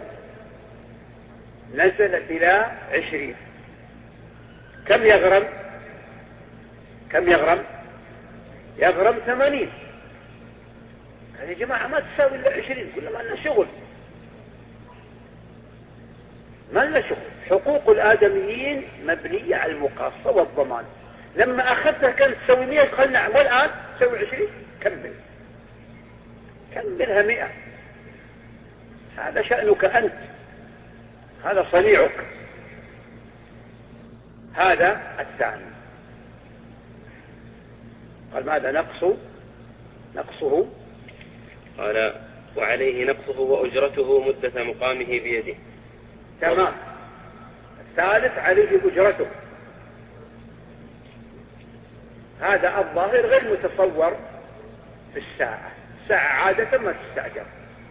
نزلت إلى عشرين. كم يغرم؟ كم يغرم؟ يغرم ثمانين. يا جماعة ما تساوي إلا عشرين، كل ما لنا شغل، ما لنا شغل. حقوق الآدميين مبنية على المقاصة والضمان. لما أخذتها كانت تسوي مئة، قال نعم، والآن تسوي عشرين، كمل كملها مئة. هذا شأنك أنت، هذا صنيعك. هذا الثاني. قال ماذا نقص نقصه؟ قال وعليه نقصه وأجرته مدة مقامه بيده. تمام. الثالث عليه أجرته. هذا الظاهر غير متصور في الساعة. الساعة عادة ما تستأجر،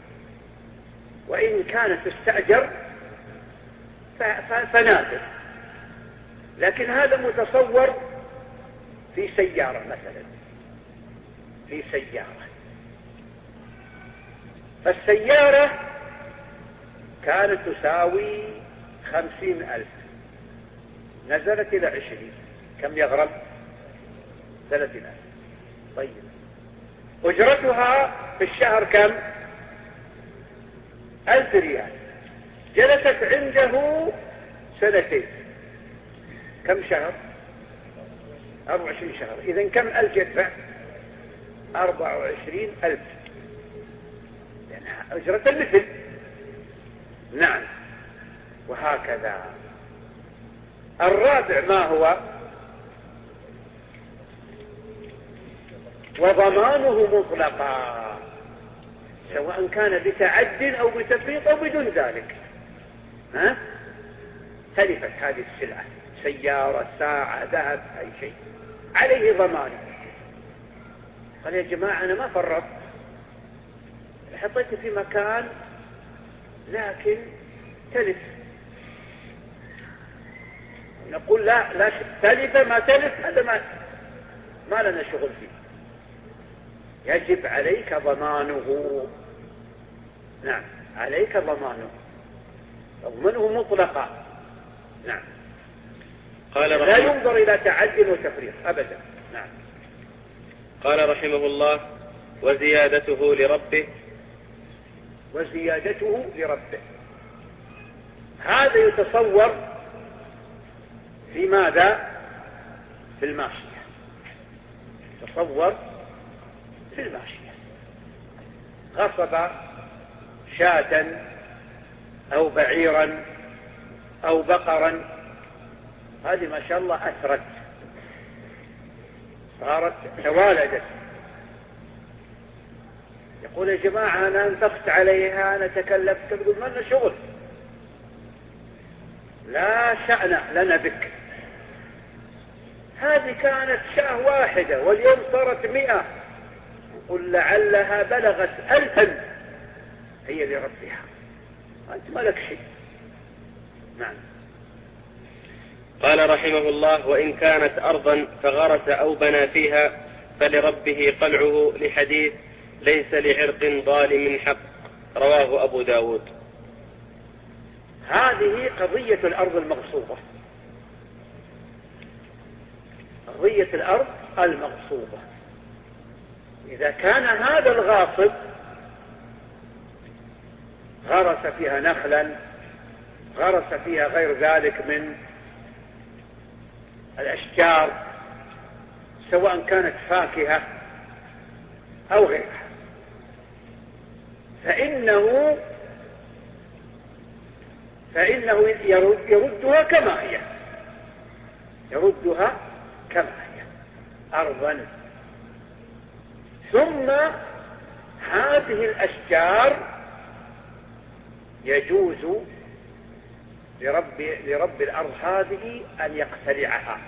وإن كانت تستأجر فنادر، لكن هذا متصور في سيارة مثلا، في سيارة. فالسيارة كانت تساوي خمسين ألف، نزلت إلى عشرين، كم يغرم؟ ثلاثين ألف. طيب أجرتها في الشهر كم؟ ألف ريال. جلست عنده سنتين، كم شهر؟ أربع وعشرين شهر. إذن كم ألف يدفع؟ أربع وعشرين ألف، لأنها أجرة المثل. نعم. وهكذا. الرابع ما هو؟ وضمانه مطلقا، سواء كان بتعد أو بتفريط أو بدون ذلك. ها؟ تلفت هذه السلعة، سيارة، ساعة، ذهب، أي شيء، عليه ضمان. قال يا جماعة أنا ما فرطت، حطيته في مكان لكن تلف. نقول لا لا تلف ما تلف، هذا ما ما لنا شغل فيه. يجب عليك ضمانه. نعم، عليك ضمانه، تضمنه مطلقا. نعم. قال لا ينظر إلى تعد وتفريط أبدا. نعم. قال رحمه الله وزيادته لربه. وزيادته لربه هذا يتصور في ماذا؟ في الماشية. تصور في الماشية، غصب شاة أو بعيرا أو بقرا، هذه ما شاء الله أثرت، صارت توالدت. يقول يا جماعة أنا أنفقت عليها، أنا تكلفت. تقول ما لنا شغل، لا شأن لنا بك. هذه كانت شاة واحدة واليوم صارت مئة، قل لعلها بلغت ألفا، هي لربها، أنت ما لك شيء. نعم. قال رحمه الله وإن كانت أرضا فغرس أو بنى فيها فلربه قلعه، لحديث ليس لعرق ظالم حق، رواه أبو داود. هذه قضية الأرض المغصوبة، قضية الأرض المغصوبة. إذا كان هذا الغاصب غرس فيها نخلا، غرس فيها غير ذلك من الأشجار، سواء كانت فاكهة أو غيرها، فإنه فإنه يردها كما هي يردها كما هي أرضا. ثم هذه الأشجار يجوز لرب, لرب الأرض هذه أن يقتلعها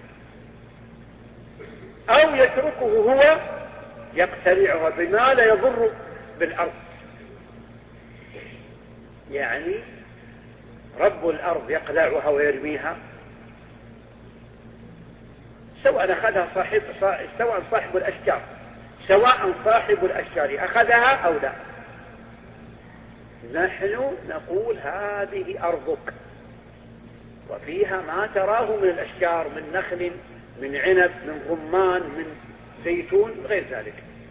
أو يتركه هو يقتلعها بما لا يضر بالأرض. يعني رب الأرض يقلعها ويرميها، سواء أخذها صاحب سواء صاحب الأشجار سواء صاحب الأشجار أخذها أو لا، نحن نقول هذه أرضك وفيها ما تراه من الأشجار، من نخل، من عنب، من رمان، من زيتون، غير ذلك.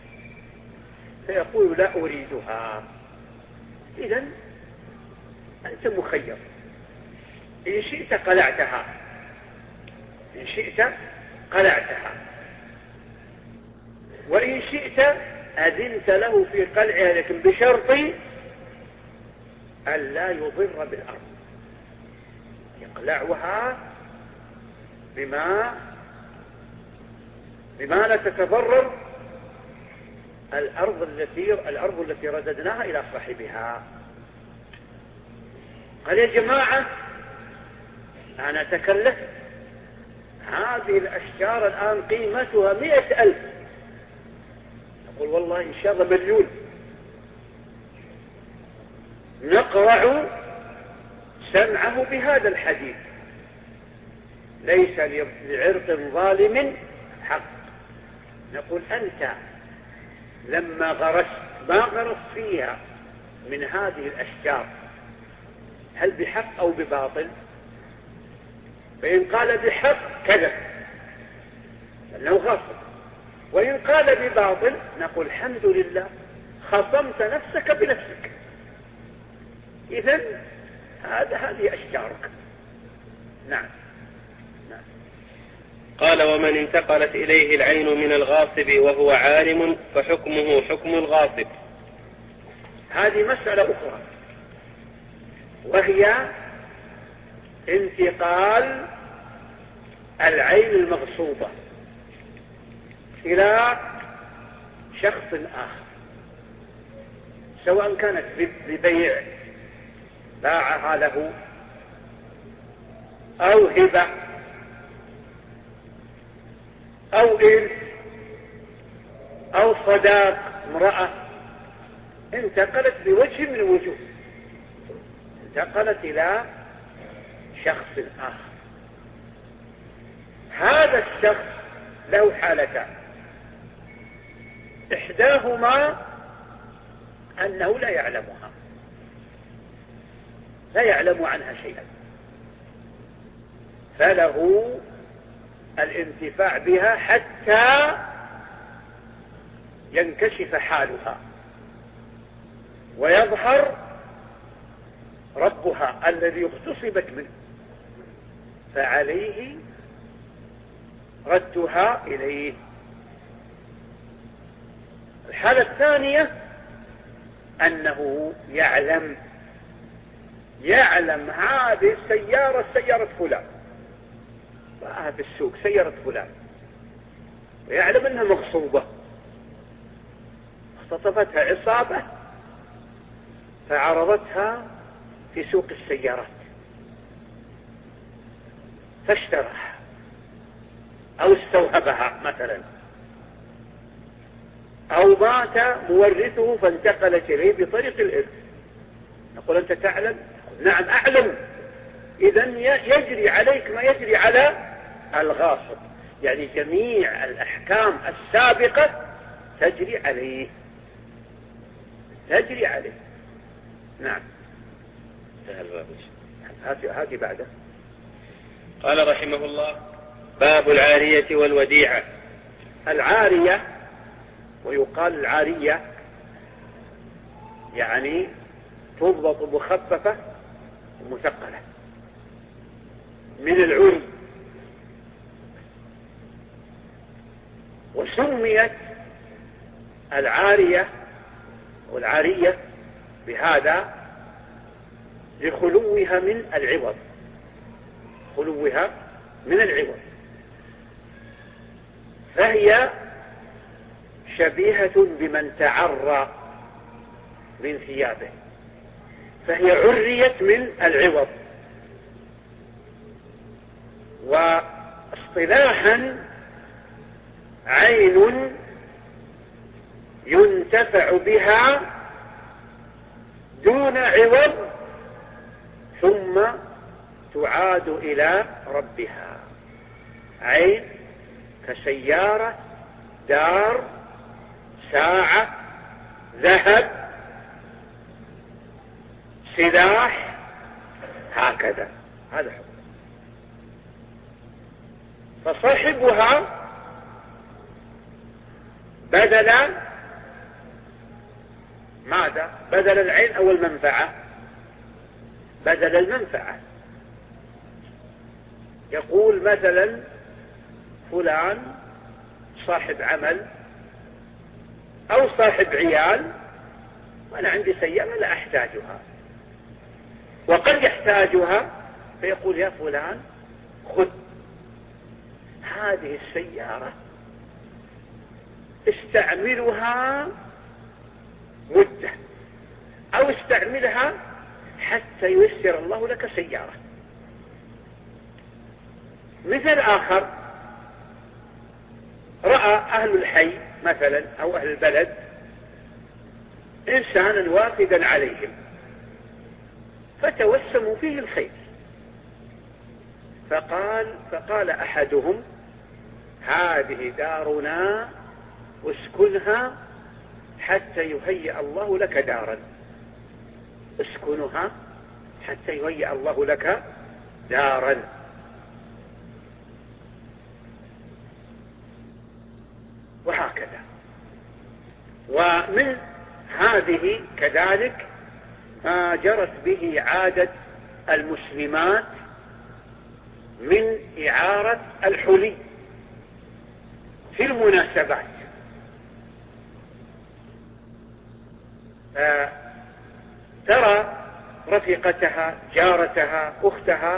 فيقول لا أريدها. إذن أنت مخير، إن شئت قلعتها إن شئت قلعتها وإن شئت أذنت له في قلعها، لكن بشرط أن لا يضر بالأرض، يقلعها بما بما لا تتضرر الأرض التي الأرض التي رددناها إلى صاحبها. قال يا جماعة أنا تكلفت، هذه الأشجار الآن قيمتها مئة ألف، نقول والله إن شاء الله مليون. نقرع سمعه بهذا الحديث: ليس لعرق ظالم حق. نقول أنت لما غرست ما غرست فيها من هذه الأشجار هل بحق أو بباطل؟ فإن قال بحق كذب لأنه غاصب، وإن قال بباطل نقول الحمد لله خصمت نفسك بنفسك. إذن هذا هذه أشجارك. نعم. نعم. قال: ومن انتقلت إليه العين من الغاصب وهو عالم فحكمه حكم الغاصب. هذه مسألة أخرى، وهي انتقال العين المغصوبة إلى شخص آخر، سواء كانت ببيع باعها له أو هبة أو إرث أو صداق امرأة، انتقلت بوجه من الوجوه، انتقلت إلى شخص آخر. هذا الشخص له حالتان: إحداهما أنه لا يعلمها، لا يعلم عنها شيئا، فله الانتفاع بها حتى ينكشف حالها ويظهر ربها الذي اغتصبت منه، فعليه ردها إليه. الحالة الثانية أنه يعلم يعلم هذه السيارة سيارة فلان، رآها في السوق سيارة فلان، ويعلم أنها مغصوبة، اختطفتها عصابة فعرضتها في سوق السيارات فاشتراها أو استوهبها مثلا، أو مات مورثه فانتقلت إليه بطريق الإرث. نقول أنت تعلم؟ نعم أعلم. إذن يجري عليك ما يجري على الغاصب، يعني جميع الأحكام السابقة تجري عليه تجري عليه نعم. هذه بعده. قال رحمه الله: باب العارية والوديعة. العارية، ويقال العارية يعني تضبط مخففة ومثقلة من العري، وسميت العارية والعارية بهذا لخلوها من العوض، خلوها من العوض، فهي شبيهة بمن تعرى من ثيابه، فهي عريت من العوض. واصطلاحا عين ينتفع بها دون عوض ثم تعاد إلى ربها. عين كسيارة، دار، ساعة، ذهب، سلاح، هكذا، هذا حكم. فصاحبها بدل ماذا؟ بدل العين أو المنفعة؟ بدل المنفعة. يقول مثلا فلان صاحب عمل أو صاحب عيال، وأنا عندي سيارة لا أحتاجها، وقد يحتاجها، فيقول يا فلان خذ هذه السيارة استعملها مدة، أو استعملها حتى ييسر الله لك سيارة. مثل آخر، رأى أهل الحي مثلا أو أهل البلد إنسانا وافدا عليهم فتوسموا فيه الخير، فقال فقال أحدهم هذه دارنا اسكنها حتى يهيئ الله لك دارا، اسكنها حتى يهيئ الله لك دارا. وهكذا. ومن هذه كذلك ما جرت به عادة المسلمات من إعارة الحلي في المناسبات. ترى رفيقتها، جارتها، أختها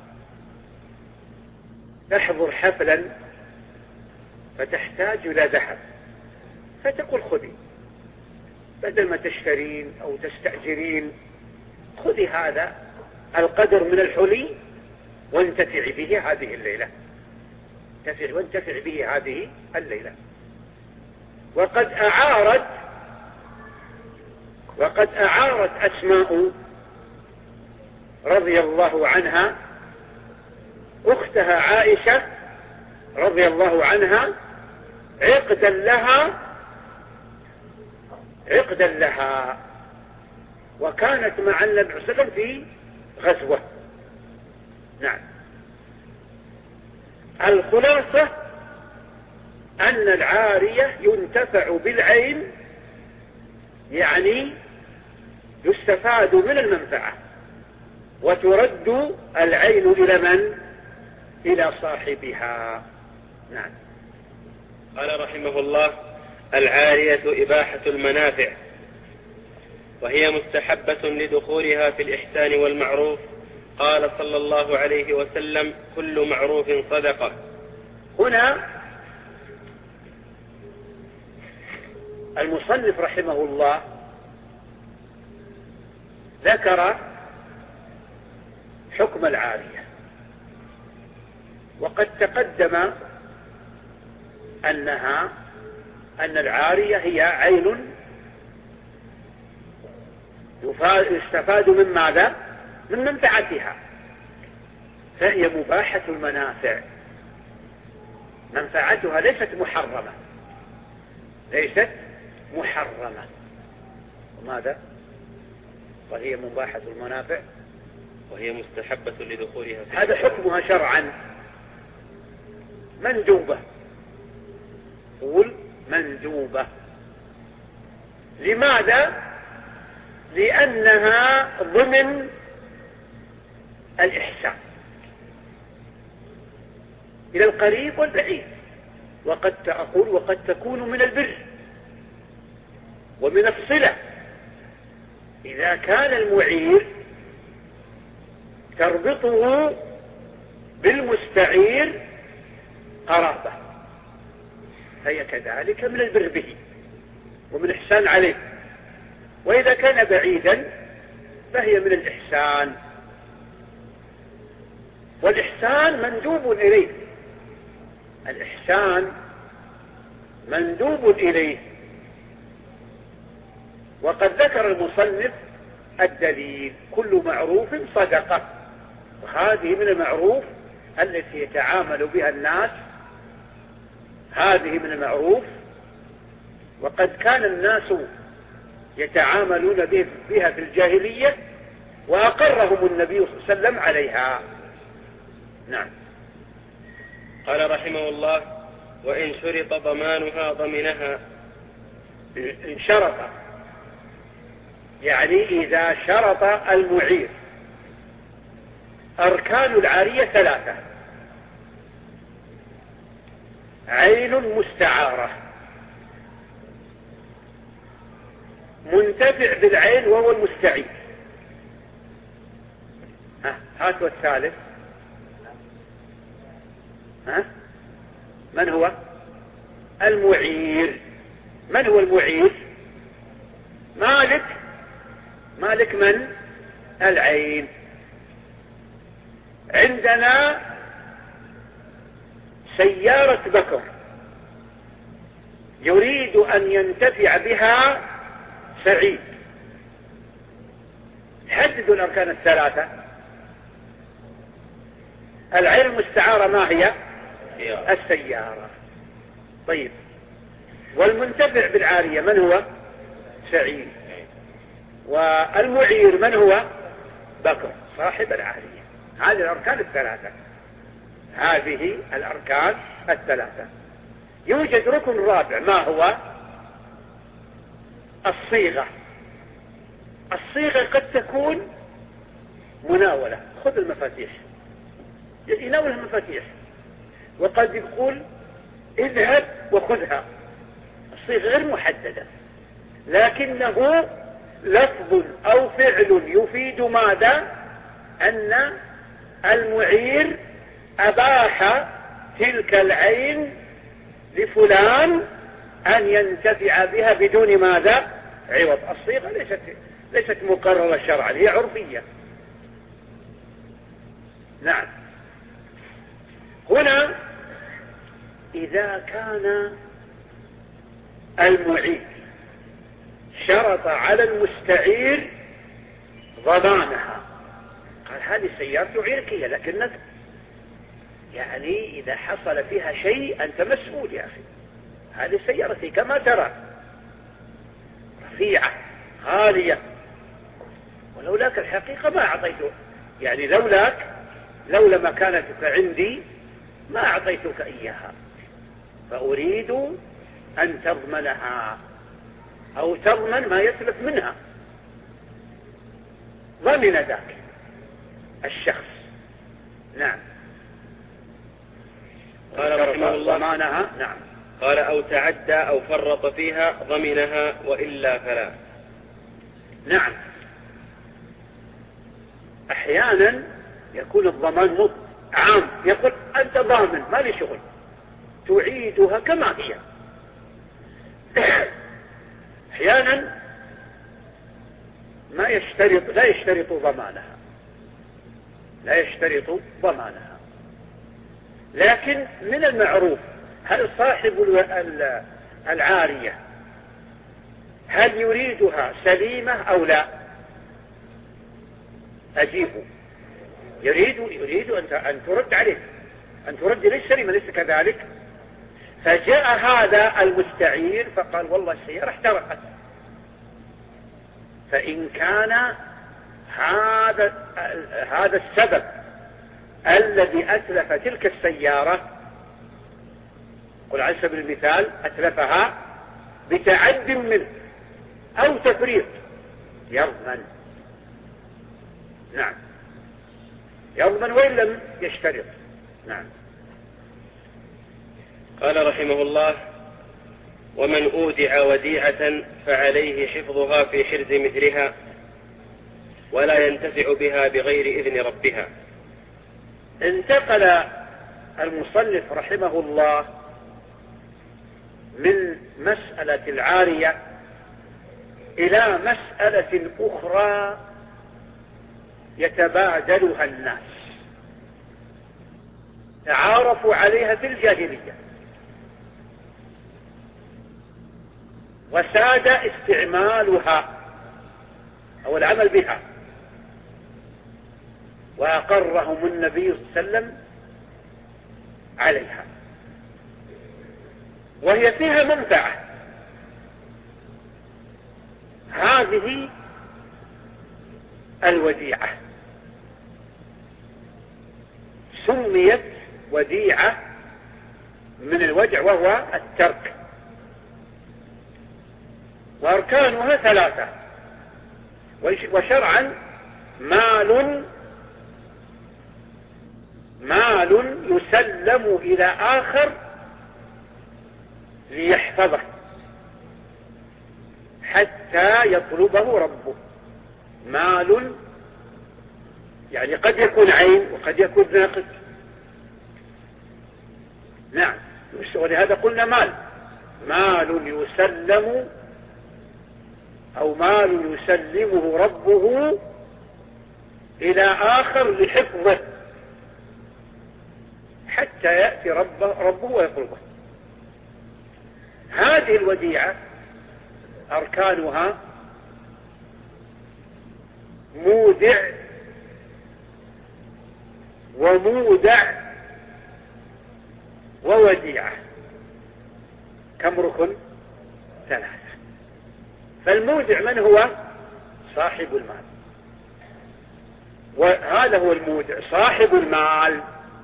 تحضر حفلا فتحتاج إلى ذهب، فتقول خذي، بدل ما تشترين أو تستأجرين، خذي هذا القدر من الحلي وانتفعي به هذه الليلة، وانتفع به هذه الليلة. وقد أعارت وقد أعارت أسماء رضي الله عنها أختها عائشة رضي الله عنها عقدا لها عقدا لها وكانت مع النبي صلى الله عليه وسلم في غزوة. نعم. الخلاصة أن العارية ينتفع بالعين، يعني يستفاد من المنفعة وترد العين إلى من؟ إلى صاحبها. نعم. قال رحمه الله: العارية إباحة المنافع، وهي مستحبة لدخولها في الإحسان والمعروف. قال صلى الله عليه وسلم: كل معروف صدقة. هنا المصنف رحمه الله ذكر حكم العارية، وقد تقدم أنها أن العارية هي عين يستفاد من ماذا؟ من منفعتها، فهي مباحة المنافع، منفعتها ليست محرمة، ليست محرمة. وماذا؟ وهي مباحة المنافع وهي مستحبة لدخولها. هذا حكمها شرعا مندوبة، قول مندوبة. لماذا؟ لأنها ضمن الإحسان إلى القريب والبعيد، وقد تقول وقد تكون من البر ومن الصلة، إذا كان المعير تربطه بالمستعير قرابة فهي كذلك من البر به ومن الإحسان عليه، وإذا كان بعيدا فهي من الإحسان، والإحسان مندوب إليه، الإحسان مندوب إليه. وقد ذكر المصنف الدليل: كل معروف صدقة، وهذه من المعروف التي يتعامل بها الناس، هذه من المعروف، وقد كان الناس يتعاملون بها في الجاهلية وأقرهم النبي صلى الله عليه وسلم عليها. نعم. قال رحمه الله: وإن شرط ضمانها ضمنها. إن شرط يعني إذا شرط المعير. أركان العارية ثلاثة: عين مستعارة، منتفع بالعين وهو المستعير، ها هاتوا الثالث. ها من هو المعير؟ من هو المعير؟ مالك مالك من؟ العين. عندنا سيارة بكر يريد أن ينتفع بها سعيد، حددوا الأركان الثلاثة. العين المستعارة ما هي؟ السيارة. طيب، والمنتفع بالعارية من هو؟ سعيد. والمعير من هو؟ بكر صاحب العارية. هذه الأركان الثلاثة، هذه الأركان الثلاثة. يوجد ركن رابع، ما هو؟ الصيغة. الصيغة قد تكون مناولة، خذ المفاتيح، يناول المفاتيح، وقد يقول اذهب وخذها. الصيغة غير محددة، لكنه لفظ أو فعل يفيد ماذا؟ أن المعير أباح تلك العين لفلان أن ينتفع بها بدون ماذا؟ عوض. الصيغة ليست ليست مقررة شرعا، هي عرفية. نعم. هنا إذا كان المعير شرط على المستعير ضمانها، قال هذه سيارة عيركية، لكنك يعني إذا حصل فيها شيء أنت مسؤول يا أخي. هذه سيارتي كما ترى، رفيعة غالية، ولولاك الحقيقة ما أعطيته، يعني لولاك لولا مكانتك عندي ما أعطيتك إياها، فأريد أن تضمنها أو تضمن ما يسلف منها. ضمن ذاك الشخص. نعم. قال رحمه الله: ضمانها. نعم. قال: أو تعدى أو فرط فيها ضمنها، وإلا فلا. نعم. أحيانا يكون الضمان مط عام، يقول أنت ضامن ما لي شغل، تعيدها كما هي. أحيانا ما يشترط لا يشترط ضمانها لا يشترط ضمانها لكن من المعروف هل صاحب العارية هل يريدها سليمة أو لا؟ أجيبه. يريد يريد أن ترد عليه، أن ترد ليش سليمة، ليس كذلك؟ فجاء هذا المستعير فقال والله السيارة احترقت. فإن كان هذا هذا السبب الذي أتلف تلك السيارة، قل على سبيل المثال أتلفها بتعد منه أو تفريط، يضمن. نعم، يضمن وإن لم يشترط. نعم. قال رحمه الله: ومن أودع وديعة فعليه حفظها في حرز مثلها ولا ينتفع بها بغير إذن ربها. انتقل المصنف رحمه الله من مسألة العارية إلى مسألة أخرى يتبادلها الناس، تعارفوا عليها في الجاهلية وساد استعمالها أو العمل بها، وأقرهم النبي صلى الله عليه وسلم عليها، وهي فيها منفعة. هذه الوديعة سميت وديعة من الودع وهو الترك، وأركانها ثلاثة، وشرعا مال مال يسلم إلى آخر ليحفظه حتى يطلبه ربه. مال يعني قد يكون عين وقد يكون ناقص، نعم، ولهذا قلنا مال مال يسلم أو مال يسلمه ربه إلى آخر لحفظه حتى يأتي ربه, ربه ويطلبه. هذه الوديعة أركانها مودع ومودع ووديعة، كم ركن؟ ثلاثة. فالمودع من هو؟ صاحب المال، وهذا هو المودع صاحب المال.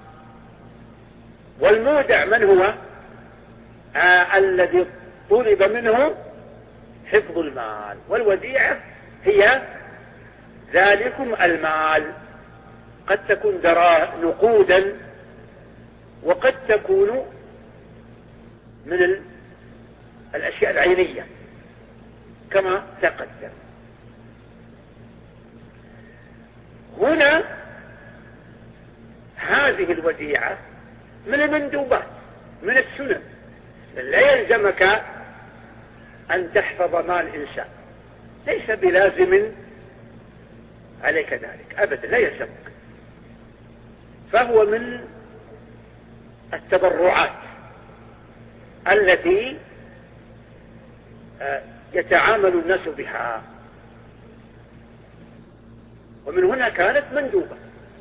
والمودع من هو؟ آه الذي طلب منه حفظ المال. والوديعة هي ذلكم المال، قد تكون دراهم نقودا وقد تكون من الأشياء العينية كما تقدم. هنا هذه الوديعة من المندوبات، من السنن، لا يلزمك أن تحفظ مال إنسان، ليس بلازم عليك ذلك أبدا، لا يلزمك. فهو من التبرعات التي يتعامل الناس بها، ومن هنا كانت مندوبة.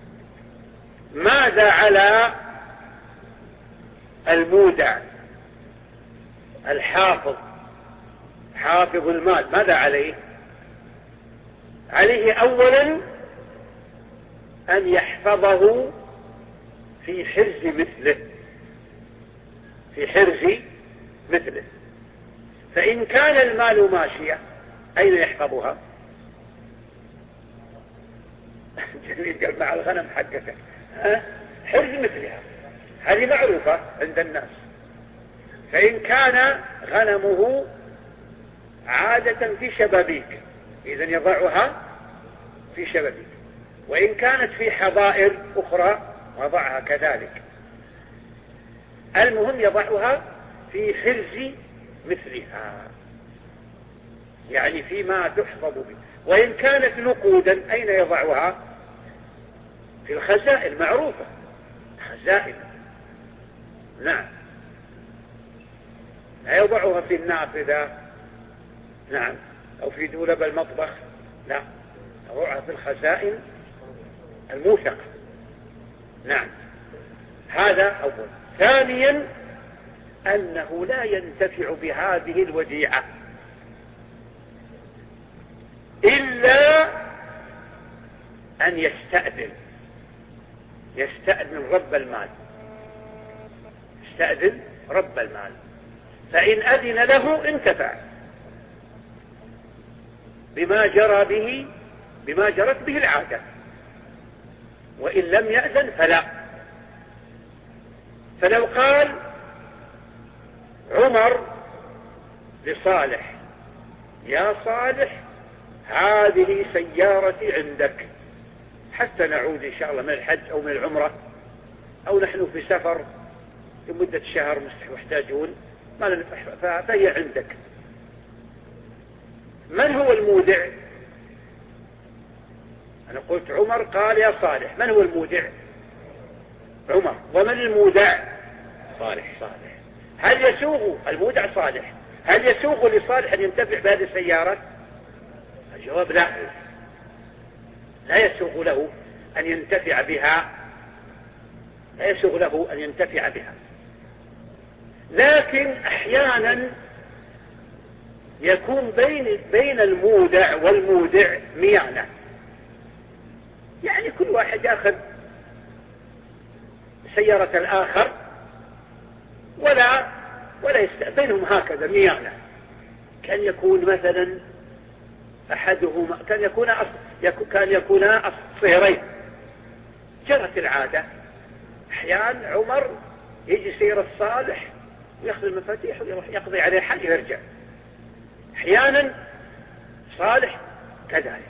ماذا على المودع الحافظ حافظ المال؟ ماذا عليه؟ عليه أولا أن يحفظه في حرز مثله في حرز مثله فإن كان المال ماشية أين يحفظها؟ جميل، قال مع الغنم حقك، حرز مثلها، هذه معروفة عند الناس. فإن كان غنمه عادة في شبابيك إذن يضعها في شبابيك، وإن كانت في حظائر أخرى وضعها كذلك. المهم يضعها في حرز مثلها، يعني فيما تحفظ به. وإن كانت نقودا أين يضعها؟ في الخزائن، معروفة خزائن، نعم، لا يضعها في النافذة، نعم، أو في دولاب المطبخ، لا، يضعها في الخزائن الموثقة، نعم. هذا أول. ثانيا أنه لا ينتفع بهذه الوديعة إلا أن يستأذن يستأذن رب المال يستأذن رب المال فإن أذن له انتفع بما جرى به بما جرت به العادة، وإن لم يأذن فلا. فلو قال عمر لصالح: يا صالح هذه سيارتي عندك حتى نعود إن شاء الله من الحج أو من العمرة، أو نحن في سفر لمدة شهر محتاجون ما ننفع، فهي عندك. من هو المودع؟ أنا قلت عمر، قال يا صالح. من هو المودع؟ عمر. ومن المودع؟ صالح. صالح. هل يسوغ المودع صالح؟ هل يسوغ لصالح أن ينتفع بهذه السيارة؟ الجواب لا، لا يسوغ له أن ينتفع بها، لا يسوغ له أن ينتفع بها. لكن أحيانا يكون بين بين المودع والمودع ميانة، يعني كل واحد يأخذ سيارة الآخر ولا ولا يست... بينهم هكذا ميانة. كان يكون مثلا أحدهما كان يكون أص... يكو... كان يكونا الصهرين. جرت العادة أحيان عمر يجي سير الصالح ويأخذ المفاتيح ويروح يقضي عليه حاجة ويرجع، أحيانا صالح كذلك.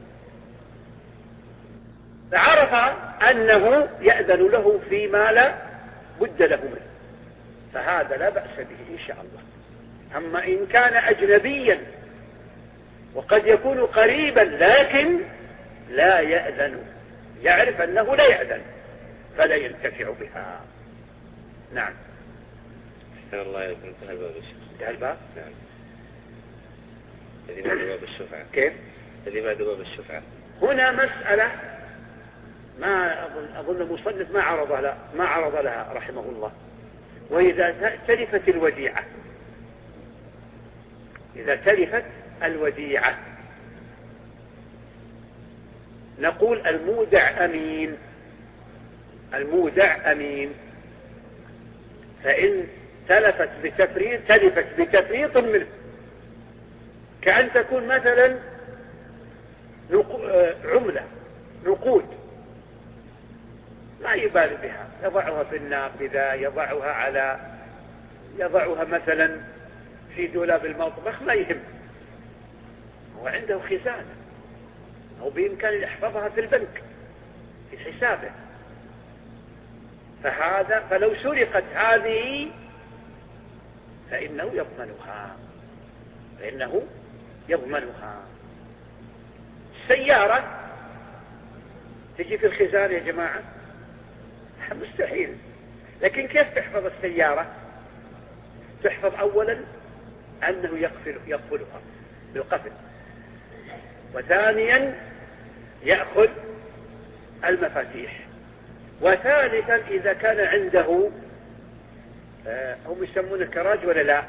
فعرف أنه يأذن له فيما لا بد له منه، فهذا لا بأس به إن شاء الله. أما إن كان أجنبيا وقد يكون قريبا لكن لا يأذن، يعرف أنه لا يأذن فلا ينتفع بها. نعم. أحسن الله يكون انتهى الباب الشيخ. انتهى الباب؟ نعم. الذي بعد باب الشفعة. كيف؟ الذي بعد باب الشفعة. هنا مسألة ما أظن, أظن المصنف ما عرض لها ما عرض لها رحمه الله. وإذا تلفت الوديعة، إذا تلفت الوديعة نقول المودع أمين، المودع أمين. فإن تلفت بتفريط تلفت بتفريط منه، كأن تكون مثلا عملة نقود ما يبالي بها، يضعها في النافذة، يضعها على يضعها مثلا في دولاب المطبخ، لا يهم، هو عنده خزانة أو بإمكانه يحفظها في البنك في حسابه. فهذا فلو سرقت هذه فإنه يضمنها فإنه يضمنها. السيارة تجي في الخزانة يا جماعة مستحيل، لكن كيف تحفظ السيارة؟ تحفظ أولا أنه يقفل يقفلها بالقفل، وثانيا يأخذ المفاتيح، وثالثا إذا كان عنده آه هم يسمونه كراج ولا لا؟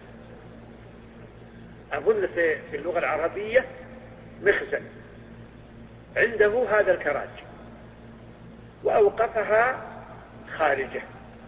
أظن في اللغة العربية مخزن، عنده هذا الكراج وأوقفها خارجه،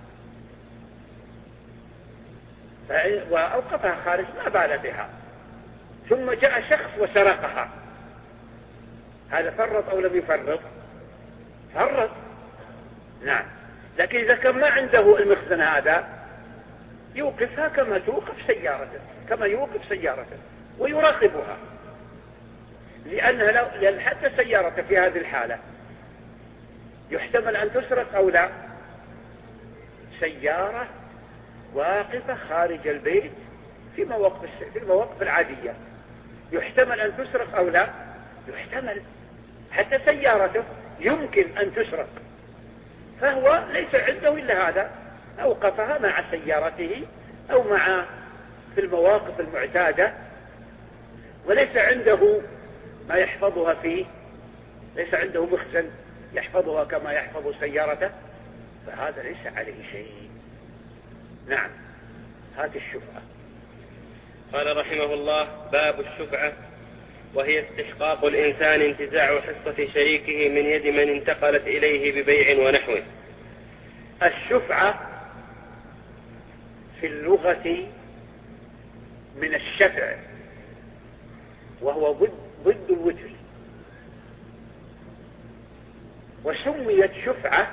وأوقفها خارج ما بال بها، ثم جاء شخص وسرقها، هذا فرط أو لم يفرط؟ فرط. نعم. لكن إذا كان ما عنده المخزن هذا يوقفها كما توقف سيارته، كما يوقف سيارته ويراقبها، لأنها لو لأن حتى سيارته في هذه الحالة يحتمل أن تسرق أو لا. سيارة واقفة خارج البيت في مواقف في المواقف العادية يحتمل أن تسرق أو لا؟ يحتمل. حتى سيارته يمكن أن تسرق، فهو ليس عنده إلا هذا، أوقفها مع سيارته أو مع في المواقف المعتادة، وليس عنده ما يحفظها فيه، ليس عنده مخزن يحفظها كما يحفظ سيارته، فهذا ليس عليه شيء. نعم. هذه الشفعة. قال رحمه الله: باب الشفعة، وهي استحقاق الإنسان انتزاع حصة شريكه من يد من انتقلت إليه ببيع ونحوه. الشفعة في اللغة من الشفع، وهو ضد ضد الوتر، وسميت شفعة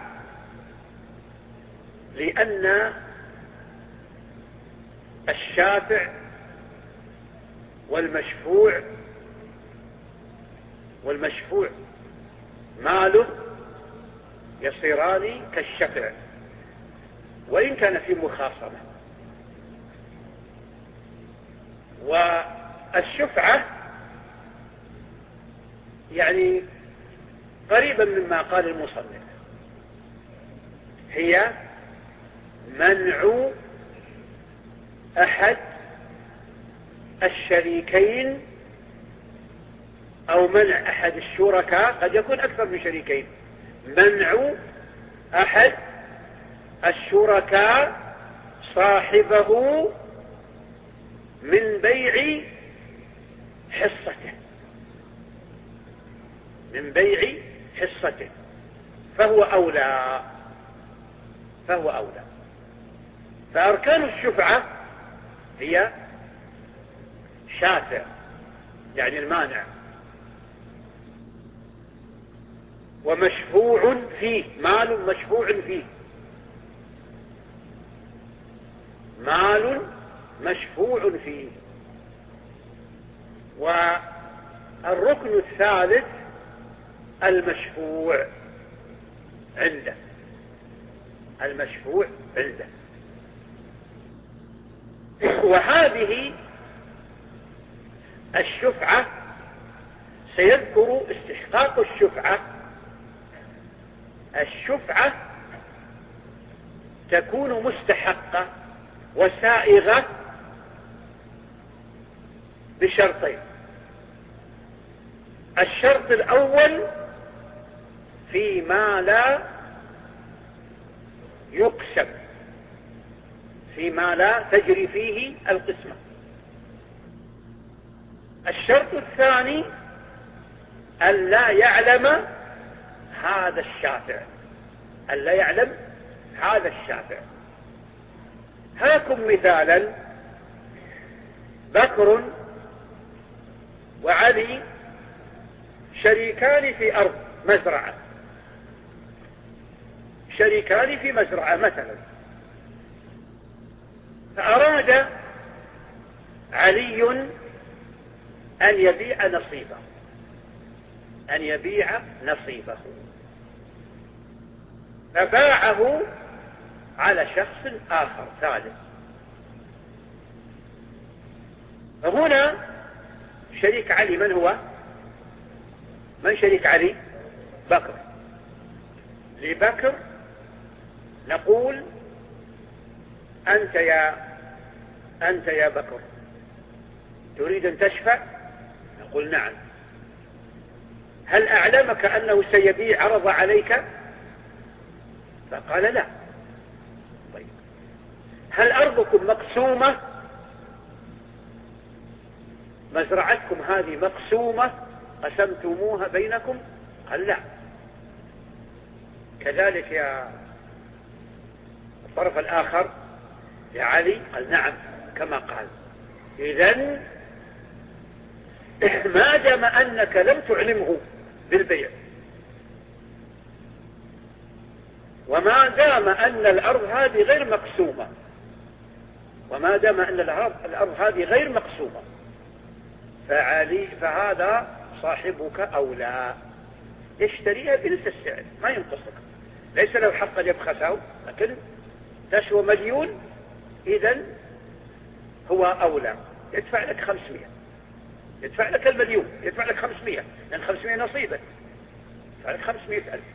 لأن الشافع والمشفوع والمشفوع ماله يصيران كالشفع وإن كان في مخاصمة. والشفعة يعني قريبا مما قال المصنف هي منع أحد الشريكين أو منع أحد الشركاء، قد يكون أكثر من شريكين، منع أحد الشركاء صاحبه من بيع حصته من بيع حصته فهو أولى فهو أولى. فأركان الشفعة هي شافع يعني المانع، ومشفوع فيه مال مشفوع فيه مال مشفوع فيه. والركن الثالث المشفوع عنده المشفوع عنده وهذه الشفعة سيذكر استحقاق الشفعة. الشفعة تكون مستحقة وسائغة بشرطين. الشرط الأول فيما لا يقسم، فيما لا تجري فيه القسمة. الشرط الثاني أن لا يعلم هذا الشافع أن لا يعلم هذا الشافع. هاكم مثالا: بكر وعلي شريكان في أرض مزرعة شريكان في مزرعة مثلا، فأراد علي أن يبيع نصيبه أن يبيع نصيبه فباعه على شخص آخر ثالث. فهنا شريك علي من هو؟ من شريك علي؟ بكر. لبكر نقول: أنت يا أنت يا بكر تريد أن تشفع؟ نقول: نعم. هل أعلمك أنه سيبيع عرض عليك؟ فقال: لا. طيب، هل أرضكم مقسومة؟ مزرعتكم هذه مقسومة قسمتموها بينكم؟ قال: لا. كذلك يا الطرف الآخر يا علي؟ قال: نعم كما قال. إذن ما دام أنك لم تعلمه بالبيع، وما دام أن الأرض هذه غير مقسومة وما دام أن الأرض هذه غير مقسومة فعلي فهذا صاحبك أولى يشتريها بنفس السعر ما ينقصك، ليس له حق أن يبخسه، لكن تسوى مليون إذن هو أولى، يدفع لك خمسمائة، يدفع لك المليون، يدفع لك خمسمائة، لأن خمسمائة نصيبك، يدفع لك خمسمائة ألف.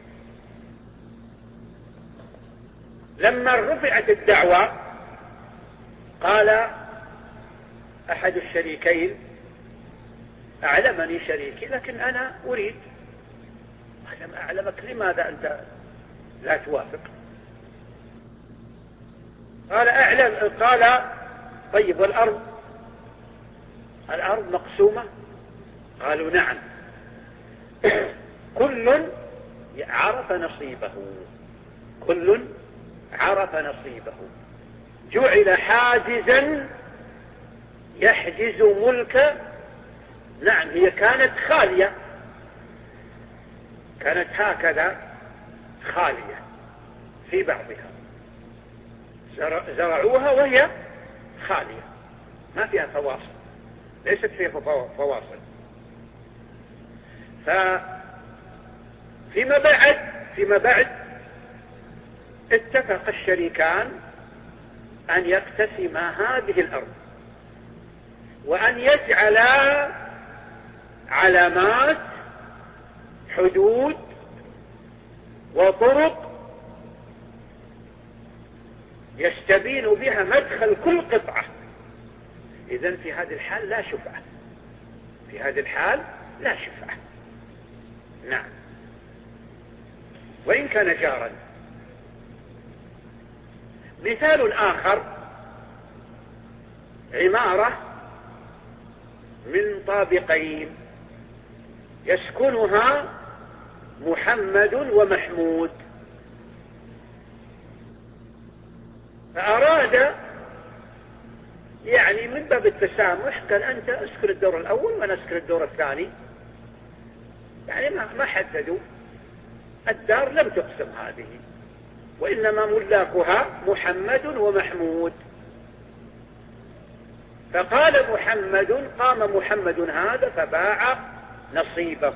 لما رفعت الدعوة قال أحد الشريكين: أعلمني شريكي لكن أنا أريد. قال: ما أعلمك، لماذا أنت لا توافق؟ قال: أعلم. قال: طيب، والأرض الأرض مقسومة؟ قالوا: نعم. كل عرف نصيبه كل عرف نصيبه جعل حاجزا يحجز ملك. نعم، هي كانت خالية، كانت هكذا خالية في بعضها، زرعوها وهي خالية ما فيها فواصل، ليست فيها فواصل. فيما بعد فيما بعد اتفق الشريكان أن يقتسما هذه الأرض وأن يجعلا علامات حدود وطرق يستبين بها مدخل كل قطعة. إذن في هذه الحال لا شفعة، في هذه الحال لا شفعة. نعم. وإن كان جارا. مثال آخر: عمارة من طابقين يسكنها محمد ومحمود، فأراد يعني من باب التسامح قال أنت اسكن الدور الأول وأنا اسكن الدور الثاني، يعني ما حددوا. الدار لم تقسم هذه، وإنما ملاكها محمد ومحمود. فقال محمد قام محمد هذا فباع نصيبه.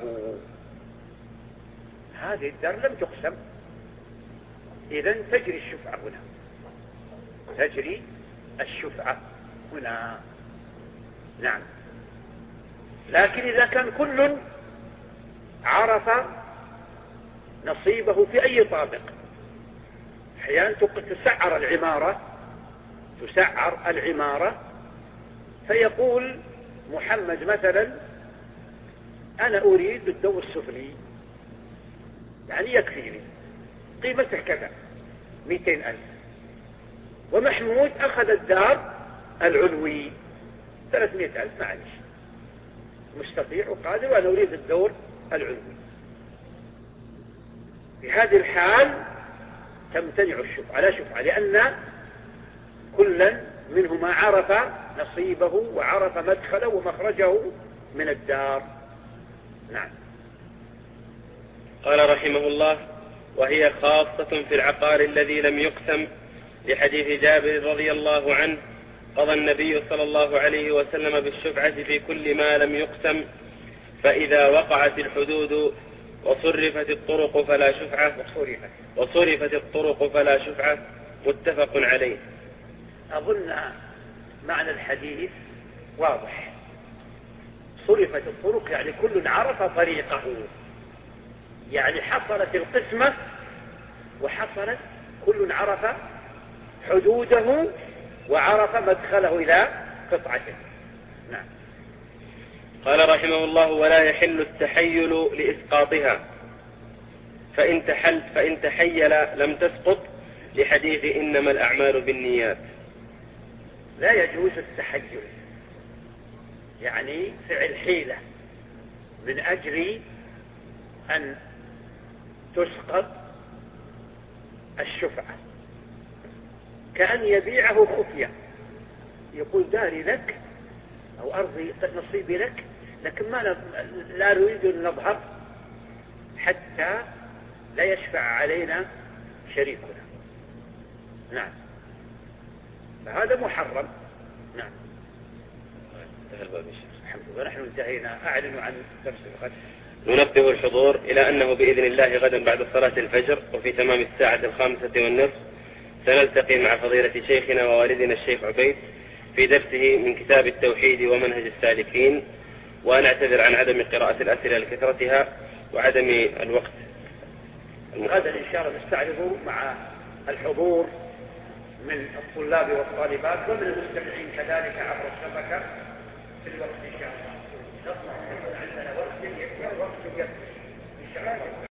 هذه الدار لم تقسم، إذن تجري الشفعة هنا، تجري الشفعة هنا. نعم. لكن إذا كان كل عرف نصيبه في أي طابق، أحيانا تسعر العمارة تسعر العمارة فيقول محمد مثلا أنا أريد الدور السفلي، يعني يكفيني قيمته كذا مئتين ألف، ومحمود أخذ الدار العلوي ثلاثمائة ألف، معلش مستطيع وقادر وأنا أريد الدور العلوي. في هذه الحال تمتنع الشفعة، لا شفعة، لأن كلا منهما عرف نصيبه وعرف مدخله ومخرجه من الدار. نعم. قال رحمه الله: وهي خاصة في العقار الذي لم يقسم، لحديث جابر رضي الله عنه: قضى النبي صلى الله عليه وسلم بالشفعة في كل ما لم يقسم، فإذا وقعت الحدود وصرفت الطرق فلا شفعة وصرفت, وصرفت الطرق فلا شفعة. متفق عليه. أظن معنى الحديث واضح. صرفت الطرق يعني كل عرف طريقه، يعني حصلت القسمة وحصلت كل عرف حدوده وعرف مدخله إلى قطعته. نعم. قال رحمه الله: ولا يحل التحيل لإسقاطها، فإن تحل فإن تحيل لم تسقط، لحديث إنما الأعمال بالنيات. لا يجوز التحيل، يعني فعل حيلة من أجل أن تسقط الشفعة، كأن يبيعه خفية، يقول داري لك أو أرضي نصيبي لك، لكن ما لا نريد أن نظهر حتى لا يشفع علينا شريكنا. نعم. فهذا محرم. نعم. الحمد لله نحن انتهينا. أعلن عن درس الغد. ننبه الحضور إلى أنه بإذن الله غدا بعد صلاة الفجر وفي تمام الساعة الخامسة والنصف سنلتقي مع فضيلة شيخنا ووالدنا الشيخ عبيد في درسه من كتاب التوحيد ومنهج السالكين، ونعتذر عن عدم قراءة الأسئلة لكثرتها وعدم الوقت. غدا إن شاء الله نستعرض مع الحضور من الطلاب والطالبات ومن المستمعين كذلك عبر الشبكة في الوقت إن شاء الله. نطلع عندنا وقت يكفي وقت يكفي إن شاء الله.